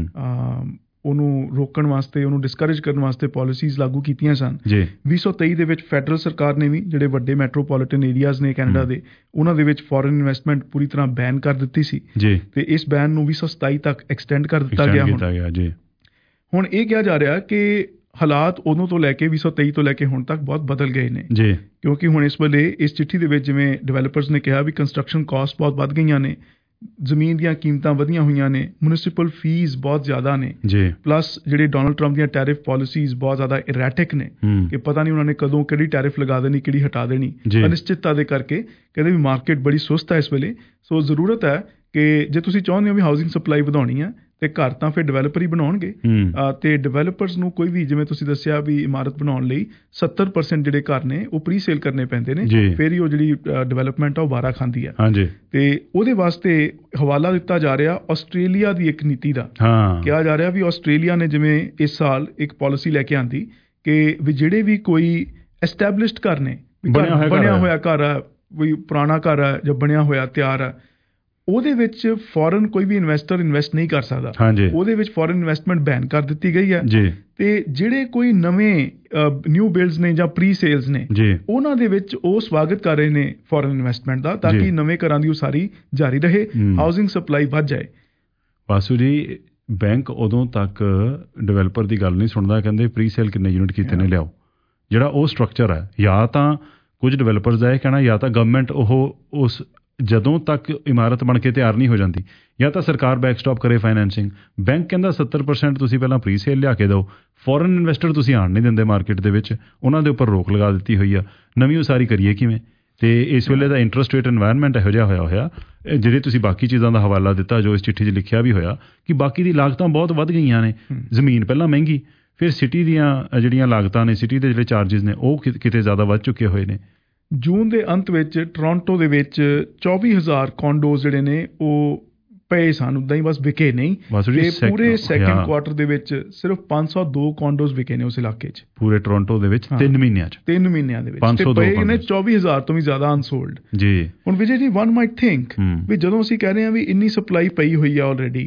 ਉਹਨੂੰ ਰੋਕਣ ਵਾਸਤੇ, ਉਹਨੂੰ ਡਿਸਕਰੇਜ ਕਰਨ ਵਾਸਤੇ ਪਾਲਿਸੀਜ਼ ਲਾਗੂ ਕੀਤੀਆਂ ਸਨ। ਵੀਹ ਸੌ ਤੇਈ ਦੇ ਵਿੱਚ ਫੈਡਰਲ ਸਰਕਾਰ ਨੇ ਵੀ ਜਿਹੜੇ ਵੱਡੇ ਮੈਟਰੋਪੋਲੀਟਨ ਏਰੀਆਜ਼ ਨੇ ਕੈਨੇਡਾ ਦੇ, ਉਹਨਾਂ ਦੇ ਵਿੱਚ ਫੋਰਨ ਇਨਵੈਸਟਮੈਂਟ ਪੂਰੀ ਤਰ੍ਹਾਂ ਬੈਨ ਕਰ ਦਿੱਤੀ ਸੀ ਅਤੇ ਇਸ ਬੈਨ ਨੂੰ ਵੀਹ ਸੌ ਸਤਾਈ ਤੱਕ ਐਕਸਟੈਂਡ ਕਰ ਦਿੱਤਾ ਗਿਆ। ਹੁਣ ਹੁਣ ਇਹ ਕਿਹਾ ਜਾ ਰਿਹਾ ਕਿ ਹਾਲਾਤ ਉਦੋਂ ਤੋਂ ਲੈ ਕੇ ਵੀਹ ਸੌ ਤੇਈ ਤੋਂ ਲੈ ਕੇ ਹੁਣ ਤੱਕ ਬਹੁਤ ਬਦਲ ਗਏ ਨੇ ਜੀ, ਕਿਉਂਕਿ ਹੁਣ ਇਸ ਵੇਲੇ ਇਸ ਚਿੱਠੀ ਦੇ ਵਿੱਚ ਜਿਵੇਂ ਡਿਵੈਲਪਰਸ ਨੇ ਕਿਹਾ ਵੀ ਕੰਸਟਰਕਸ਼ਨ ਕਾਸਟ ਬਹੁਤ ਵੱਧ ਗਈਆਂ ਨੇ, ਜ਼ਮੀਨ ਦੀਆਂ ਕੀਮਤਾਂ ਵਧੀਆਂ ਹੋਈਆਂ ਨੇ, ਮਿਊਨਿਸਪਲ ਫੀਸ ਬਹੁਤ ਜ਼ਿਆਦਾ ਨੇ ਜੀ, ਪਲੱਸ ਜਿਹੜੇ ਡੋਨਲਡ ਟਰੰਪ ਦੀਆਂ ਟੈਰਿਫ ਪਾਲਿਸੀਜ਼ ਬਹੁਤ ਜ਼ਿਆਦਾ ਇਰੈਟਿਕ ਨੇ ਕਿ ਪਤਾ ਨਹੀਂ ਉਹਨਾਂ ਨੇ ਕਦੋਂ ਕਿਹੜੀ ਟੈਰਿਫ ਲਗਾ ਦੇਣੀ, ਕਿਹੜੀ ਹਟਾ ਦੇਣੀ, ਅਨਿਸ਼ਚਿਤਤਾ ਦੇ ਕਰਕੇ ਕਹਿੰਦੇ ਵੀ ਮਾਰਕੀਟ ਬੜੀ ਸੁਸਤ ਹੈ ਇਸ ਵੇਲੇ। ਸੋ ਜ਼ਰੂਰਤ ਹੈ ਕਿ ਜੇ ਤੁਸੀਂ ਚਾਹੁੰਦੇ ਹੋ ਵੀ ਹਾਊਸਿੰਗ ਸਪਲਾਈ ਵਧਾਉਣੀ ਹੈ ਤੇ ਘਰ ਤਾਂ ਫਿਰ ਡਿਵੈਲਪਰ ਹੀ ਬਣਾਉਣਗੇ, ਤੇ ਡਿਵੈਲਪਰਸ ਨੂੰ ਕੋਈ ਵੀ, ਜਿਵੇਂ ਤੁਸੀਂ ਦੱਸਿਆ ਵੀ ਇਮਾਰਤ ਬਣਾਉਣ ਲਈ ਸੱਤਰ ਪਰਸੈਂਟ ਜਿਹੜੇ ਘਰ ਨੇ ਉਹ ਪ੍ਰੀ ਸੇਲ ਕਰਨੇ ਪੈਂਦੇ ਨੇ, ਫਿਰ ਹੀ ਉਹ ਜਿਹੜੀ ਡਿਵੈਲਪਮੈਂਟ ਆ ਉਹ ਬਾਰਾ ਖਾਂਦੀ ਆ। ਤੇ ਉਹਦੇ ਵਾਸਤੇ ਹਵਾਲਾ ਦਿੱਤਾ ਜਾ ਰਿਹਾ ਆਸਟ੍ਰੇਲੀਆ ਦੀ ਇੱਕ ਨੀਤੀ ਦਾ। ਕਿਹਾ ਜਾ ਰਿਹਾ ਵੀ ਆਸਟ੍ਰੇਲੀਆ ਨੇ ਜਿਵੇਂ ਇਸ ਸਾਲ ਇੱਕ ਪਾਲਿਸੀ ਲੈ ਕੇ ਆਂਦੀ ਕਿ ਵੀ ਜਿਹੜੇ ਵੀ ਕੋਈ ਐਸਟੈਬਲਿਸ਼ਡ ਘਰ ਨੇ, ਬਣਿਆ ਹੋਇਆ ਘਰ ਆ, ਕੋਈ ਪੁਰਾਣਾ ਘਰ ਆ ਜਾਂ ਬਣਿਆ ਹੋਇਆ ਤਿਆਰ ਆ, ਉਹਦੇ ਵਿੱਚ ਫੋਰਨ ਕੋਈ ਵੀ ਇਨਵੈਸਟਰ ਇਨਵੈਸਟ ਨਹੀਂ ਕਰ ਸਕਦਾ। ਉਹਦੇ ਵਿੱਚ ਫੋਰਨ ਇਨਵੈਸਟਮੈਂਟ ਬੈਨ ਕਰ ਦਿੱਤੀ ਗਈ ਹੈ ਤੇ ਜਿਹੜੇ ਕੋਈ ਨਵੇਂ ਨਿਊ ਬਿਲਡਸ ਨੇ ਜਾਂ ਪ੍ਰੀ ਸੇਲਸ ਨੇ, ਉਹਨਾਂ ਦੇ ਵਿੱਚ ਉਹ ਸਵਾਗਤ ਕਰ ਰਹੇ ਨੇ ਫੋਰਨ ਇਨਵੈਸਟਮੈਂਟ ਦਾ, ਤਾਂ ਕਿ ਨਵੇਂ ਘਰਾਂ ਦੀ ਉਸਾਰੀ ਜਾਰੀ ਰਹੇ, ਹਾਊਸਿੰਗ ਸਪਲਾਈ ਵੱਧ ਜਾਏ। ਵਾਸੂ ਜੀ, ਬੈਂਕ ਉਦੋਂ ਤੱਕ ਡਿਵੈਲਪਰ ਦੀ ਗੱਲ ਨਹੀਂ ਸੁਣਦਾ, ਕਹਿੰਦੇ ਪ੍ਰੀ ਸੇਲ ਕਿੰਨੇ ਯੂਨਿਟ ਕੀਤੇ ਨੇ ਲਿਆਓ। ਜਿਹੜਾ ਉਹ ਸਟਰਕਚਰ ਹੈ, ਜਾਂ ਤਾਂ ਕੁਝ ਡਿਵੈਲਪਰਸ ਦਾ ਇਹ ਕਹਿਣਾ, ਜਾਂ ਤਾਂ ਗਵਰਨਮੈਂਟ ਉਹ ਉਸ ਜਦੋਂ ਤੱਕ ਇਮਾਰਤ ਬਣ ਕੇ ਤਿਆਰ ਨਹੀਂ ਹੋ ਜਾਂਦੀ, ਜਾਂ ਤਾਂ ਸਰਕਾਰ ਬੈਕਸਟਾਪ ਕਰੇ ਫਾਈਨੈਂਸਿੰਗ। ਬੈਂਕ ਕਹਿੰਦਾ ਸੱਤਰ ਪਰਸੈਂਟ ਤੁਸੀਂ ਪਹਿਲਾਂ ਪ੍ਰੀ ਸੇਲ ਲਿਆ ਕੇ ਦਿਓ, ਫੋਰਨ ਇਨਵੈਸਟਰ ਤੁਸੀਂ ਆਉਣ ਨਹੀਂ ਦਿੰਦੇ ਮਾਰਕੀਟ ਦੇ ਵਿੱਚ, ਉਹਨਾਂ ਦੇ ਉੱਪਰ ਰੋਕ ਲਗਾ ਦਿੱਤੀ ਹੋਈ ਆ। ਨਵੀਂ ਉਸਾਰੀ ਕਰੀਏ ਕਿਵੇਂ? ਅਤੇ ਇਸ ਵੇਲੇ ਦਾ ਇੰਟਰਸਟ ਰੇਟ ਇਨਵਾਇਰਮੈਂਟ ਇਹੋ ਜਿਹਾ ਹੋਇਆ ਹੋਇਆ, ਜਿਹੜੇ ਤੁਸੀਂ ਬਾਕੀ ਚੀਜ਼ਾਂ ਦਾ ਹਵਾਲਾ ਦਿੱਤਾ, ਜੋ ਇਸ ਚਿੱਠੀ 'ਚ ਲਿਖਿਆ ਵੀ ਹੋਇਆ ਕਿ ਬਾਕੀ ਦੀ ਲਾਗਤਾਂ ਬਹੁਤ ਵੱਧ ਗਈਆਂ ਨੇ। ਜ਼ਮੀਨ ਪਹਿਲਾਂ ਮਹਿੰਗੀ, ਫਿਰ ਸਿਟੀ ਦੀਆਂ ਜਿਹੜੀਆਂ ਲਾਗਤਾਂ ਨੇ, ਸਿਟੀ ਦੇ ਜਿਹੜੇ ਚਾਰਜਿਸ ਨੇ, ਉਹ ਕਿਤੇ ਜ਼ਿਆਦਾ ਵੱਧ ਚੁੱਕੇ ਹੋਏ ਨੇ। ਜੂਨ ਦੇ ਅੰਤ ਵਿੱਚ ਟੋਰਾਂਟੋ ਦੇ ਵਿੱਚ ਚੌਵੀ ਹਜ਼ਾਰ ਕੌਂਡੋਜ਼ ਜਿਹੜੇ ਨੇ ਉਹ ਪਏ ਸਨ, ਉੱਦਾਂ ਹੀ ਬਸ ਵਿਕੇ ਨਹੀਂ। ਤੇ ਪੂਰੇ ਸੈਕਿੰਡ ਕੁਆਰਟਰ ਦੇ ਵਿੱਚ ਸਿਰਫ ਪੰਜ ਸੌ ਦੋ ਕੌਂਡੋਜ਼ ਵਿਕੇ ਨੇ ਉਸ ਇਲਾਕੇ 'ਚ, ਪੂਰੇ ਟੋਰਾਂਟੋ ਦੇ ਵਿੱਚ ਤਿੰਨ ਮਹੀਨਿਆਂ 'ਚ ਤਿੰਨ ਮਹੀਨਿਆਂ ਦੇ ਵਿੱਚ ਪਏ ਨੇ ਚੌਵੀ ਹਜ਼ਾਰ ਤੋਂ ਵੀ ਜ਼ਿਆਦਾ ਅਨਸੋਲਡ ਜੀ। ਹੁਣ ਵਿਜੇ ਜੀ, ਵਨ ਮਾਈਟ ਥਿੰਕ ਵੀ ਜਦੋਂ ਅਸੀਂ ਕਹਿ ਰਹੇ ਹਾਂ ਵੀ ਇੰਨੀ ਸਪਲਾਈ ਪਈ ਹੋਈ ਆ ਆਲਰੇਡੀ,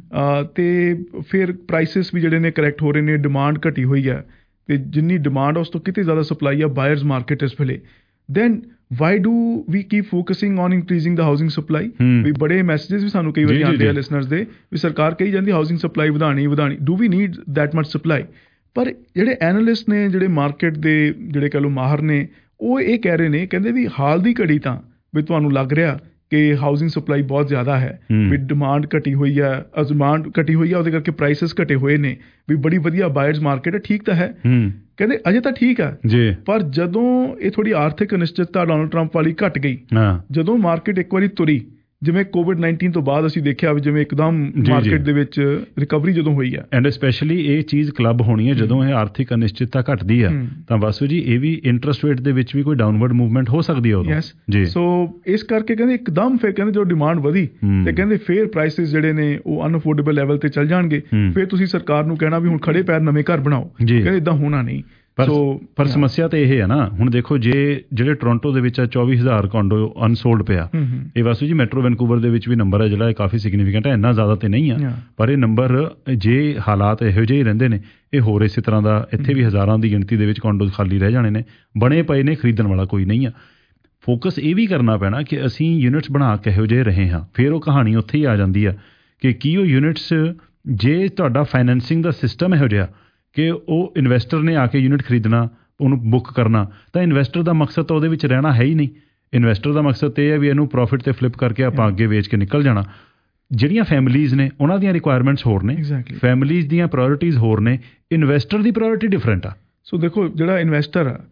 ਤੇ ਫਿਰ ਪ੍ਰਾਈਸਿਸ ਵੀ ਜਿਹੜੇ ਨੇ ਕਰੈਕਟ ਹੋ ਰਹੇ ਨੇ, ਡਿਮਾਂਡ ਘਟੀ ਹੋਈ ਹੈ, ਤੇ ਜਿੰਨੀ ਡਿਮਾਂਡ ਉਸ ਤੋਂ ਕਿਤੇ ਜ਼ਿਆਦਾ ਸਪਲਾਈ ਆ ਬਾਇਰਸ ਮਾਰਕੀਟ ਇਸ ਵੇਲੇ, then why do we keep focusing on increasing the housing supply? ਵੀ ਬੜੇ ਮੈਸੇजेस ਵੀ ਸਾਨੂੰ ਕਈ ਵਾਰੀ ਆਉਂਦੇ ਆ ਲਿਸਨਰਸ ਦੇ ਵੀ ਸਰਕਾਰ ਕਹੀ ਜਾਂਦੀ ਹਾਊਸਿੰਗ ਸਪਲਾਈ ਵਧਾਣੀ ਵਧਾਣੀ, do we need that much supply? ਪਰ ਜਿਹੜੇ ਐਨਾਲਿਸਟ ਨੇ, ਜਿਹੜੇ ਮਾਰਕੀਟ ਦੇ ਜਿਹੜੇ ਕਹਿ ਲਓ ਮਾਹਰ ਨੇ, ਉਹ ਇਹ ਕਹਿ ਰਹੇ ਨੇ, ਕਹਿੰਦੇ ਵੀ ਹਾਲ ਦੀ ਘੜੀ ਤਾਂ ਵੀ ਤੁਹਾਨੂੰ ਲੱਗ ਰਿਹਾ ਕਿ ਹਾਊਸਿੰਗ ਸਪਲਾਈ ਬਹੁਤ ਜ਼ਿਆਦਾ ਹੈ, ਵੀ ਡਿਮਾਂਡ ਘਟੀ ਹੋਈ ਹੈ, ਡਿਮਾਂਡ ਘਟੀ ਹੋਈ ਹੈ, ਉਹਦੇ ਕਰਕੇ ਪ੍ਰਾਈਸਿਸ ਘਟੇ ਹੋਏ ਨੇ, ਵੀ ਬੜੀ ਵਧੀਆ ਬਾਇਰਸ ਮਾਰਕੀਟ ਹੈ। ਠੀਕ ਤਾਂ ਹੈ, ਕਹਿੰਦੇ ਅਜੇ ਤਾਂ ਠੀਕ ਆ, ਪਰ ਜਦੋਂ ਇਹ ਥੋੜੀ ਆਰਥਿਕ ਅਨਿਸ਼ਚਿਤਤਾ ਡੋਨਲਡ ਟਰੰਪ ਵਾਲੀ ਘਟ ਗਈ, ਜਦੋਂ ਮਾਰਕੀਟ ਇੱਕ ਵਾਰੀ ਤੁਰੀ, ਜਿਵੇਂ ਕੋਵਿਡ ਨਾਈਨਟੀਨ ਤੋਂ ਬਾਅਦ ਅਸੀਂ ਦੇਖਿਆ ਵੀ ਜਿਵੇਂ ਇੱਕਦਮ ਮਾਰਕੀਟ ਦੇ ਵਿੱਚ ਰਿਕਵਰੀ ਜਦੋਂ ਹੋਈ ਹੈ, ਐਂਡ ਸਪੈਸ਼ਲੀ ਇਹ ਚੀਜ਼ ਕਲੱਬ ਹੋਣੀ ਹੈ ਜਦੋਂ ਇਹ ਆਰਥਿਕ ਅਨਿਸ਼ਚਿਤਤਾ ਘਟਦੀ ਆ, ਤਾਂ ਵਾਸੂ ਜੀ ਇਹ ਵੀ ਇੰਟਰਸਟ ਰੇਟ ਦੇ ਵਿੱਚ ਵੀ ਕੋਈ ਡਾਊਨਵਰਡ ਮੂਵਮੈਂਟ ਹੋ ਸਕਦੀ ਹੈ ਉਦੋਂ ਜੀ। ਸੋ ਇਸ ਕਰਕੇ ਕਹਿੰਦੇ ਇੱਕਦਮ ਫਿਰ ਕਹਿੰਦੇ ਜੋ ਡਿਮਾਂਡ ਵਧੀ ਤੇ ਕਹਿੰਦੇ ਫਿਰ ਪ੍ਰਾਈਸਿਸ ਜਿਹੜੇ ਨੇ ਉਹ ਅਨਅਫੋਰਡੇਬਲ ਲੈਵਲ ਤੇ ਚੱਲ ਜਾਣਗੇ, ਫਿਰ ਤੁਸੀਂ ਸਰਕਾਰ ਨੂੰ ਕਹਿਣਾ ਵੀ ਹੁਣ ਖੜੇ ਪੈਰ ਨਵੇਂ ਘਰ ਬਣਾਓ, ਕਹਿੰਦੇ ਇਦਾਂ ਹੋਣਾ ਨਹੀਂ। ਪਰ ਪਰ ਸਮੱਸਿਆ ਤਾਂ ਇਹ ਹੈ ਨਾ, ਹੁਣ ਦੇਖੋ ਜੇ ਜਿਹੜੇ ਟੋਰਾਂਟੋ ਦੇ ਵਿੱਚ ਆ ਚੌਵੀ ਹਜ਼ਾਰ ਕੋਂਡੋ ਅਨਸੋਲਡ ਪਿਆ, ਇਹ ਵਾਸੂ ਜੀ ਮੈਟਰੋ ਵੈਨਕੂਵਰ ਦੇ ਵਿੱਚ ਵੀ ਨੰਬਰ ਹੈ ਜਿਹੜਾ ਇਹ ਕਾਫੀ ਸਿਗਨੀਫਿਕੈਂਟ ਹੈ, ਇੰਨਾ ਜ਼ਿਆਦਾ ਤੇ ਨਹੀਂ ਆ, ਪਰ ਇਹ ਨੰਬਰ ਜੇ ਹਾਲਾਤ ਇਹੋ ਜਿਹੇ ਹੀ ਰਹਿੰਦੇ ਨੇ ਇਹ ਹੋਰ ਇਸੇ ਤਰ੍ਹਾਂ ਦਾ ਇੱਥੇ ਵੀ ਹਜ਼ਾਰਾਂ ਦੀ ਗਿਣਤੀ ਦੇ ਵਿੱਚ ਕੋਂਡੋਜ਼ ਖਾਲੀ ਰਹਿ ਜਾਣੇ ਨੇ, ਬਣੇ ਪਏ ਨੇ, ਖਰੀਦਣ ਵਾਲਾ ਕੋਈ ਨਹੀਂ ਆ। ਫੋਕਸ ਇਹ ਵੀ ਕਰਨਾ ਪੈਣਾ ਕਿ ਅਸੀਂ ਯੂਨਿਟਸ ਬਣਾ ਕਿਹੋ ਜਿਹੇ ਰਹੇ ਹਾਂ, ਫਿਰ ਉਹ ਕਹਾਣੀ ਉੱਥੇ ਹੀ ਆ ਜਾਂਦੀ ਆ ਕਿ ਕੀ ਉਹ ਯੂਨਿਟਸ, ਜੇ ਤੁਹਾਡਾ ਫਾਈਨੈਂਸਿੰਗ ਦਾ ਸਿਸਟਮ ਇਹੋ ਜਿਹਾ ਕਿ ਉਹ ਇਨਵੈਸਟਰ ਨੇ ਆ ਕੇ ਯੂਨਿਟ ਖਰੀਦਣਾ, ਉਹਨੂੰ ਬੁੱਕ ਕਰਨਾ, ਤਾਂ ਇਨਵੈਸਟਰ ਦਾ ਮਕਸਦ ਤਾਂ ਉਹਦੇ ਵਿੱਚ ਰਹਿਣਾ ਹੈ ਹੀ ਨਹੀਂ। ਇਨਵੈਸਟਰ ਦਾ ਮਕਸਦ ਇਹ ਹੈ ਵੀ ਇਹਨੂੰ ਪ੍ਰੋਫਿਟ ਤੇ ਫਲਿੱਪ ਕਰਕੇ ਆਪਾਂ ਅੱਗੇ ਵੇਚ ਕੇ ਨਿਕਲ ਜਾਣਾ। ਜਿਹੜੀਆਂ ਫੈਮਿਲੀਜ਼ ਨੇ ਉਹਨਾਂ ਦੀਆਂ ਰਿਕੁਆਇਰਮੈਂਟਸ ਹੋਰ ਨੇ, ਫੈਮਿਲੀਜ਼ ਦੀਆਂ ਪ੍ਰਾਇੋਰਟੀਜ਼ ਹੋਰ ਨੇ, ਇਨਵੈਸਟਰ ਦੀ ਪ੍ਰਾਇੋਰਟੀ ਡਿਫਰੈਂਟ ਆ। ਸੋ ਦੇਖੋ ਜਿਹੜਾ ਇਨਵੈਸਟਰ ਆ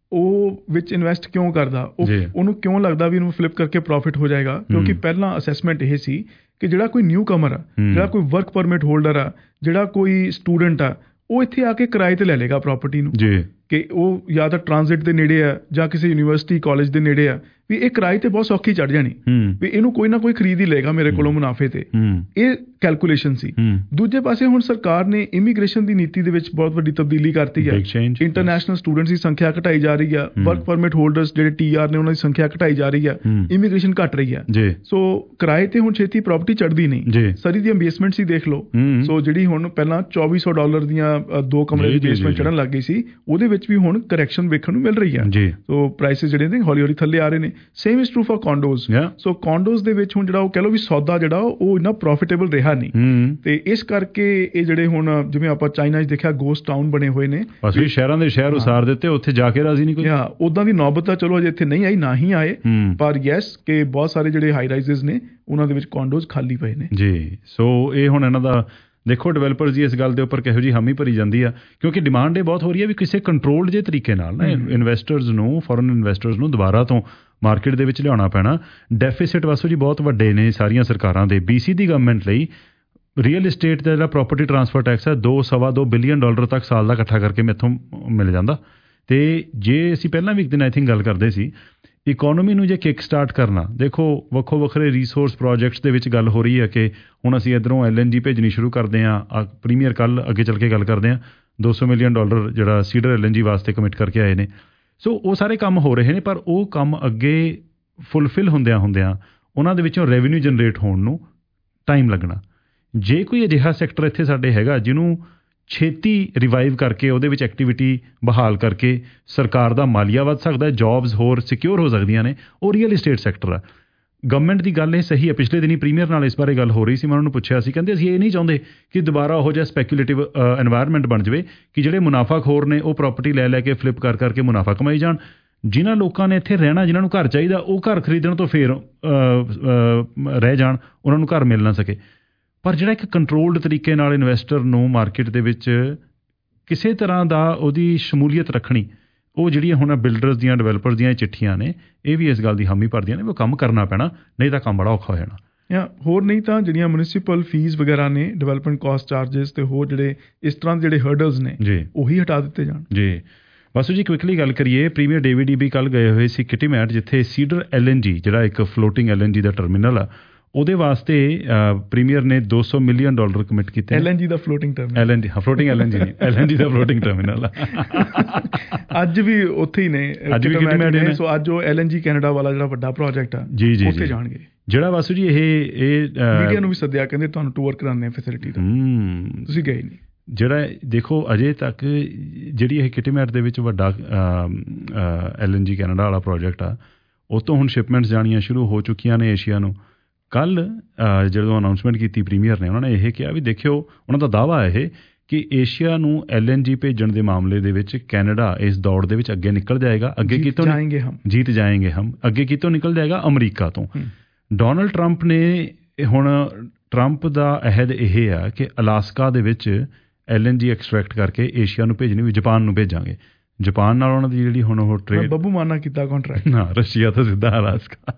ਉਹ ਵਿੱਚ ਇਨਵੈਸਟ ਕਿਉਂ ਕਰਦਾ, ਉਹ ਉਹਨੂੰ ਕਿਉਂ ਲੱਗਦਾ ਵੀ ਇਹਨੂੰ ਫਲਿੱਪ ਕਰਕੇ ਪ੍ਰੋਫਿਟ ਹੋ ਜਾਏਗਾ, ਕਿਉਂਕਿ ਪਹਿਲਾਂ ਅਸੈਸਮੈਂਟ ਇਹ ਸੀ ਕਿ ਜਿਹੜਾ ਕੋਈ ਨਿਊ ਕਮਰ ਆ, ਜਿਹੜਾ ਕੋਈ ਵਰਕ ਪਰਮਿਟ ਹੋਲਡਰ ਆ, ਜਿਹੜਾ ਕੋਈ ਸਟੂਡੈਂਟ ਆ, ਉਹ ਇੱਥੇ ਆ ਕੇ ਕਿਰਾਏ ਤੇ ਲੈ ਲੇਗਾ ਪ੍ਰਾਪਰਟੀ ਨੂੰ, ਕਿ ਉਹ ਜਾਂ ਤਾਂ ਟ੍ਰਾਂਜ਼ਿਟ ਦੇ ਨੇੜੇ ਆ ਜਾਂ ਕਿਸੇ ਯੂਨੀਵਰਸਿਟੀ ਕਾਲਜ ਦੇ ਨੇੜੇ ਆ, ਵੀ ਇਹ ਕਿਰਾਏ ਤੇ ਬਹੁਤ ਸੌਖੀ ਚੜ ਜਾਣੀ, ਵੀ ਇਹਨੂੰ ਕੋਈ ਨਾ ਕੋਈ ਖਰੀਦ ਹੀ ਲਏਗਾ ਮੇਰੇ ਕੋਲੋਂ ਮੁਨਾਫੇ ਤੇ। ਇਹ ਕੈਲਕੂਲੇਸ਼ਨ ਸੀ। ਦੂਜੇ ਪਾਸੇ ਹੁਣ ਸਰਕਾਰ ਨੇ ਇਮੀਗ੍ਰੇਸ਼ਨ ਦੀ ਨੀਤੀ ਦੇ ਵਿੱਚ ਬਹੁਤ ਵੱਡੀ ਤਬਦੀਲੀ ਕਰਤੀ ਹੈ। ਇੰਟਰਨੈਸ਼ਨਲ ਸਟੂਡੈਂਟਸ ਦੀ ਸੰਖਿਆ ਘਟਾਈ ਜਾ ਰਹੀ ਆ, ਵਰਕ ਪਰਮਿਟ ਹੋਲਡਰਸ ਜਿਹੜੇ ਟੀ ਆਰ ਨੇ ਉਹਨਾਂ ਦੀ ਸੰਖਿਆ ਘਟਾਈ ਜਾ ਰਹੀ ਆ, ਇਮੀਗ੍ਰੇਸ਼ਨ ਘਟ ਰਹੀ ਆ। ਸੋ ਕਿਰਾਏ ਤੇ ਹੁਣ ਛੇਤੀ ਪ੍ਰਾਪਰਟੀ ਚੜਦੀ ਨਹੀਂ। ਸਰੀ ਦੀਆਂ ਬੇਸਮੈਂਟਸ ਹੀ ਦੇਖ ਲਓ। ਸੋ ਜਿਹੜੀ ਹੁਣ ਪਹਿਲਾਂ ਚੌਵੀ ਸੌ ਡਾਲਰ ਦੀਆਂ ਦੋ ਕਮਰੇ ਦੀ ਬੇਸਮੈਂਟ ਚੜਨ ਲੱਗ ਗਈ ਸੀ, ਉਹਦੇ ਵਿੱਚ ਵੀ ਹੁਣ ਕਰੈਕਸ਼ਨ ਵੇਖਣ ਨੂੰ ਮਿਲ ਰਹੀ ਆ। ਸੋ ਪ੍ਰਾਈਸਿਸ ਜਿਹੜੇ ਨੇ ਹੌਲੀ ਹੌਲੀ ਥੱਲੇ ਆ ਰਹੇ ਨੇ। Same is true for condos। So condos ਦੇ ਵਿੱਚ ਹੁਣ ਜਿਹੜਾ ਉਹ ਕਹਿ ਲਓ ਵੀ ਸੌਦਾ ਜਿਹੜਾ ਉਹ ਇੰਨਾ ਪ੍ਰੋਫਿਟੇਬਲ ਰਿਹਾ ਨਹੀਂ, ਤੇ ਇਸ ਕਰਕੇ ਇਹ ਜਿਹੜੇ ਹੁਣ ਜਿਵੇਂ ਆਪਾਂ ਚਾਈਨਾ 'ਚ ਦੇਖਿਆ ਗੋਸਟ ਟਾਊਨ ਬਣੇ ਹੋਏ ਨੇ, ਅਸੀਂ ਸ਼ਹਿਰਾਂ ਦੇ ਸ਼ਹਿਰ ਉਸਾਰ ਦਿੱਤੇ, ਉੱਥੇ ਜਾ ਕੇ ਰਾਜ਼ੀ ਨਹੀਂ ਕੋਈ। ਹਾਂ, ਉਦਾਂ ਦੀ ਨੌਬਤ ਤਾਂ ਚਲੋ ਅਜੇ ਇੱਥੇ ਨਹੀਂ ਆਈ, ਨਾ ਹੀ ਆਏ, ਪਰ ਯੈਸ ਕਿ ਬਹੁਤ ਸਾਰੇ ਜਿਹੜੇ ਹਾਈ ਰਾਈਜ਼ਸ ਨੇ ਉਹਨਾਂ ਦੇ ਵਿੱਚ condos ਖਾਲੀ ਪਏ ਨੇ ਜੀ। ਸੋ ਇਹ ਹੁਣ ਇਹਨਾਂ ਦਾ ਦੇਖੋ ਡਿਵੈਲਪਰਸ ਦੀ ਇਸ ਗੱਲ ਦੇ ਉੱਪਰ ਕਿਹੋ ਜਿਹੀ ਹਾਮੀ ਭਰੀ ਜਾਂਦੀ ਆ, ਕਿਉਂਕਿ ਡਿਮਾਂਡ ਇਹ ਬਹੁਤ ਹੋ ਰਹੀ ਹੈ ਵੀ ਕਿਸੇ ਕੰਟਰੋਲਡ ਜਿਹੇ ਤਰੀਕੇ ਨਾਲ ਨਾ ਇਨਵੈਸਟਰਸ ਨੂੰ, ਫੋਰਨ ਇਨਵੈਸਟਰਸ ਨੂੰ ਦੁਬਾਰਾ ਤੋਂ ਮਾਰਕੀਟ ਦੇ ਵਿੱਚ ਲਿਆਉਣਾ ਪੈਣਾ। ਡੈਫਿਸਿਟ ਵਾਸੂ ਜੀ ਬਹੁਤ ਵੱਡੇ ਨੇ ਸਾਰੀਆਂ ਸਰਕਾਰਾਂ ਦੇ। ਬੀਸੀ ਦੀ ਗਵਰਨਮੈਂਟ ਲਈ ਰੀਅਲ ਇਸਟੇਟ ਦਾ ਜਿਹੜਾ ਪ੍ਰੋਪਰਟੀ ਟਰਾਂਸਫਰ ਟੈਕਸ ਹੈ ਦੋ ਸਵਾ ਦੋ ਬਿਲੀਅਨ ਡਾਲਰ ਤੱਕ ਸਾਲ ਦਾ ਇਕੱਠਾ ਕਰਕੇ ਮੈਥੋਂ ਮਿਲ ਜਾਂਦਾ। ਤੇ ਜੇ ਅਸੀਂ ਪਹਿਲਾਂ ਵੀ ਇੱਕ ਦਿਨ ਆਈ ਥਿੰਕ ਗੱਲ ਕਰਦੇ ਸੀ, ਇਕੋਨਮੀ ਨੂੰ ਜੇ ਕਿੱਕ ਸਟਾਰਟ ਕਰਨਾ, ਦੇਖੋ ਵੱਖੋ ਵੱਖਰੇ ਰਿਸੋਰਸ ਪ੍ਰੋਜੈਕਟਸ ਦੇ ਵਿੱਚ ਗੱਲ ਹੋ ਰਹੀ ਹੈ ਕਿ ਹੁਣ ਅਸੀਂ ਇੱਧਰੋਂ ਐਲ ਐਨ ਜੀ ਭੇਜਣੀ ਸ਼ੁਰੂ ਕਰਦੇ ਹਾਂ। ਪ੍ਰੀਮੀਅਰ ਕੱਲ੍ਹ ਅੱਗੇ ਚੱਲ ਕੇ ਗੱਲ ਕਰਦੇ ਹਾਂ, ਦੋ ਸੌ ਮਿਲੀਅਨ ਡਾਲਰ ਜਿਹੜਾ ਸੀਡਰ ਐਲ ਐਨ ਜੀ ਵਾਸਤੇ ਕਮਿਟ ਕਰਕੇ ਆਏ ਨੇ। ਸੋ ਉਹ ਸਾਰੇ ਕੰਮ ਹੋ ਰਹੇ ਨੇ, ਪਰ ਉਹ ਕੰਮ ਅੱਗੇ ਫੁੱਲਫਿਲ ਹੁੰਦਿਆਂ ਹੁੰਦਿਆਂ ਉਹਨਾਂ ਦੇ ਵਿੱਚੋਂ ਰੈਵਨਿਊ ਜਨਰੇਟ ਹੋਣ ਨੂੰ ਟਾਈਮ ਲੱਗਣਾ। ਜੇ ਕੋਈ ਅਜਿਹਾ ਸੈਕਟਰ ਇੱਥੇ ਸਾਡੇ ਹੈਗਾ ਜਿਹਨੂੰ ਛੇਤੀ ਰਿਵਾਈਵ ਕਰਕੇ ਉਹਦੇ ਵਿੱਚ ਐਕਟੀਵਿਟੀ ਬਹਾਲ ਕਰਕੇ ਸਰਕਾਰ ਦਾ ਮਾਲੀਆ ਵੱਧ ਸਕਦਾ, ਜੌਬਸ ਹੋਰ ਸਿਕਿਉਰ ਹੋ ਸਕਦੀਆਂ ਨੇ, ਉਹ ਰੀਅਲ ਇਸਟੇਟ ਸੈਕਟਰ ਆ। ਗਵਰਨਮੈਂਟ ਦੀ ਗੱਲ ਇਹ ਸਹੀ ਹੈ। ਪਿਛਲੇ ਦਿਨੀ ਪ੍ਰੀਮੀਅਰ ਨਾਲ ਇਸ ਬਾਰੇ ਗੱਲ ਹੋ ਰਹੀ ਸੀ, ਮੈਂ ਉਹਨਾਂ ਨੂੰ ਪੁੱਛਿਆ ਸੀ, ਕਹਿੰਦੇ ਅਸੀਂ ਇਹ ਨਹੀਂ ਚਾਹੁੰਦੇ ਕਿ ਦੁਬਾਰਾ ਉਹੋ ਜਿਹਾ ਸਪੈਕੂਲੇਟਿਵ ਐਨਵਾਇਰਨਮੈਂਟ ਬਣ ਜਾਵੇ ਕਿ ਜਿਹੜੇ ਮੁਨਾਫਾਖੋਰ ਨੇ ਉਹ ਪ੍ਰਾਪਰਟੀ ਲੈ ਲੈ ਕੇ ਫਲਿੱਪ ਕਰ ਕਰਕੇ ਮੁਨਾਫਾ ਕਮਾਈ ਜਾਣ। ਜਿਨ੍ਹਾਂ ਲੋਕਾਂ ਨੇ ਇੱਥੇ ਰਹਿਣਾ, ਜਿਨ੍ਹਾਂ ਨੂੰ ਘਰ ਚਾਹੀਦਾ, ਉਹ ਘਰ ਖਰੀਦਣ ਤੋਂ ਫੇਰ ਰਹਿ ਜਾਣ, ਉਹਨਾਂ ਨੂੰ ਘਰ ਮਿਲ ਨਾ ਸਕੇ। ਪਰ ਜਿਹੜਾ ਇੱਕ ਕੰਟਰੋਲਡ ਤਰੀਕੇ ਨਾਲ ਇਨਵੈਸਟਰ ਨੂੰ ਮਾਰਕੀਟ ਦੇ ਵਿੱਚ ਕਿਸੇ ਤਰ੍ਹਾਂ ਦਾ ਉਹਦੀ ਸ਼ਮੂਲੀਅਤ ਰੱਖਣੀ, ਉਹ ਜਿਹੜੀਆਂ ਹੁਣ ਬਿਲਡਰਸ ਦੀਆਂ, ਡਿਵੈਲਪਰਸ ਦੀਆਂ ਚਿੱਠੀਆਂ ਨੇ, ਇਹ ਵੀ ਇਸ ਗੱਲ ਦੀ ਹਾਮੀ ਭਰਦੀਆਂ ਨੇ ਵੀ ਉਹ ਕੰਮ ਕਰਨਾ ਪੈਣਾ, ਨਹੀਂ ਤਾਂ ਕੰਮ ਬੜਾ ਔਖਾ ਹੋ ਜਾਣਾ। ਜਾਂ ਹੋਰ ਨਹੀਂ ਤਾਂ ਜਿਹੜੀਆਂ ਮਿਊਨਿਸਪਲ ਫੀਸ ਵਗੈਰਾ ਨੇ, ਡਿਵੈਲਪਮੈਂਟ ਕਾਸਟ ਚਾਰਜਸ ਤੇ ਹੋਰ ਜਿਹੜੇ ਇਸ ਤਰ੍ਹਾਂ ਦੇ ਜਿਹੜੇ ਹਰਡਲਸ ਨੇ ਉਹੀ ਹਟਾ ਦਿੱਤੇ ਜਾਣ ਜੀ। ਬਸ ਜੀ ਕੁਇਕਲੀ ਗੱਲ ਕਰੀਏ, ਪ੍ਰੀਮੀਅਰ ਡੇਵਿਡ ਈਬੀ ਕੱਲ੍ਹ ਗਏ ਹੋਏ ਸੀ ਕਿਟੀਮੈਟ, ਜਿੱਥੇ ਸੀਡਰ ਐਲ ਐਨ ਜੀ ਜਿਹੜਾ ਇੱਕ ਫਲੋਟਿੰਗ ਐਲ ਐਨ ਜੀ ਦਾ ਟਰਮੀਨਲ ਆ, ਉਹਦੇ ਵਾਸਤੇ ਪ੍ਰੀਮੀਅਰ ਨੇ ਦੋ ਸੌ ਮਿਲੀਅਨ ਡਾਲਰ ਕਮਿਟ ਕੀਤੇ। ਐਲ ਐਨ ਜੀ ਦਾ floating terminal, L N G, ਹਾਂ ਫਲੋਟਿੰਗ ਐਲ ਐਨ ਜੀ ਨਹੀਂ, ਐਲ ਐਨ ਜੀ ਦਾ ਫਲੋਟਿੰਗ ਟਰਮੀਨਲ ਅੱਜ ਵੀ ਉੱਥੇ ਹੀ ਨੇ, ਅੱਜ ਵੀ ਕਿਟੀਮੈਟ। ਸੋ ਅੱਜ ਉਹ ਐਲ ਐਨ ਜੀ ਕੈਨੇਡਾ ਵਾਲਾ ਜਿਹੜਾ ਵੱਡਾ ਪ੍ਰੋਜੈਕਟ ਆ ਜੀ ਜੀ ਉੱਥੇ ਜਾਣਗੇ। ਜਿਹੜਾ ਵਾਸੂ ਜੀ ਇਹ ਇਹ ਮੀਡੀਆ ਨੂੰ ਵੀ ਸੱਦਿਆ, ਕਹਿੰਦੇ ਤੁਹਾਨੂੰ ਟੂਰ ਕਰਾਉਂਦੇ ਆ ਫੈਸਿਲਿਟੀ ਦਾ, ਤੁਸੀਂ ਗਏ ਨਹੀਂ। ਜਿਹੜਾ ਦੇਖੋ ਅਜੇ ਤੱਕ ਜਿਹੜੀ ਇਹ ਕਿਟੀਮੈਟ ਦੇ ਵਿੱਚ ਵੱਡਾ ਐਲ ਐਨ ਜੀ ਕੈਨੇਡਾ ਵਾਲਾ ਪ੍ਰੋਜੈਕਟ ਆ, ਉਹ ਤੋਂ ਹੁਣ ਸ਼ਿਪਮੈਂਟਸ ਜਾਣੀਆਂ ਸ਼ੁਰੂ ਹੋ ਚੁੱਕੀਆਂ ਨੇ ਏਸ਼ੀਆ ਨੂੰ। ਕੱਲ੍ਹ ਜਦੋਂ ਅਨਾਊਂਸਮੈਂਟ ਕੀਤੀ ਪ੍ਰੀਮੀਅਰ ਨੇ, ਉਹਨਾਂ ਨੇ ਇਹ ਕਿਹਾ ਵੀ ਦੇਖਿਓ, ਉਹਨਾਂ ਦਾ ਦਾਅਵਾ ਇਹ ਕਿ ਏਸ਼ੀਆ ਨੂੰ ਐਲ ਐਨ ਜੀ ਭੇਜਣ ਦੇ ਮਾਮਲੇ ਦੇ ਵਿੱਚ ਕੈਨੇਡਾ ਇਸ ਦੌੜ ਦੇ ਵਿੱਚ ਅੱਗੇ ਨਿਕਲ ਜਾਏਗਾ। ਅੱਗੇ ਕਿਤੋਂ ਜੀਤ ਜਾਏਂਗੇ ਹਮ, ਅੱਗੇ ਕਿਤੋਂ ਨਿਕਲ ਜਾਏਗਾ? ਅਮਰੀਕਾ ਤੋਂ। ਡੋਨਲਡ ਟਰੰਪ ਨੇ ਹੁਣ ਟਰੰਪ ਦਾ ਅਹਿਦ ਇਹ ਆ ਕਿ ਅਲਾਸਕਾ ਦੇ ਵਿੱਚ ਐਲ ਐਨ ਜੀ ਐਕਸਟਰੈਕਟ ਕਰਕੇ ਏਸ਼ੀਆ ਨੂੰ ਭੇਜਣੀ, ਵੀ ਜਾਪਾਨ ਨੂੰ ਭੇਜਾਂਗੇ। ਜਾਪਾਨ ਨਾਲ ਉਹਨਾਂ ਦੀ ਜਿਹੜੀ ਹੁਣ ਉਹ ਟ੍ਰੇਡ ਬੱਬੂ ਮਾਨਾ ਕੀਤਾ ਕੰਟਰੈਕਟ ਨਾ, ਰਸ਼ੀਆ ਤੋਂ ਸਿੱਧਾ ਅਲਾਸਕਾ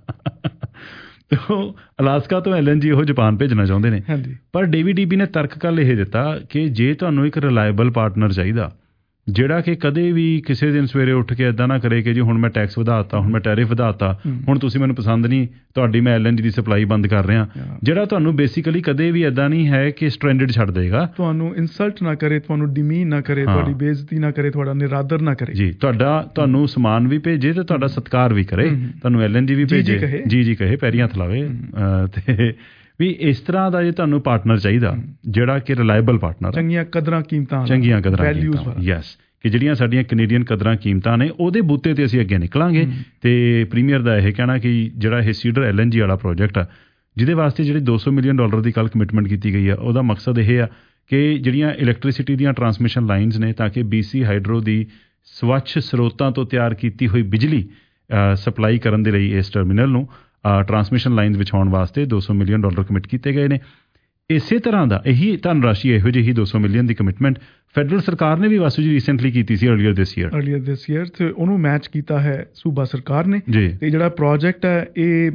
ਅਲਾਸਕਾ ਤੋਂ ਐਲ ਐਨ ਜੀ ਉਹ ਜਾਪਾਨ ਭੇਜਣਾ ਚਾਹੁੰਦੇ ਨੇ। ਪਰ ਡੇਵਿਡ ਈਬੀ ਨੇ ਤਰਕ ਕੱਲ ਇਹ ਦਿੱਤਾ ਕਿ ਜੇ ਤੁਹਾਨੂੰ ਇੱਕ ਰਿਲਾਇਬਲ ਪਾਰਟਨਰ ਚਾਹੀਦਾ ਜਿਹੜਾ ਕਿ ਕਦੇ ਵੀ ਕਿਸੇ ਦਿਨ ਸਵੇਰੇ ਉੱਠ ਕੇ ਇੱਦਾਂ ਨਾ ਕਰੇ ਕਿ ਜੀ ਹੁਣ ਮੈਂ ਟੈਕਸ ਵਧਾਤਾ, ਹੁਣ ਮੈਂ ਟੈਰਿਫ ਵਧਾਤਾ, ਹੁਣ ਤੁਸੀਂ ਮੈਨੂੰ ਪਸੰਦ ਨਹੀਂ, ਤੁਹਾਡੀ ਮੈਂ ਐਲ ਐਨ ਜੀ ਦੀ ਸਪਲਾਈ ਬੰਦ ਕਰ ਰਿਹਾ, ਜਿਹੜਾ ਤੁਹਾਨੂੰ ਬੇਸਿਕਲੀ ਕਦੇ ਵੀ ਇੱਦਾਂ ਨਹੀਂ ਹੈ ਕਿ ਸਟ੍ਰੈਂਡਡ ਛੱਡ ਦੇਗਾ, ਤੁਹਾਨੂੰ ਇਨਸਲਟ ਨਾ ਕਰੇ, ਤੁਹਾਨੂੰ ਡਿਮੀਨ ਨਾ ਕਰੇ, ਤੁਹਾਡੀ ਬੇਇੱਜ਼ਤੀ ਨਾ ਕਰੇ, ਤੁਹਾਡਾ ਨਿਰਾਦਰ ਨਾ ਕਰੇ ਜੀ, ਤੁਹਾਡਾ ਤੁਹਾਨੂੰ ਸਮਾਨ ਵੀ ਭੇਜੇ ਤੇ ਤੁਹਾਡਾ ਸਤਿਕਾਰ ਵੀ ਕਰੇ, ਤੁਹਾਨੂੰ ਐਲ ਐਨ ਜੀ ਵੀ ਭੇਜੇ, ਜੀ ਜੀ ਕਹੇ, ਪੈਰੀਂ ਹੱਥ ਲਾਵੇ, ਤੇ ਵੀ ਇਸ ਤਰ੍ਹਾਂ ਦਾ ਜੇ ਤੁਹਾਨੂੰ ਪਾਰਟਨਰ ਚਾਹੀਦਾ ਜਿਹੜਾ ਕਿ ਰਿਲਾਇਬਲ ਪਾਰਟਨਰ, ਚੰਗੀਆਂ ਕਦਰਾਂ ਕੀਮਤਾਂ, ਚੰਗੀਆਂ ਕਦਰਾਂ ਕੀਮਤਾਂ, ਯੈਸ, ਕਿ ਜਿਹੜੀਆਂ ਸਾਡੀਆਂ ਕੈਨੇਡੀਅਨ ਕਦਰਾਂ ਕੀਮਤਾਂ ਨੇ ਉਹਦੇ ਬੂਤੇ ਤੇ ਅਸੀਂ ਅੱਗੇ ਨਿਕਲਾਂਗੇ। ਤੇ ਪ੍ਰੀਮੀਅਰ ਦਾ ਇਹ ਕਹਿਣਾ ਕਿ ਜਿਹੜਾ ਇਹ ਸੀਡਰ ਐਲ ਐਨ ਜੀ ਵਾਲਾ ਪ੍ਰੋਜੈਕਟ ਆ, ਜਿਹਦੇ ਵਾਸਤੇ ਜਿਹੜੀ ਦੋ ਸੌ ਮਿਲੀਅਨ ਡਾਲਰ ਦੀ ਕੱਲ ਕਮਿਟਮੈਂਟ ਕੀਤੀ ਗਈ ਆ, ਉਹਦਾ ਮਕਸਦ ਇਹ ਆ ਕਿ ਜਿਹੜੀਆਂ ਇਲੈਕਟ੍ਰੀਸਿਟੀ ਦੀਆਂ ਟਰਾਂਸਮਿਸ਼ਨ ਲਾਈਨਸ ਨੇ, ਤਾਂ ਕਿ ਬੀ ਸੀ ਹਾਈਡਰੋ ਦੀ ਸਵੱਛ ਸਰੋਤਾਂ ਤੋਂ ਤਿਆਰ ਕੀਤੀ ਹੋਈ ਬਿਜਲੀ ਸਪਲਾਈ ਕਰਨ ਦੇ ਲਈ ਇਸ ਟਰਮੀਨਲ ਨੂੰ ਟਰਾਂਸਮਿਸ਼ਨ ਲਾਈਨਸ ਵਿਛਾਉਣ ਵਾਸਤੇ ਦੋ ਸੌ ਮਿਲੀਅਨ ਡਾਲਰ ਕਮਿਟ ਕੀਤੇ ਗਏ ਨੇ। ਇਸੇ ਤਰ੍ਹਾਂ ਦਾ ਇਹੀ ਧਨ ਰਾਸ਼ੀ, ਇਹੋ ਜਿਹੀ ਦੋ ਸੌ ਮਿਲੀਅਨ ਦੀ ਕਮਿਟਮੈਂਟ ਫੈਡਰਲ ਸਰਕਾਰ ਨੇ ਵੀ ਵਾਸੂ ਜੀ ਰੀਸੈਂਟਲੀ ਕੀਤੀ ਸੀ, earlier this year earlier this year ਤੇ ਉਹਨੂੰ ਮੈਚ ਕੀਤਾ ਹੈ ਸੂਬਾ ਸਰਕਾਰ ਨੇ ਜੀ। ਤੇ ਜਿਹੜਾ ਪ੍ਰੋਜੈਕਟ ਹੈ ਇਹ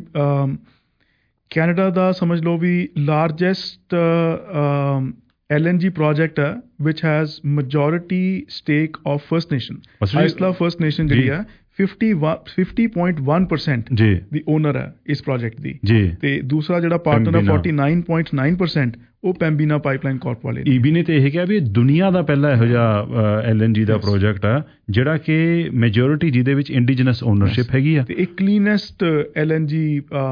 ਕੈਨੇਡਾ ਦਾ ਸਮਝ ਲਓ ਵੀ largest L N G project ਹੈ which has majority stake of First Nation. Haisla First Nation ਜਿਹੜੀ ਹੈ ਫਿਫਟੀ ਪੁਆਇੰਟ ਵਨ ਪਰਸੈਂਟ ਦੀ ਓਨਰ ਹੈ ਇਸ ਪ੍ਰੋਜੈਕਟ ਦੀ ਜੀ, ਤੇ ਦੂਸਰਾ ਜਿਹੜਾ ਪਾਰਟਨਰ ਹੈ forty nine point nine percent ਉਹ ਪੈਂਬੀਨਾ ਪਾਈਪਲਾਈਨ ਕਾਰਪ ਵਾਲੇ। ਈਬੀ ਨੇ ਤੇ ਇਹ ਕਿਹਾ ਵੀ ਦੁਨੀਆ ਦਾ ਪਹਿਲਾ ਇਹੋ ਜਿਹਾ ਐਲ ਐਨ ਜੀ ਦਾ ਪ੍ਰੋਜੈਕਟ ਆ ਜਿਹੜਾ ਕਿ ਮੈਜੋਰਿਟੀ ਜਿਹਦੇ ਵਿੱਚ ਇੰਡੀਜਨਸ ਓਨਰਸ਼ਿਪ ਹੈਗੀ ਆ, ਤੇ ਇਹ cleanest L N G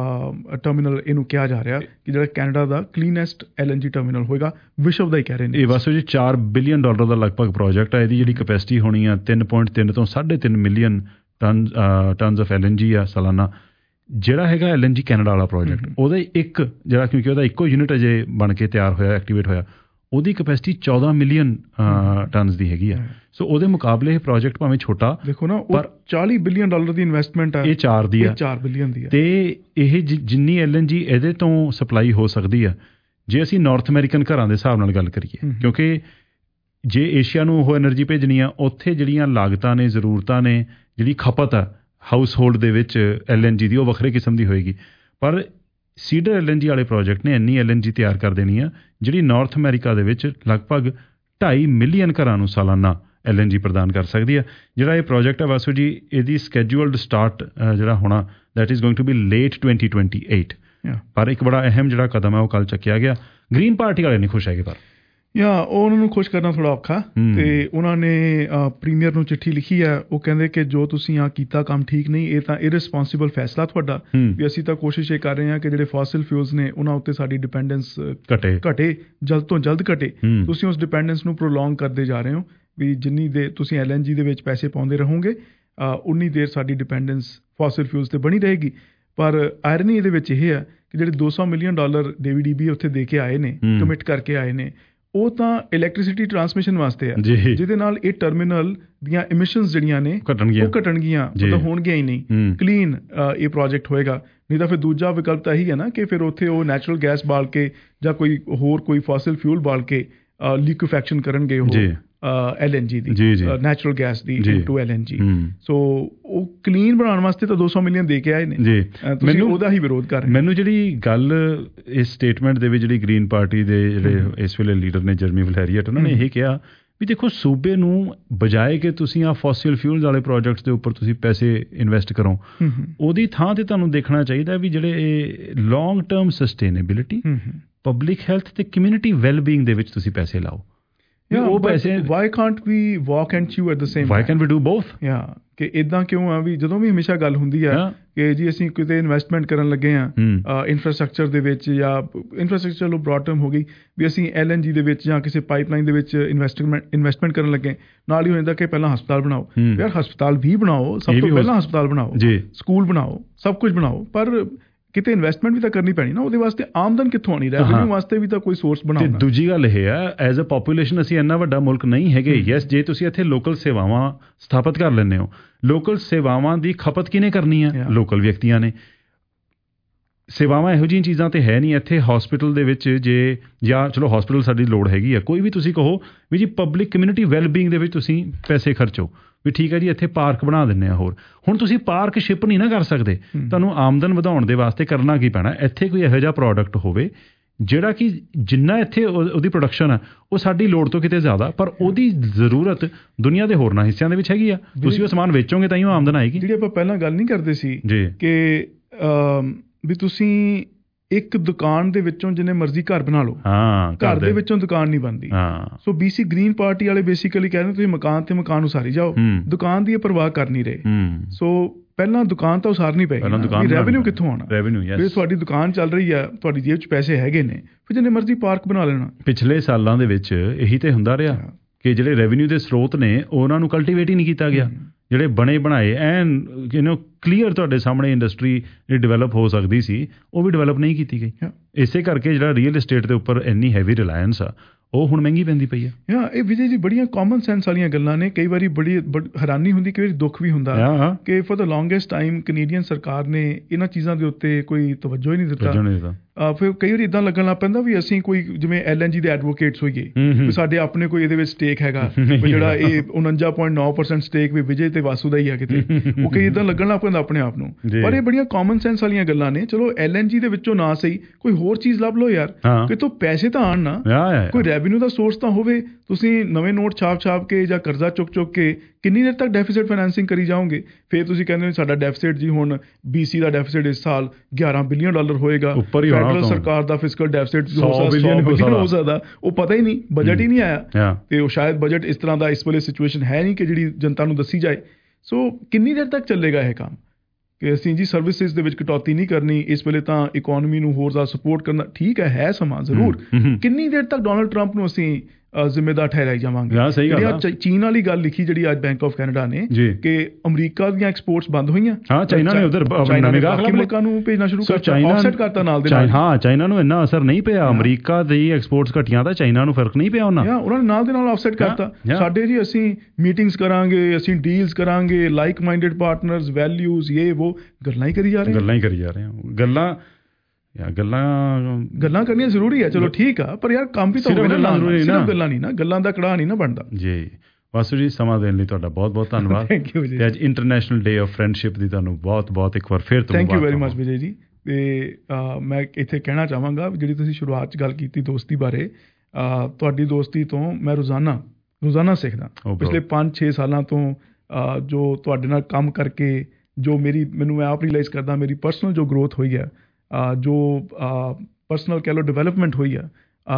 terminal ਇਹਨੂੰ ਕਿਹਾ ਜਾ ਰਿਹਾ ਕਿ ਜਿਹੜਾ ਕੈਨੇਡਾ ਦਾ cleanest L N G terminal ਹੋਏਗਾ, ਵਿਸ਼ਵ ਦਾ ਹੀ ਕਹਿ ਰਹੇ ਨੇ। ਇਹ ਬਸ ਜੀ ਚਾਰ ਬਿਲੀਅਨ ਡਾਲਰ ਦਾ ਲਗਭਗ ਪ੍ਰੋਜੈਕਟ ਆ। ਇਹਦੀ ਜਿਹੜੀ ਕਪੈਸਿਟੀ ਹੋਣੀ ਆ ਤਿੰਨ ਪੁਆਇੰਟ ਤਿੰਨ ਤੋਂ ਸਾਢੇ ਤਿੰਨ million ton tons of L N G ਆ ਸਾਲਾਨਾ। ਜਿਹੜਾ ਹੈਗਾ ਐਲ ਐਨ ਜੀ ਕੈਨੇਡਾ ਵਾਲਾ ਪ੍ਰੋਜੈਕਟ, ਉਹਦਾ ਇੱਕ ਜਿਹੜਾ ਕਿਉਂਕਿ ਉਹਦਾ ਇੱਕੋ ਯੂਨਿਟ ਅਜੇ ਬਣ ਕੇ ਤਿਆਰ ਹੋਇਆ, ਐਕਟੀਵੇਟ ਹੋਇਆ, ਉਹਦੀ ਕਪੈਸਿਟੀ ਚੌਦਾਂ ਮਿਲੀਅਨ ਟਨਸ ਦੀ ਹੈਗੀ ਆ। ਸੋ ਉਹਦੇ ਮੁਕਾਬਲੇ ਇਹ ਪ੍ਰੋਜੈਕਟ ਭਾਵੇਂ ਛੋਟਾ, ਦੇਖੋ ਨਾ, ਪਰ ਚਾਲੀ ਬਿਲੀਅਨ ਡਾਲਰ ਦੀ ਇਨਵੈਸਟਮੈਂਟ ਆ, ਇਹ ਚਾਰ ਦੀ ਆ, ਚਾਰ ਬਿਲੀਅਨ ਦੀ ਆ। ਤੇ ਇਹ ਜਿੰਨੀ ਐਲ ਐਨ ਜੀ ਇਹਦੇ ਤੋਂ ਸਪਲਾਈ ਹੋ ਸਕਦੀ ਆ ਜੇ ਅਸੀਂ ਨਾਰਥ ਅਮਰੀਕਨ ਘਰਾਂ ਦੇ ਹਿਸਾਬ ਨਾਲ ਗੱਲ ਕਰੀਏ, ਕਿਉਂਕਿ ਜੇ ਏਸ਼ੀਆ ਨੂੰ ਉਹ ਐਨਰਜੀ ਭੇਜਣੀ ਆ, ਉੱਥੇ ਜਿਹੜੀਆਂ ਲਾਗਤਾਂ ਨੇ, ਜ਼ਰੂਰਤਾਂ ਨੇ, ਜਿਹੜੀ ਖਪਤ ਆ ਹਾਊਸ ਹੋਲਡ ਦੇ ਵਿੱਚ ਐਲ ਐਨ ਜੀ ਦੀ, ਉਹ ਵੱਖਰੇ ਕਿਸਮ ਦੀ ਹੋਏਗੀ। ਪਰ ਸੀਡਰ ਐਲ ਐਨ ਜੀ ਵਾਲੇ ਪ੍ਰੋਜੈਕਟ ਨੇ ਇੰਨੀ ਐਲ ਐਨ ਜੀ ਤਿਆਰ ਕਰ ਦੇਣੀ ਆ ਜਿਹੜੀ ਨਾਰਥ ਅਮਰੀਕਾ ਦੇ ਵਿੱਚ ਲਗਭਗ ਢਾਈ ਮਿਲੀਅਨ ਘਰਾਂ ਨੂੰ ਸਾਲਾਨਾ ਐਲ ਐਨ ਜੀ ਪ੍ਰਦਾਨ ਕਰ ਸਕਦੀ ਆ। ਜਿਹੜਾ ਇਹ ਪ੍ਰੋਜੈਕਟ ਹੈ ਵਾਸੂ ਜੀ, ਇਹਦੀ ਸਕੈਜੂਅਲਡ ਸਟਾਰਟ ਜਿਹੜਾ ਹੋਣਾ that is going to be late twenty twenty eight. ਪਰ ਇੱਕ ਬੜਾ ਅਹਿਮ ਜਿਹੜਾ ਕਦਮ ਹੈ ਉਹ ਕੱਲ੍ਹ ਚੱਕਿਆ ਗਿਆ। ਗ੍ਰੀਨ ਪਾਰਟੀ ਵਾਲੇ ਨਹੀਂ ਖੁਸ਼ ਹੈਗੇ, ਪਰ ਜਾਂ ਉਹ ਉਹਨਾਂ ਨੂੰ ਖੁਸ਼ ਕਰਨਾ ਥੋੜ੍ਹਾ ਔਖਾ। ਤੇ ਉਹਨਾਂ ਨੇ ਪ੍ਰੀਮੀਅਰ ਨੂੰ ਚਿੱਠੀ ਲਿਖੀ ਹੈ, ਉਹ ਕਹਿੰਦੇ ਕਿ ਜੋ ਤੁਸੀਂ ਆ ਕੀਤਾ ਕੰਮ ਠੀਕ ਨਹੀਂ, ਇਹ ਤਾਂ ਇਰਰਿਸਪੋਂਸੀਬਲ ਫੈਸਲਾ ਤੁਹਾਡਾ, ਵੀ ਅਸੀਂ ਤਾਂ ਕੋਸ਼ਿਸ਼ ਇਹ ਕਰ ਰਹੇ ਹਾਂ ਕਿ ਜਿਹੜੇ ਫੋਸਿਲ ਫਿਊਲਸ ਨੇ ਉਹਨਾਂ ਉੱਤੇ ਸਾਡੀ ਡਿਪੈਂਡੈਂਸ ਘਟੇ ਘਟੇ ਜਲਦ ਤੋਂ ਜਲਦ ਘਟੇ। ਤੁਸੀਂ ਉਸ ਡਿਪੈਂਡੈਂਸ ਨੂੰ ਪ੍ਰੋਲੋਂਗ ਕਰਦੇ ਜਾ ਰਹੇ ਹੋ, ਵੀ ਜਿੰਨੀ ਦੇਰ ਤੁਸੀਂ ਐਲ ਐਨ ਜੀ ਦੇ ਵਿੱਚ ਪੈਸੇ ਪਾਉਂਦੇ ਰਹੋਗੇ ਉਨੀ ਦੇਰ ਸਾਡੀ ਡਿਪੈਂਡੈਂਸ ਫੋਸਿਲ ਫਿਊਲਸ 'ਤੇ ਬਣੀ ਰਹੇਗੀ। ਪਰ ਆਇਰਨੀ ਇਹਦੇ ਵਿੱਚ ਇਹ ਹੈ ਕਿ ਜਿਹੜੇ ਦੋ ਸੌ ਮਿਲੀਅਨ ਡਾਲਰ ਡੇਵਿਡ ਈਬੀ ਉੱਥੇ ਦੇ ਕੇ ਆਏ ਨੇ, ਕਮਿਟ ਕਰਕੇ ਆਏ ਨੇ, ਉਹ ਤਾਂ ਇਲੈਕਟ੍ਰੀਸਿਟੀ ਟਰਾਂਸਮਿਸ਼ਨ ਵਾਸਤੇ ਆ, ਜਿਹਦੇ ਨਾਲ ਇਹ ਟਰਮੀਨਲ ਦੀਆਂ ਇਮਿਸ਼ਨਸ ਜਿਹੜੀਆਂ ਨੇ ਉਹ ਘਟਣਗੀਆਂ, ਉਹ ਤਾਂ ਹੋਣਗੀਆਂ ਹੀ ਨਹੀਂ। ਕਲੀਨ ਇਹ ਪ੍ਰੋਜੈਕਟ ਹੋਏਗਾ। ਨਹੀਂ ਤਾਂ ਫਿਰ ਦੂਜਾ ਵਿਕਲਪ ਤਾਂ ਇਹੀ ਹੈ ਨਾ ਕਿ ਫਿਰ ਉੱਥੇ ਉਹ ਨੈਚੁਰਲ ਗੈਸ ਬਾਲ ਕੇ ਜਾਂ ਕੋਈ ਹੋਰ ਕੋਈ ਫੋਸਿਲ ਫਿਊਲ ਬਾਲ ਕੇ ਲਿਕੁਫੈਕਸ਼ਨ ਕਰਨਗੇ ਉਹ ਐਲ ਐਨ ਜੀ ਦੀ, ਨੈਚੁਰਲ ਗੈਸ ਦੀ into L N G. So ਉਹ ਕਲੀਨ ਬਣਾਉਣ ਵਾਸਤੇ ਤਾਂ ਦੋ ਸੌ ਮਿਲੀਅਨ ਦੇ ਕੇ ਆਏ ਨੇ, ਤੁਸੀਂ ਉਹਦਾ ਹੀ ਵਿਰੋਧ ਕਰ ਰਹੇ। ਮੈਨੂੰ ਜਿਹੜੀ ਗੱਲ ਇਸ ਸਟੇਟਮੈਂਟ ਦੇ ਵਿੱਚ ਜਿਹੜੀ ਗ੍ਰੀਨ ਪਾਰਟੀ ਦੇ ਜਿਹੜੇ ਇਸ ਵੇਲੇ ਲੀਡਰ ਨੇ ਜਰਮੀ ਵਲੈਰੀਅਟ, ਉਹਨਾਂ ਨੇ ਇਹ ਕਿਹਾ ਵੀ ਦੇਖੋ ਸੂਬੇ ਨੂੰ ਬਜਾਏ ਕਿ ਤੁਸੀਂ ਆ ਫੋਸਿਲ ਫਿਊਲਸ ਵਾਲੇ ਪ੍ਰੋਜੈਕਟਸ ਦੇ ਉੱਪਰ ਤੁਸੀਂ ਪੈਸੇ ਇਨਵੈਸਟ ਕਰੋ, ਉਹਦੀ ਥਾਂ ਤੇ ਤੁਹਾਨੂੰ ਦੇਖਣਾ ਚਾਹੀਦਾ ਵੀ ਜਿਹੜੇ ਇਹ long term sustainability, public health ਤੇ ਕਮਿਊਨਿਟੀ ਵੈਲਬੀਇੰਗ ਦੇ ਵਿੱਚ ਤੁਸੀਂ ਪੈਸੇ ਲਾਓ। Yeah, ਉਹ ਪੈਸੇ why can't we walk and chew at the same, why can we do both. ਯਾ ਕਿ ਇੱਦਾਂ ਕਿਉਂ ਆ ਵੀ ਜਦੋਂ ਵੀ ਹਮੇਸ਼ਾ ਗੱਲ ਹੁੰਦੀ ਹੈ ਕਿ ਜੀ ਅਸੀਂ ਕਿਤੇ ਇਨਵੈਸਟਮੈਂਟ ਕਰਨ ਲੱਗੇ ਹਾਂ ਇਨਫਰਾਸਟਰਕਚਰ ਦੇ ਵਿੱਚ, ਜਾਂ ਇਨਫਰਾਸਟਰਕਚਰ ਚਲੋ ਬ੍ਰੌਡ ਟਰਮ ਹੋ ਗਈ, ਵੀ ਅਸੀਂ ਐਲ ਐਨ ਜੀ ਦੇ ਵਿੱਚ ਜਾਂ ਕਿਸੇ ਪਾਈਪਲਾਈਨ ਦੇ ਵਿੱਚ ਇਨਵੈਸਟਮੈਂਟ ਇਨਵੈਸਟਮੈਂਟ ਕਰਨ ਲੱਗੇ, ਨਾਲ ਹੀ ਹੋ ਜਾਂਦਾ ਕਿ ਪਹਿਲਾਂ ਹਸਪਤਾਲ ਬਣਾਓ। ਯਾਰ ਹਸਪਤਾਲ ਵੀ ਬਣਾਓ, ਸਭ ਤੋਂ ਪਹਿਲਾਂ ਹਸਪਤਾਲ ਬਣਾਓ, ਸਕੂਲ ਬਣਾਓ, ਸਭ ਕੁਝ ਬਣਾਓ, ਪਰ ਕਿਤੇ ਇਨਵੈਸਟਮੈਂਟ ਵੀ ਤਾਂ ਕਰਨੀ ਪੈਣੀ ਨਾ। ਉਹਦੇ ਵਾਸਤੇ ਆਮਦਨ ਕਿੱਥੋਂ ਆਉਣੀ, ਰੈਵਨਿਊ ਵਾਸਤੇ ਵੀ ਤਾਂ ਕੋਈ ਸੋਰਸ ਬਣਾਉਣਾ। ਤੇ ਦੂਜੀ ਗੱਲ ਇਹ ਹੈ, ਐਜ਼ ਅ ਪਾਪੂਲੇਸ਼ਨ ਅਸੀਂ ਇੰਨਾ ਵੱਡਾ ਮੁਲਕ ਨਹੀਂ ਹੈਗੇ। ਯੈਸ, ਜੇ ਤੁਸੀਂ ਇੱਥੇ ਲੋਕਲ ਸੇਵਾਵਾਂ ਸਥਾਪਿਤ ਕਰ ਲੈਂਦੇ ਹੋ, ਲੋਕਲ ਸੇਵਾਵਾਂ ਦੀ ਖਪਤ ਕਿਹਨੇ ਕਰਨੀ ਹੈ? ਲੋਕਲ ਵਿਅਕਤੀਆਂ ਨੇ। ਸੇਵਾਵਾਂ ਇਹੋ ਜਿਹੀਆਂ ਚੀਜ਼ਾਂ ਤੇ ਹੈ ਨਹੀਂ ਇੱਥੇ ਹਸਪੀਟਲ ਦੇ ਵਿੱਚ। ਜੇ ਜਾਂ ਚਲੋ ਹਸਪੀਟਲ ਸਾਡੀ ਲੋੜ ਹੈਗੀ ਆ, ਕੋਈ ਵੀ ਤੁਸੀਂ ਕਹੋ ਵੀ ਜੀ ਪਬਲਿਕ ਕਮਿਊਨਿਟੀ ਵੈਲਬੀਂਗ ਦੇ ਵਿੱਚ ਤੁਸੀਂ ਪੈਸੇ ਖਰਚੋ ਵੀ ਠੀਕ ਹੈ ਜੀ ਇੱਥੇ ਪਾਰਕ ਬਣਾ ਦਿੰਦੇ ਆ। ਹੋਰ ਹੁਣ ਤੁਸੀਂ ਪਾਰਕ ਸ਼ਿਪ ਨਹੀਂ ਨਾ ਕਰ ਸਕਦੇ, ਤੁਹਾਨੂੰ ਆਮਦਨ ਵਧਾਉਣ ਦੇ ਵਾਸਤੇ ਕਰਨਾ ਕੀ ਪੈਣਾ, ਇੱਥੇ ਕੋਈ ਇਹੋ ਜਿਹਾ ਪ੍ਰੋਡਕਟ ਹੋਵੇ ਜਿਹੜਾ ਕਿ ਜਿੰਨਾ ਇੱਥੇ ਉਹਦੀ ਪ੍ਰੋਡਕਸ਼ਨ ਆ ਉਹ ਸਾਡੀ ਲੋੜ ਤੋਂ ਕਿਤੇ ਜ਼ਿਆਦਾ, ਪਰ ਉਹਦੀ ਜ਼ਰੂਰਤ ਦੁਨੀਆ ਦੇ ਹੋਰਨਾਂ ਹਿੱਸਿਆਂ ਦੇ ਵਿੱਚ ਹੈਗੀ ਆ। ਤੁਸੀਂ ਉਹ ਸਮਾਨ ਵੇਚੋਗੇ ਤਾਂ ਹੀ ਉਹ ਆਮਦਨ ਆਏਗੀ। ਜਿਹੜੀ ਆਪਾਂ ਪਹਿਲਾਂ ਗੱਲ ਨਹੀਂ ਕਰਦੇ ਸੀ ਕਿ ਵੀ ਤੁਸੀਂ ਇੱਕ ਦੁਕਾਨ ਦੇ ਵਿੱਚੋਂ ਜਿੰਨੇ ਮਰਜ਼ੀ ਘਰ ਬਣਾ ਲਓ, ਹਾਂ ਘਰ ਦੇ ਵਿੱਚੋਂ ਦੁਕਾਨ ਨਹੀਂ ਬਣਦੀ। ਸੋ ਬੀਸੀ ਗ੍ਰੀਨ ਪਾਰਟੀ ਵਾਲੇ ਬੇਸਿਕਲੀ ਕਹਿੰਦੇ ਤੁਸੀਂ ਮਕਾਨ ਤੇ ਮਕਾਨ ਉਸਾਰੀ ਜਾਓ, ਦੁਕਾਨ ਦੀ ਪਰਵਾਹ ਕਰ ਨਹੀਂ ਰਹੇ। ਸੋ ਪਹਿਲਾਂ ਦੁਕਾਨ ਤਾਂ ਉਸਾਰਨੀ ਪਏਗੀ, ਰੈਵਨਿਊ ਕਿੱਥੋਂ ਆਉਣਾ? ਜੇ ਤੁਹਾਡੀ ਦੁਕਾਨ ਚੱਲ ਰਹੀ ਆ, ਤੁਹਾਡੀ ਜੇਬ 'ਚ ਪੈਸੇ ਹੈਗੇ ਨੇ, ਫਿਰ ਜਿੰਨੇ ਮਰਜ਼ੀ ਪਾਰਕ ਬਣਾ ਲੈਣਾ। ਪਿਛਲੇ ਸਾਲਾਂ ਦੇ ਵਿੱਚ ਇਹੀ ਤੇ ਹੁੰਦਾ ਰਿਹਾ ਕਿ ਜਿਹੜੇ ਰੈਵਨਿਊ ਦੇ ਸਰੋਤ ਨੇ ਉਹਨਾਂ ਨੂੰ ਕਲਟੀਵੇਟ ਹੀ ਨਹੀਂ ਕੀਤਾ ਗਿਆ। ਜਿਹੜੇ ਬਣੇ ਬਣਾਏ ਐਨ ਯੂ ਨੋ ਕਲੀਅਰ ਤੁਹਾਡੇ ਸਾਹਮਣੇ ਇੰਡਸਟਰੀ ਜਿਹੜੀ ਡਿਵੈਲਪ ਹੋ ਸਕਦੀ ਸੀ ਉਹ ਵੀ ਡਿਵੈਲਪ ਨਹੀਂ ਕੀਤੀ ਗਈ। ਇਸੇ ਕਰਕੇ ਜਿਹੜਾ ਰੀਅਲ ਏਸਟੇਟ ਦੇ ਉੱਪਰ ਇੰਨੀ ਹੈਵੀ ਰਿਲਾਇੰਸ ਆ ਉਹ ਹੁਣ ਮਹਿੰਗੀ ਪੈਂਦੀ ਪਈ ਆ। ਹਾਂ, ਇਹ ਵਿਜੇ ਜੀ ਬੜੀਆਂ ਕਾਮਨ ਸੈਂਸ ਵਾਲੀਆਂ ਗੱਲਾਂ ਨੇ। ਕਈ ਵਾਰੀ ਬੜੀ ਹੈਰਾਨੀ ਹੁੰਦੀ, ਕਈ ਵਾਰੀ ਦੁੱਖ ਵੀ ਹੁੰਦਾ ਕਿ for the longest time Canadian ਸਰਕਾਰ ਨੇ ਇਹਨਾਂ ਚੀਜ਼ਾਂ ਦੇ ਉੱਤੇ ਕੋਈ ਤਵੱਜੋ ਹੀ ਨਹੀਂ ਦਿੱਤਾ। ਫਿਰ ਕਈ ਵਾਰੀ ਇੱਦਾਂ ਲੱਗਣ ਲੱਗ ਪੈਂਦਾ ਵੀ ਅਸੀਂ ਕੋਈ ਜਿਵੇਂ ਐਲ ਐਨ ਜੀ ਦੇ ਐਡਵੋਕੇਟਸ ਹੋਈਏ, ਵੀ ਸਾਡੇ ਆਪਣੇ ਕੋਈ ਇਹਦੇ ਵਿੱਚ ਸਟੇਕ ਹੈਗਾ, ਜਿਹੜਾ ਇਹ ਉਨੰਜਾ ਪੁਆਇੰਟ ਨੌ ਪਰਸੈਂਟ ਸਟੇਕ ਵੀ ਵਿਜੇ ਤੇ ਵਾਸੂ ਦਾ ਹੀ ਆ ਕਿਤੇ, ਉਹ ਕਈ ਇੱਦਾਂ ਲੱਗਣ ਲੱਗ ਪੈਂਦਾ ਆਪਣੇ ਆਪ ਨੂੰ। ਪਰ ਇਹ ਬੜੀਆਂ ਕਾਮਨ ਸੈਂਸ ਵਾਲੀਆਂ ਗੱਲਾਂ ਨੇ। ਚਲੋ ਐਲ ਐਨ ਜੀ ਦੇ ਵਿੱਚੋਂ ਨਾ ਸਹੀ ਕੋਈ ਹੋਰ ਚੀਜ਼ ਲੱਭ ਲਓ ਯਾਰ, ਕਿਤੋਂ ਪੈਸੇ ਤਾਂ ਆਉਣ ਨਾ, ਕੋਈ ਰੈਵਨਿਊ ਦਾ ਸੋਰਸ ਤਾਂ ਹੋਵੇ। ਤੁਸੀਂ ਨਵੇਂ ਨੋਟ ਛਾਪ ਛਾਪ ਕੇ ਜਾਂ ਕਰਜ਼ਾ ਚੁੱਕ ਚੁੱਕ ਕੇ ਕਿੰਨੀ ਦੇਰ ਤੱਕ ਡੈਫੀਸਿਟ ਫਾਈਨੈਂਸਿੰਗ ਕਰੀ ਜਾਓਗੇ? ਫਿਰ ਤੁਸੀਂ ਕਹਿੰਦੇ ਹੋ ਸਾਡਾ ਡੈਫੀਸਿਟ ਜੀ ਹੁਣ ਬੀਸੀ ਦਾ ਡੈਫੀਸਿਟ ਇਸ ਸਾਲ ਗਿਆਰਾਂ ਬਿਲੀਅਨ ਡਾਲਰ ਹੋਏਗਾ, ਫੈਡਰਲ ਸਰਕਾਰ ਦਾ ਫਿਸਕਲ ਡੈਫੀਸਿਟ ਸੌ ਬਿਲੀਅਨ ਹੋ ਸਕਦਾ, ਉਹ ਪਤਾ ਹੀ ਨਹੀਂ, ਬਜਟ ਹੀ ਨਹੀਂ ਆਇਆ। ਤੇ ਉਹ ਸ਼ਾਇਦ ਬਜਟ ਇਸ ਤਰ੍ਹਾਂ ਦਾ ਇਸ ਵੇਲੇ ਸਿਚੁਏਸ਼ਨ ਹੈ ਨਹੀਂ ਕਿ ਜਿਹੜੀ ਜਨਤਾ ਨੂੰ ਦੱਸੀ ਜਾਏ। ਸੋ ਕਿੰਨੀ ਦੇਰ ਤੱਕ ਚੱਲੇਗਾ ਇਹ ਕੰਮ ਕਿ ਅਸੀਂ ਜੀ ਸਰਵਿਸਿਜ਼ ਦੇ ਵਿੱਚ ਕਟੌਤੀ ਨਹੀਂ ਕਰਨੀ, ਇਸ ਵੇਲੇ ਤਾਂ ਇਕੋਨਮੀ ਨੂੰ ਹੋਰ ਜ਼ਿਆਦਾ ਸਪੋਰਟ ਕਰਨਾ? ਠੀਕ ਹੈ, ਹੈ ਸਮਾਂ ਜ਼ਰੂਰ। ਕਿੰਨੀ ਦੇਰ ਤੱਕ ਡੋਨਲਡ ਟਰੰਪ ਨੂੰ ਅਸੀਂ ਜ਼ਿੰਮੇਦਾਰ ਠਹਿਰਾਈ ਜਾਵਾਂਗੇ? ਚੀਨ ਵਾਲੀ ਗੱਲ ਲਿਖੀ ਜਿਹੜੀ ਅੱਜ ਬੈਂਕ ਆਫ ਕੈਨੇਡਾ ਨੇ ਕਿ ਅਮਰੀਕਾ ਦੀਆਂ ਐਕਸਪੋਰਟਸ ਬੰਦ ਹੋਈਆਂ, ਚਾਈਨਾ ਨੇ ਉਧਰ ਬਾਕੀ ਮੁਲਕਾਂ ਨੂੰ ਭੇਜਣਾ ਸ਼ੁਰੂ ਕਰਤਾ, ਆਫਸੈਟ ਕਰਤਾ ਨਾਲ ਦੇ ਨਾਲ। ਹਾਂ, ਚਾਈਨਾ ਨੂੰ ਇੰਨਾ ਅਸਰ ਨਹੀਂ ਪਿਆ, ਅਮਰੀਕਾ ਦੀ ਐਕਸਪੋਰਟਸ ਘਟੀਆਂ ਤਾਂ ਚਾਈਨਾ ਨੂੰ ਫਰਕ ਨਹੀਂ ਪਿਆ ਉਹਨਾਂ ਉਹਨਾਂ ਨੇ ਨਾਲ ਦੇ ਨਾਲ ਆਫਸੈਟ ਕਰਤਾ। ਸਾਡੇ ਜੀ ਅਸੀਂ ਮੀਟਿੰਗਸ ਕਰਾਂਗੇ, ਅਸੀਂ ਡੀਲਸ ਕਰਾਂਗੇ, ਲਾਈਕ ਮਾਈਂਡਡ ਪਾਰਟਨਰਸ, ਵੈਲਿਊਜ਼, ਇਹ ਉਹ ਗੱਲਾਂ ਹੀ ਕਰੀ ਜਾ ਰਹੇ ਗੱਲਾਂ ਹੀ ਕਰੀ ਜਾ ਰਹੇ ਗੱਲਾਂ ਗੱਲਾਂ ਗੱਲਾਂ ਕਰਨੀਆਂ ਜ਼ਰੂਰੀ ਹੈ। ਚਲੋ ਠੀਕ ਆ, ਪਰ ਯਾਰ ਕੰਮ ਵੀ ਤਾਂ ਹੋਵੇ ਨਾ, ਸਿਰਫ ਗੱਲਾਂ ਨਹੀਂ ਨਾ, ਗੱਲਾਂ ਦਾ ਕੜਾਹ ਨਹੀਂ ਨਾ ਬਣਦਾ ਜੀ। ਵਾਸੂ ਜੀ, ਸਮਾਂ ਦੇਣ ਲਈ ਤੁਹਾਡਾ ਬਹੁਤ ਬਹੁਤ ਧੰਨਵਾਦ। ਥੈਂਕ ਯੂ ਜੀ। ਤੇ ਅੱਜ ਇੰਟਰਨੈਸ਼ਨਲ ਡੇ ਆਫ ਫਰੈਂਡਸ਼ਿਪ ਦੀ ਤੁਹਾਨੂੰ ਬਹੁਤ ਬਹੁਤ ਇੱਕ ਵਾਰ ਫਿਰ ਤੋਂ thank you very much Vijay ji. ਤੇ ਮੈਂ ਇੱਥੇ ਕਹਿਣਾ ਚਾਹਾਂਗਾ ਜਿਹੜੀ ਤੁਸੀਂ ਸ਼ੁਰੂਆਤ 'ਚ ਗੱਲ ਕੀਤੀ ਦੋਸਤੀ ਬਾਰੇ, ਤੁਹਾਡੀ ਦੋਸਤੀ ਤੋਂ ਮੈਂ ਰੋਜ਼ਾਨਾ ਰੋਜ਼ਾਨਾ ਸਿੱਖਦਾ। ਪਿਛਲੇ ਪੰਜ ਛੇ ਸਾਲਾਂ ਤੋਂ ਜੋ ਤੁਹਾਡੇ ਨਾਲ ਕੰਮ ਕਰਕੇ ਜੋ ਮੇਰੀ ਮੈਨੂੰ ਮੈਂ ਆਪ ਰਿਅਲਾਈਜ਼ ਕਰਦਾ ਮੇਰੀ ਪਰਸਨਲ ਜੋ ਗਰੋਥ ਹੋਈ ਹੈ, ਜੋ ਪਰਸਨਲ ਕਹਿ ਲਓ ਡਿਵੈਲਪਮੈਂਟ ਹੋਈ ਆ,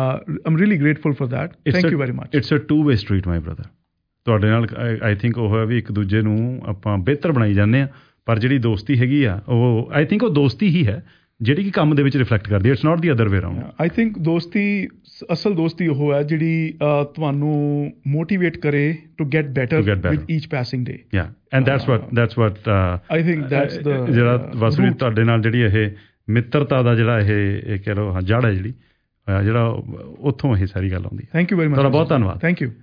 I'm really grateful for that. Thank you very much. It's a two way street my brother. ਤੁਹਾਡੇ ਨਾਲ ਆਈ ਥਿੰਕ ਉਹ ਹੈ ਵੀ ਇੱਕ ਦੂਜੇ ਨੂੰ ਆਪਾਂ ਬਿਹਤਰ ਬਣਾਈ ਜਾਂਦੇ ਹਾਂ, ਪਰ ਜਿਹੜੀ ਦੋਸਤੀ ਹੈਗੀ ਆ ਉਹ ਆਈ ਥਿੰਕ ਉਹ ਦੋਸਤੀ ਹੀ ਹੈ ਜਿਹੜੀ ਕਿ ਕੰਮ ਦੇ ਵਿੱਚ ਰਿਫਲੈਕਟ ਕਰਦੀ ਹੈ। It's not the other way around. I think ਦੋਸਤੀ, ਅਸਲ ਦੋਸਤੀ ਉਹ ਹੈ ਜਿਹੜੀ ਤੁਹਾਨੂੰ ਮੋਟੀਵੇਟ ਕਰੇ to get better with each passing day. Yeah, and that's what that's what I think that's the ਜਿਹੜਾ ਵਾਸੂ ਤੁਹਾਡੇ ਨਾਲ ਜਿਹੜੀ ਇਹ ਮਿੱਤਰਤਾ ਦਾ ਜਿਹੜਾ ਇਹ ਕਹਿ ਲਓ ਜੜ ਹੈ ਜਿਹੜੀ ਜਿਹੜਾ ਉੱਥੋਂ ਇਹ ਸਾਰੀ ਗੱਲ ਆਉਂਦੀ ਹੈ। Thank you very much. ਤੁਹਾਡਾ ਬਹੁਤ ਧੰਨਵਾਦ। Thank you.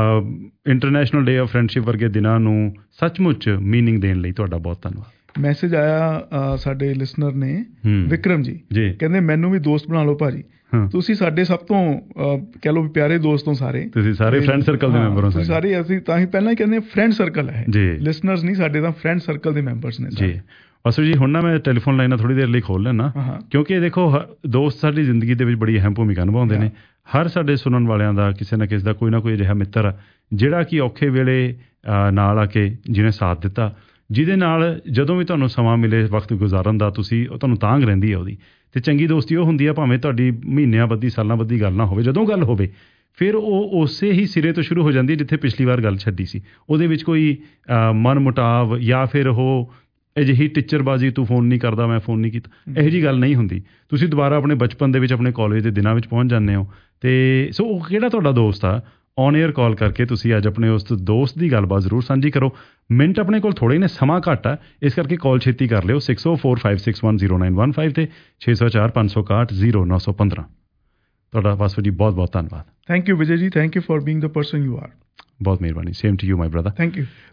International day of Friendship ਵਰਗੇ ਦਿਨਾਂ ਨੂੰ ਸੱਚਮੁੱਚ ਮੀਨਿੰਗ ਦੇਣ ਲਈ ਤੁਹਾਡਾ ਬਹੁਤ ਧੰਨਵਾਦ। ਮੈਸੇਜ ਆਇਆ ਸਾਡੇ ਲਿਸਨਰ ਨੇ, ਵਿਕਰਮ ਜੀ, ਕਹਿੰਦੇ ਮੈਨੂੰ ਵੀ ਦੋਸਤ ਬਣਾ ਲਓ ਭਾਜੀ। ਤੁਸੀਂ ਸਾਡੇ ਸਭ ਤੋਂ ਕਹਿ ਲਓ ਪਿਆਰੇ ਦੋਸਤ ਹੋ ਸਾਰੇ, ਤੁਸੀਂ ਸਾਰੇ ਫਰੈਂਡ ਸਰਕਲ ਦੇ ਮੈਂਬਰ ਹੋ ਸਾਰੇ। ਅਸੀਂ ਤਾਂ ਹੀ ਪਹਿਲਾਂ ਹੀ ਕਹਿੰਦੇ ਫਰੈਂਡ ਸਰਕਲ ਹੈ, ਲਿਸਨਰਸ ਨਹੀਂ ਸਾਡੇ, ਤਾਂ ਫਰੈਂਡ ਸਰਕਲ ਦੇ ਮੈਂਬਰਸ ਨੇ ਜੀ। ਅਸੂ ਜੀ, ਹੁਣ ਨਾ ਮੈਂ ਟੈਲੀਫੋਨ ਲਾਈਨਾਂ ਥੋੜ੍ਹੀ ਦੇਰ ਲਈ ਖੋਲ੍ਹ ਲੈਣਾ, ਕਿਉਂਕਿ ਦੇਖੋ ਦੋਸਤ ਸਾਡੀ ਜ਼ਿੰਦਗੀ ਦੇ ਵਿੱਚ ਬੜੀ ਅਹਿਮ ਭੂਮਿਕਾ ਨਿਭਾਉਂਦੇ ਨੇ। ਹਰ ਸਾਡੇ ਸੁਣਨ ਵਾਲਿਆਂ ਦਾ ਕਿਸੇ ਨਾ ਕਿਸੇ ਦਾ ਕੋਈ ਨਾ ਕੋਈ ਅਜਿਹਾ ਮਿੱਤਰ ਆ ਜਿਹੜਾ ਕਿ ਔਖੇ ਵੇਲੇ ਨਾਲ ਆ ਕੇ ਜਿਹਨੇ ਸਾਥ ਦਿੱਤਾ, ਜਿਹਦੇ ਨਾਲ ਜਦੋਂ ਵੀ ਤੁਹਾਨੂੰ ਸਮਾਂ ਮਿਲੇ ਵਕਤ ਗੁਜ਼ਾਰਨ ਦਾ, ਤੁਸੀਂ ਉਹ ਤੁਹਾਨੂੰ ਤਾਂਘ ਰਹਿੰਦੀ ਹੈ ਉਹਦੀ। ਅਤੇ ਚੰਗੀ ਦੋਸਤੀ ਉਹ ਹੁੰਦੀ ਆ ਭਾਵੇਂ ਤੁਹਾਡੀ ਮਹੀਨਿਆਂ ਬੱਧੀ ਸਾਲਾਂ ਬੱਧੀ ਗੱਲ ਨਾ ਹੋਵੇ, ਜਦੋਂ ਗੱਲ ਹੋਵੇ ਫਿਰ ਉਹ ਉਸੇ ਹੀ ਸਿਰੇ ਤੋਂ ਸ਼ੁਰੂ ਹੋ ਜਾਂਦੀ ਜਿੱਥੇ ਪਿਛਲੀ ਵਾਰ ਗੱਲ ਛੱਡੀ ਸੀ। ਉਹਦੇ ਵਿੱਚ ਕੋਈ ਮਨ ਮੁਟਾਵ ਜਾਂ ਫਿਰ ਉਹ ਅਜਿਹੀ ਟੀਚਰਬਾਜ਼ੀ, ਤੂੰ ਫੋਨ ਨਹੀਂ ਕਰਦਾ ਮੈਂ ਫੋਨ ਨਹੀਂ ਕੀਤਾ, ਇਹੋ ਜਿਹੀ ਗੱਲ ਨਹੀਂ ਹੁੰਦੀ। ਤੁਸੀਂ ਦੁਬਾਰਾ ਆਪਣੇ ਬਚਪਨ ਦੇ ਵਿੱਚ ਆਪਣੇ ਕਾਲਜ ਦੇ ਦਿਨਾਂ ਵਿੱਚ ਪਹੁੰਚ ਜਾਂਦੇ ਹੋ। ਅਤੇ ਸੋ ਉਹ ਕਿਹੜਾ ਤੁਹਾਡਾ ਦੋਸਤ ਆ, ਔਨ ਏਅਰ ਕਾਲ ਕਰਕੇ ਤੁਸੀਂ ਅੱਜ ਆਪਣੇ ਉਸ ਦੋਸਤ ਦੀ ਗੱਲਬਾਤ ਜ਼ਰੂਰ ਸਾਂਝੀ ਕਰੋ। ਮਿੰਟ ਆਪਣੇ ਕੋਲ ਥੋੜ੍ਹੇ ਨੇ, ਸਮਾਂ ਘੱਟ ਆ, ਇਸ ਕਰਕੇ ਕਾਲ ਛੇਤੀ ਕਰ ਲਿਓ six oh four five six one zero nine one five ਤੇ ਛੇ ਸੌ ਚਾਰ ਪੰਜ ਸੌ ਇਕਾਹਠ ਜ਼ੀਰੋ ਨੌ ਸੌ ਪੰਦਰਾਂ। ਤੁਹਾਡਾ ਵਾਸੂ ਜੀ ਬਹੁਤ ਬਹੁਤ ਧੰਨਵਾਦ। Thank you Vijay ji, thank you for being the person you are. ਬਹੁਤ ਮਿਹਰਬਾਨੀ। Same to you my brother. Thank you.